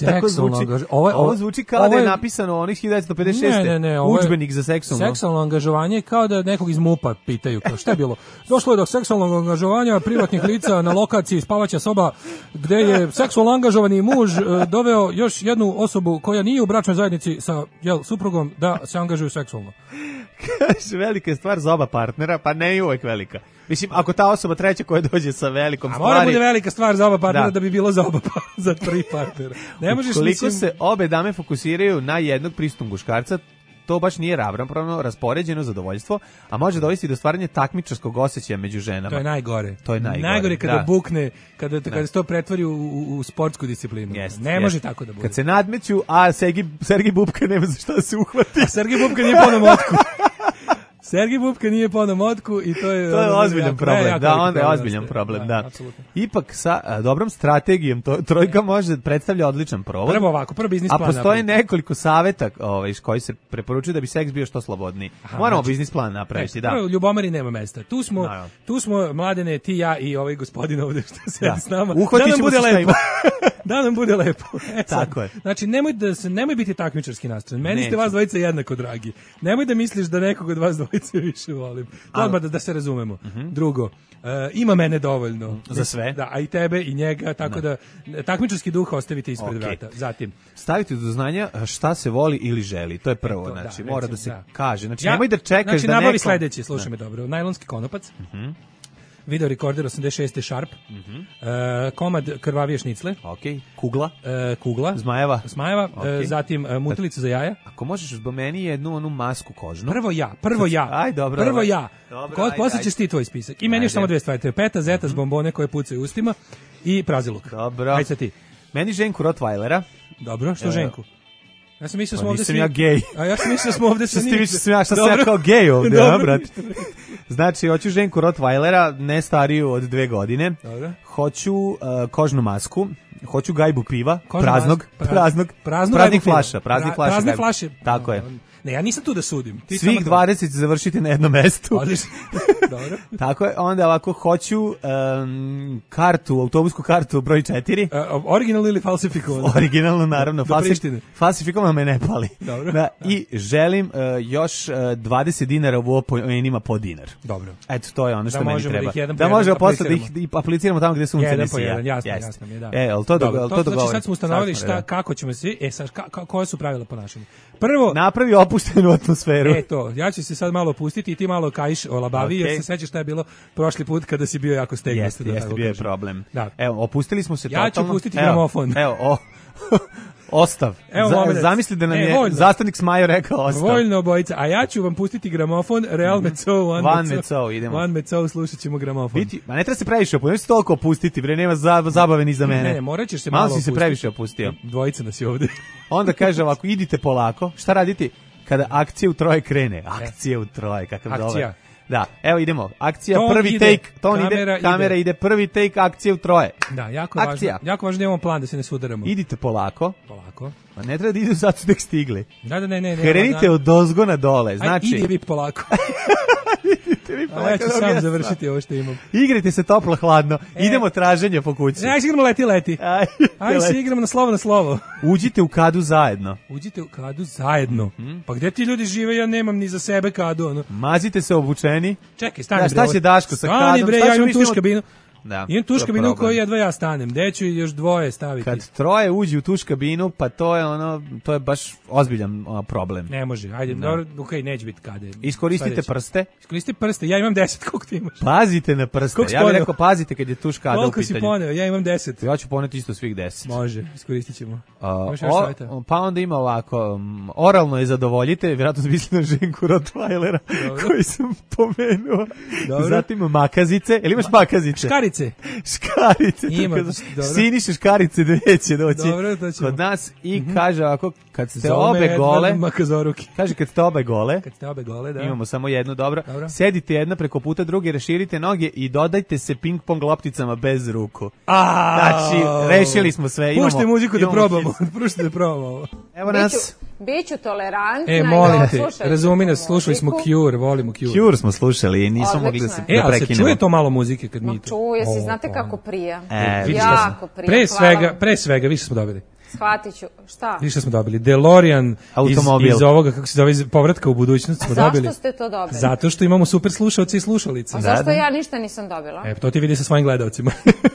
Ovo zvuči kao da je napisano onih 1956. Ne, udžbenik za seksualno. Seksualno angažovanje kao da nekog iz MUP-a pitaju. Šta je bilo? Došlo je do seksualnog angažovanja privatnih lica na lokaciji spavaća soba gde je seksualno angažovani muž doveo još jednu osobu koja nije u bračnoj zajednici sa suprugom da se angažuju seksualno. Kaže, velika je stvar za oba partnera, pa ne i uvek velika. Mislim, ako ta osoba treća koja dođe sa velikom stvari... A mora bude velika stvar za oba partnera da bi bilo za tri partnera. Ne možeš, koliko se obe dame fokusiraju na jednog prisutnog muškarca, to baš nije ravnopravno raspoređeno zadovoljstvo, a može dovesti do stvaranja takmičarskog osjećaja među ženama. To je najgore. Najgore kada bukne, kada se to pretvori u sportsku disciplinu. Ne može tako da bude. Kad se nadmeću, a Sergij Bubka nema za šta da se uhvati. A Sergij Bubka nije po motku. Sergij Bubka nije po motku i to je ozbiljan problem. Da, onda je ozbiljan problem, da. Ipak sa dobrom strategijom trojka može predstavlja odličan provod. Prvo biznis plan. A postoje nekoliko saveta koji se preporučuju da bi seks bio što slobodniji. Moramo biznis plan napraviti, da. Ljubomari nema mesta. Tu smo Mladene, ti, ja i ovaj gospodin ovde što sedi s nama. Uhvatit ćemo se lepo. Da nam bude lepo. Tako je. Znači, nemoj biti takmičarski nastrojen. Meni ste vas dvojica jednako dragi. Nemoj da misliš da nekog od vas dvojice više volim. Odmah da se razumemo. Drugo, ima mene dovoljno. Za sve? Da, a i tebe i njega, tako da takmičarski duh ostavite ispred vrata. Zatim, stavite do znanja šta se voli ili želi. To je prvo, znači, mora da se kaže. Znači, nemoj da čekaš da neko... Znači, nabavi sledeće, slušaj me dobro. Najlonski konopac, video rekorder 86. Sharp, komad krvavije šnicle, kugla, zmajeva, zatim mutilica za jaja. Ako možeš zbog meni jednu onu masku kožnu. Prvo ja. Aj, dobro. Prvo ja. Posle ćeš ti tvoj spisak. I meni još samo dve stvari. To je peta, zeta, bombone koje pucaju ustima i praziluk. Dobro. Ajde sad ti. Meni Ženku Rottweilera. Dobro, što Ženku? Ja sam mislio smo ovde svi... ja gej. A ja sam mislio smo ovde svi... Šta sam ja kao gej ovde, a, brate? Znači, hoću Ženku Rottweilera, ne stariju od 2 godine. Dobro. Hoću kožnu masku. Hoću gajbu piva, praznih flaša. Tako je. Ne, ja nisam tu da sudim. Svih 20 završiti na jednom mestu. Dobro. Tako je, onda ovako hoću autobusku kartu broj 4. Originalno ili falsifikovano? Originalno, naravno. Falsifikovano me ne pali. Dobro. Da, i želim još 20 dinara u opojenima po dinar. Dobro. Eto, to je ono što meni treba. Da možemo posle da ih apliciramo tamo gde sunce ne sija. Jasno mi je, da. To dogovorimo. Znači sad smo ustanovili kako ćemo svi, sad koje su pravila ponašanja? Prvo, napravi opuštenu atmosferu. Ja ću se sad malo opustiti i ti malo kajiš olabavi, jer se sećaš šta je bilo prošli put kada si bio jako stegnut. Jeste, bio je problem. Da. Evo, opustili smo se totalno. Ja ću opustiti gramofon. Evo, ostav. Zamisli da nam je zastavnik Smajo rekao ostav. Voljno obojica. A ja ću vam pustiti gramofon, Real Meco, One Meco, idemo. One Meco, slušat ćemo gramofon. Ma ne treba se previše opustiti, se toliko opustiti, bre, nema zabave ni za mene. Ne, morat ćeš se malo opustiti. Malo si se previše opustio. Dvojica nas je ovde. Onda kaže ovako, idite polako. Šta raditi kada akcija u troje krene? Akcija u troje, kakav dobar. Da, evo idemo. Akcija, prvi take, kamera ide, prvi take, akcija u troje. Da, jako važno da imamo plan da se ne sudaramo. Idite polako. Ma ne treba da idu sad su tek stigli. Da, ne. Krenite od ozgo na dole, znači. Idi vi polako. A ja ću sam završiti ovo što imam. Igrajte se toplo hladno. Idemo traženje po kući. Ajde se igramo leti. Ajde se igramo na slovo. Uđite u kadu zajedno. Pa gde ti ljudi žive, ja nemam ni za sebe kadu. Mazite se obučeni. Čekaj, stani. Šta će Daško sa kadom? Stani bre, ja imam tuš kabinu. Da, imam tuš kabinu u kojoj jedva ja stanem. Gde ću još dvoje staviti? Kad troje uđi u tuš kabinu, pa to je baš ozbiljan problem. Ne može, ajde, okej, neće biti kade. Iskoristite prste. Ja imam 10, koliko ti imaš? Pazite na prste, ja bih rekao pazite kad je tuš kada u pitanju. Koliko si poneo? Ja imam 10. Ja ću poneti isto svih 10. Može, iskoristit ćemo. Pa onda ima ovako, oralno je zadovoljite, vjerojatno se misli na Ženku Rottweilera, koji sam pomenuo. Zatim makazice, ili imaš makazice? Škarice. Siniše škarice neće doći kod nas i kaže ovako, kad ste obe gole, kaže kad ste obe gole, da. Imamo samo jednu, dobro. Sedite jedna preko puta druge, raširite noge i dodajte se ping pong lopticama bez ruku. Znači, rešili smo sve. Puštaj muziku da probamo. Evo nas. Biću tolerantna. Molim te, razumi nas, slušali smo Cure, volimo Cure. Cure smo slušali i nismo mogli da se prekinemo. Ali se čuje to malo muzike kad mi to? Čuje se, znate kako prija. Jako prija. Pre svega, više smo dobili. Shvatit ću, šta? Više smo dobili. DeLorean iz ovoga, kako se zove, povratka u budućnost smo dobili. Zašto ste to dobili? Zato što imamo super slušalce i slušalice. A zašto ja ništa nisam dobila? To ti vidi sa svojim gledalcima.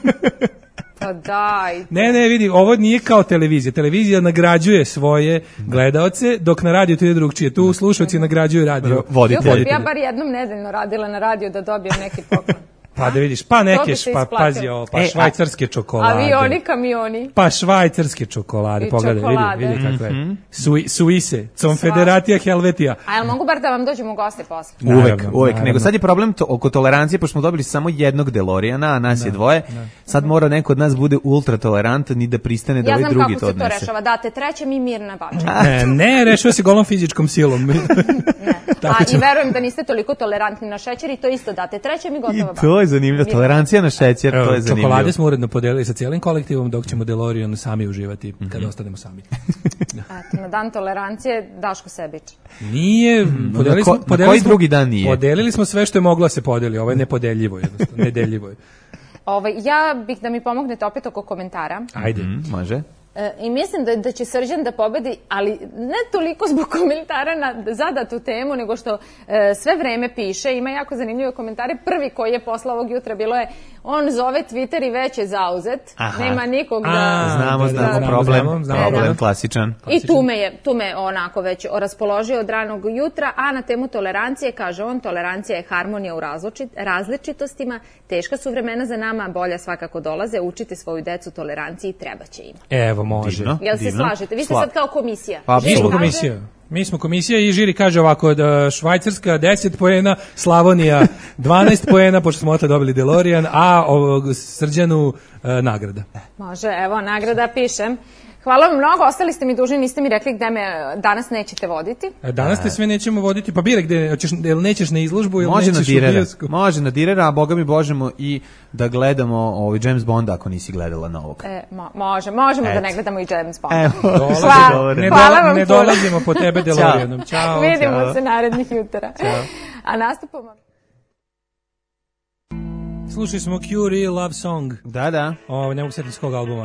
Pa daj. Ne, vidi, ovo nije kao televizija. Televizija nagrađuje svoje gledaoce, dok na radiju to ide drugčije. Tu slušalci nagrađuju radio. Voditelji. Ja bar jednom nedeljno radila na radiju da dobijem neki poklon. Pa da vidiš, pa neke, pazi ovo, švajcarske čokolade. Avioni, kamioni. Pa švajcarske čokolade, pogledaj, vidi kako je. Suise, Confederatia Helvetia. A jel mogu bar da vam dođemo u goste posle? Uvek. Nego sad je problem oko tolerancije, pošto smo dobili samo jednog DeLoreana, a nas je dvoje. Sad mora neko od nas bude ultra tolerantan i da pristane da ovaj drugi to odnese. Ja znam kako se to rešava, date trećem i mirna bača. Ne, rešava se golom fizičkom silom. I verujem da niste toliko tolerantni na šećer i to isto date trećem i gotova bača. To je zanimljivo, tolerancija na šećer, to je zanimljivo. Čokolade smo uredno podelili sa cijelim kolektivom, dok ćemo DeLorean sami uživati kada ostanemo sami. Na dan tolerancije Daško sebič. Nije, na koji drugi dan nije? Podelili smo sve što je moglo se podeli, ovo je nepodeljivo, jednostavno, nedeljivo je. Ja bih da mi pomognete opet oko komentara. Ajde. Može. I mislim da će Srđan da pobedi, ali ne toliko zbog komentara na zadatu temu, nego što sve vreme piše, ima jako zanimljive komentare. Prvi koji je poslao ovog jutra bilo je, on zove Twitter i već je zauzet, nema nikog da... Znamo, problem klasičan. I tu me onako već raspoložio od ranog jutra, a na temu tolerancije, kaže on, tolerancija je harmonija u različitostima, teška su vremena za nama, bolja svakako dolaze, učite svoju decu toleranciji i treba će im. Evo, može. Jel se slažete? Vi ste sad kao komisija. Mi smo komisija i žiri kaže ovako, da Švajcarska 10 poena, Slavonija 12 poena, pošto smo otle dobili DeLorean, a Srđanu nagrada. Može, evo, nagrada pišem. Hvala vam mnogo, ostali ste mi dužni, niste mi rekli gde me danas nećete voditi. Danas te sve nećemo voditi, pa bire gde, nećeš na izložbu ili nećeš u bioskop. Može na Direra, a boga mi možemo i da gledamo James Bonda ako nisi gledala novog. Možemo da ne gledamo i James Bonda. Ne dolazimo po tebe DeLoreanom. Ćao. Vidimo se narednih jutara. A nastupamo... Slušali smo Cure Love Song. Da. Ne mogu setiti s kog albuma.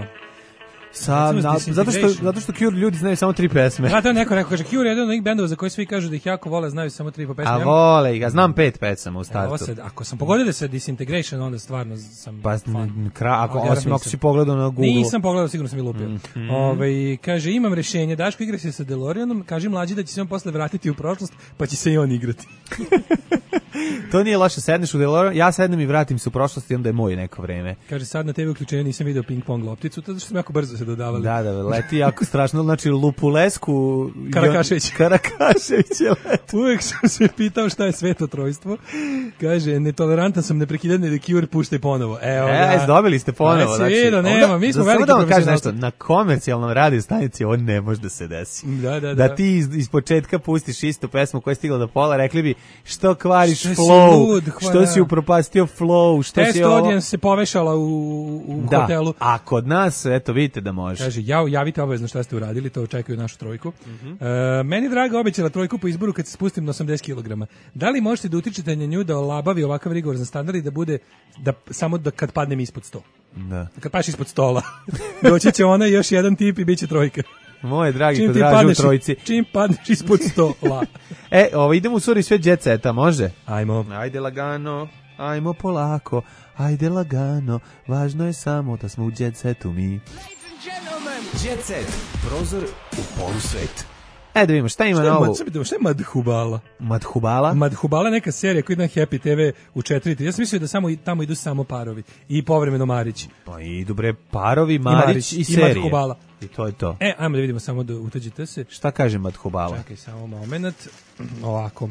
Zato što Cure ljudi znaju samo 3 pesme. Da, to neko kaže, Cure je jedan od onih bendova za koje svi kažu da ih jako vole, znaju samo 3 pesme. A vole ih, znam 5 pesama u startu. Ako sam pogodio da se Disintegration, onda stvarno sam fan. Ako si pogledao na Google. Nisam pogledao, sigurno sam i lupio. Kaže, imam rešenje, Daško igra se sa DeLoreanom, kaži mlađi da će se on posle vratiti u prošlost, pa će se i on igrati. To nije loše, sedneš u DeLorean, ja sednem i vratim se u prošlost i onda je moj neko vreme. Kaže, sad na TV uključenju nisam video ping-pong lopticu, to što smo jako brzo se dodavali. Da, leti jako strašno, znači Lupulesku... Karakašević je leti. Uvijek sam se pitao šta je svetotrojstvo. Kaže, netolerantan sam, neprekidani da Cure puštaj ponovo. Dobili ste ponovo. Znači, nema, mi smo veliki profesionalci. Na komercijalnom radio stanici ovo ne može da se desi. Da ti iz početka pustiš istu pesmu koja je stigla do pola, rekli bi što kvariš flow, što si upropastio flow, što si ovo... Test audience se povešala u hotelu. A kod nas, eto, vidite da može. Kaže, javite obavezno šta ste uradili, to očekuju našu trojku. Meni draga obećala trojku po izboru kad se spustim na 80 kg. Da li možete da utičete na nju da olabavi ovakav rigorozan standard i da bude samo kad padnem ispod 100? Da. Kad paš ispod stola. Doći će ona i još jedan tip i bit će trojka. Moje dragi podražu u trojci. Čim padneš ispod stola. Idemo u suri sve jet seta, može? Ajmo. Ajde lagano, ajmo polako, ajde lagano, važno je samo da smo u jet setu mi. Jet set, prozor u polusvet. Da vidimo, šta ima novo? Šta je Madhubala? Madhubala je neka serija koja ide na Happy TV u 4. Ja sam mislio da tamo idu samo parovi i povremeno Marić. Pa idu bre parovi, Marić i serije. I Madhubala. I to je to. Ajmo da vidimo samo da utađite se. Šta kaže Madhubala? Čekaj samo moment. Ovako.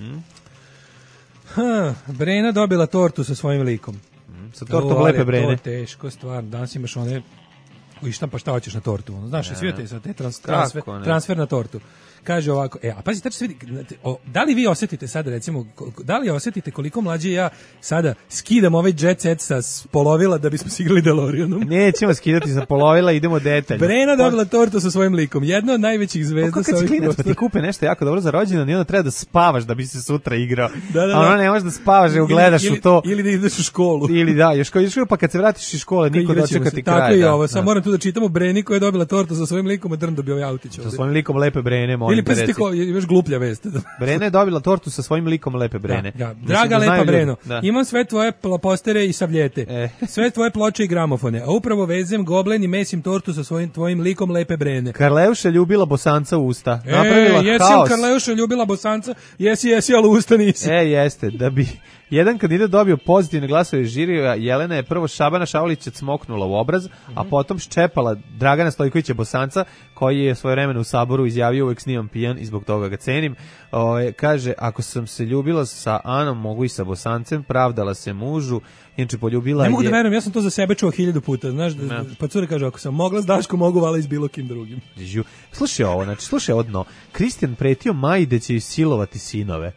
Brena dobila tortu sa svojim likom. Sa tortom lepe Brene. To je teško stvar. Danas imaš one... I šta hoćeš na tortu? Znaš, svi te transfer na tortu. Kaže ovako, a pazi, tačno se vidi, da li vi osjetite sada, recimo, da li osjetite koliko mlađi ja sada skidam ovaj jet set sa polovila da bismo se igrali DeLoreanom? Nećemo skidati sa polovila, idemo detaljno. Brena dobila tortu sa svojim likom, jedna od najvećih zvezda sa ovih prostora. Kad ti kupe nešto jako dobro za rođendan i onda treba da spavaš da bi se sutra igrao. A ono ne možeš da spavaš, gledaš u to. Ili da ideš u školu. Ili da, još kao ideš u školu, pa kad se vratiš iz škole, niko dočeka ti kraj. Tako i ovo, samo moram tu da čitamo Breni koja je dobila tortu sa svojim likom, a Drn dobio ovaj autić. Sa svojim likom lepe Brene, molim te reci. Još gluplja vest. Brena je dobila tortu sa svojim likom lepe Brene. Draga lepa Breno, imam sve tvoje postere i savljete, sve tvoje ploče i gramofone, a upravo vezem goblen i mesim tortu sa tvojim likom lepe Brene. Karleuša ljubila Bosanca usta. Napravila jesi haos. Karleuša ljubila Bosanca, jesi, ali usta nisi. Jeste, da bi jedan kandidat dobio pozitivne glasove žirija, Jelena je prvo Šabana Šaulića cmoknula u obraz, a potom ščepala Dragana Stojkovića Bosanca, koji je svojevremeno u Saboru izjavio uvek snimam pijan i zbog toga ga cenim. Kaže, ako sam se ljubila sa Anom, mogu i sa Bosancem, pravdala se mužu, inače poljubila ne mogu da verujem, ja sam to za sebe čuo 1000 puta, znaš, pa cure kaže, ako sam mogla s Daškom, mogu vala i s bilo kim drugim. Slušaj ovo dno, Kristijan pretio Maji da će silovati sinove.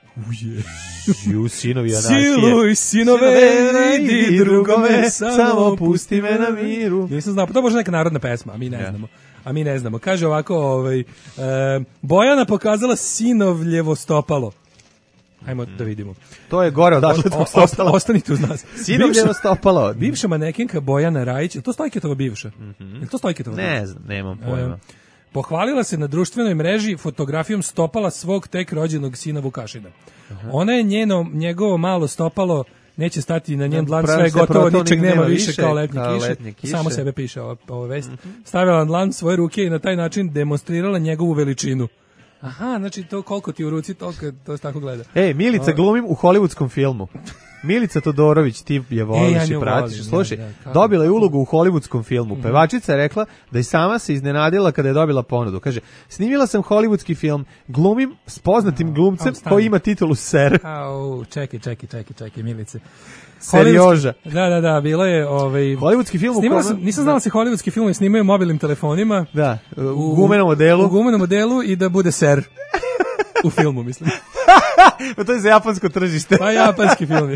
Sinovi anarhije. Siluj sinove, idi drugome, samo pusti me na miru. Nisam znao, pa to možda neka narodna pesma, a mi ne znamo. Kaže ovako, Bojana pokazala sinovljevo stopalo. Ajmo da vidimo. To je gore odatle tvog stopala. Ostanite uz nas. Sinovljevo stopalo. Bivša manekenka Bojana Rajić, je to Stojketova bivša? Je to Stojketova? Ne znam, nemam pojma. Pohvalila se na društvenoj mreži fotografijom stopala svog tek rođenog sina Vukašina. Ona je njegovo malo stopalo neće stati na njen dlan, sve je gotovo, ničeg nema više kao letnje kiše. Samo sebe piše ova vest. Stavila na dlan svoje ruke i na taj način demonstrirala njegovu veličinu. Aha, znači to koliko ti u ruci, to se tako gleda. Milica glumim u hollywoodskom filmu. Milica Todorović, ti je voliš i pratiš. Slušaj, dobila je ulogu u hollywoodskom filmu. Pevačica je rekla da i sama se iznenadila kada je dobila ponudu. Kaže, snimila sam hollywoodski film, glumim s poznatim glumcem koji ima titulu Ser. Čekaj, Milice. Serioža. Da, bilo je hollywoodski film nisam znala se hollywoodski film snimaju mobilnim telefonima. Da, u gumenom modelu. U gumenom modelu i da bude Ser. U filmu, mislim. Pa to je za japansko tržište. Pa japanski film je.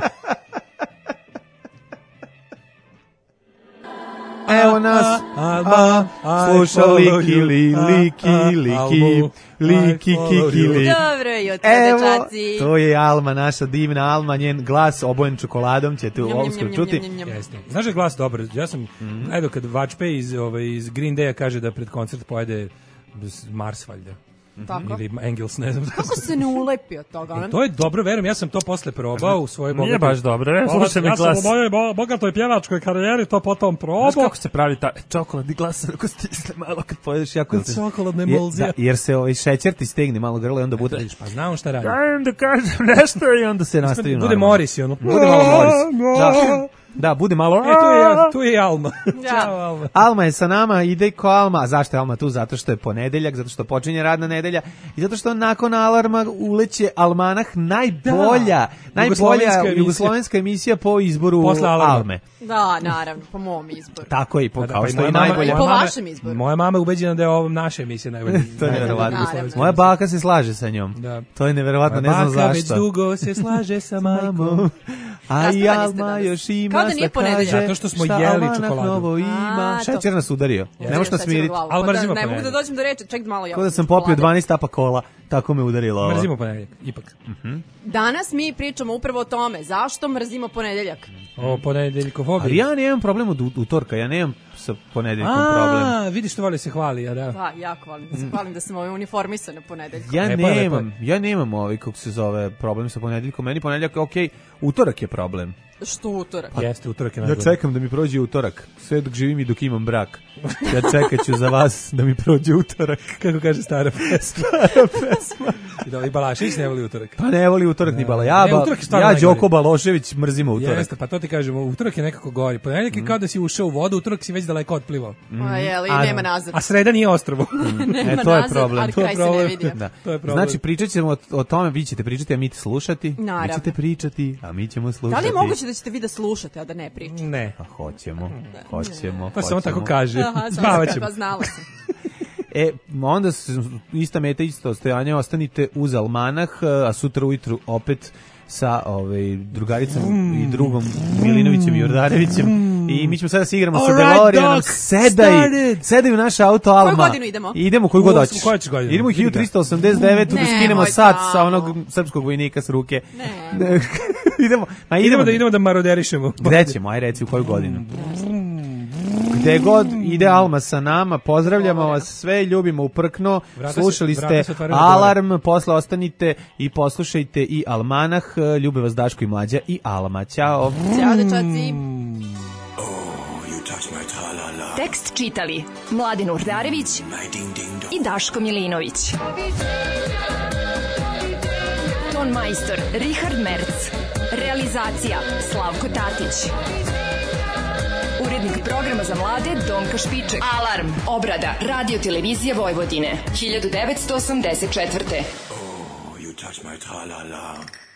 Evo nas, sluša liki. Dobro jutro, dečaci. To je Alma, naša divna Alma, njen glas obojen čokoladom ćete uskoro čuti. Znaš je glas dobar? Ja sam gledao kad Vačpe iz Green Day-a kaže da pred koncert pojede Mars valjda. Tako. Ili Engels, ne znam. Kako se ne ulepi od toga? To je dobro, verujem, ja sam to posle probao u svojoj bogatoj... Nije baš dobro, slušaj mi glas. Ja sam u mojoj bogatoj pjevačkoj karijeri to potom probao. Znaš kako se pravi ta čokoladni glas, ako stisne malo kad pojedeš jako... Čokoladne emulzija. Jer se šećer ti stegne malo grlo i onda bude... Pa znam šta radi. Dajem da kažem nešto i onda se nastavi bude Moris i ono. Bude malo Moris. Da, bude malo... tu je Alma. Ćao, Alma. Alma je sa nama, ide ko Alma. A zašto je Alma tu? Zato što je ponedeljak, zato što počinje radna nedelja i zato što nakon alarma uleće Almanah, najbolja jugoslovenska emisija po izboru Alme. Da, naravno, po mom izboru. Tako je, kao što je najbolja. Po vašem izboru. Moja mama je ubeđena da je ovo naša emisija najbolja. To je neverovatno. Moja baka se slaže sa njom. To je neverovatno, ne znam zašto. Baka već dugo se slaže sa majkom. A i Alma još ima zato što smo jeli čokoladu. Šećer nas udario. Ne možeš nas smiriti. Ne mogu da dođem do reči, ček malo. Kao da sam popio 12 tapa kola, tako me udarilo ovo. Mrzimo ponedeljak, ipak. Danas mi pričamo upravo o tome. Zašto mrzimo ponedeljak? O ponedeljkofobiji. Ali ja nemam problem od utorka, ja nemam sa ponedeljkom problem. Vidiš što voli se hvali, ja da. Da, jako volim da se hvalim da sam uniformisana ponedeljkom. Ja nemam kako se zove problem sa ponedeljkom. Meni ponedeljak je okej, utorak je problem. Što utorak? Jeste, utorak je najgore. Ja čekam da mi prođe utorak, sve dok živim i dok imam brak. Ja čekat ću za vas da mi prođe utorak. Kako kaže stara pesma. I Balašević ne voli utorak. Pa ne voli utorak ni Bala. Ja Đoko Balošević mrzimo utorak. Jeste, pa to ti kažemo, utorak je nekako gori. Ponedeljak je kao da si ušao u vodu, utorak si već daleko otplivao. I nema nazad. A sreda nije ostrvo. To je problem. Ali kraj se ne vidi. Znači, pričat ćemo o tome, vi ćete pričati, a mi ćete slušati. Vi ćete pričati, a mi ćemo slušati. Da li je moguće da ćete vi da slušate, a da ne pričate? Ne. A hoćemo. Pa se on tako kaže. Spavaćemo. Pa znala sam. Onda ista meta, isto stojanje, ostanite uz Almanah, a sutra ujutru opet sa drugaricom i drugom Milinovićem i Jordarevićem i mi ćemo sada se igramo sa DeLoreanom. Sedaj u naš auto, Alma. Koju godinu idemo? Idemo koju god hoćeš. Idemo u 1389 da skinemo sat sa onog srpskog vojnika s ruke. Idemo da maroderišemo. Gde ćemo? Aj reci u koju godinu. Gde god ide Alma sa nama, pozdravljamo vas sve, ljubimo uprkno, slušali ste Alarm, posle ostanite i poslušajte i Almanah, ljube vas Daško i Mlađa i Alma. Ćao. Ćao, dečaci. Tekst čitali Mladin Urdarević i Daško Milinović. Ton majstor Richard Merc. Realizacija Slavko Tatić. Urednik programa za mlade Donka Špiček. Alarm. Obrada Radio Televizije Vojvodine. 1984. Oh, you touch my tra-la-la.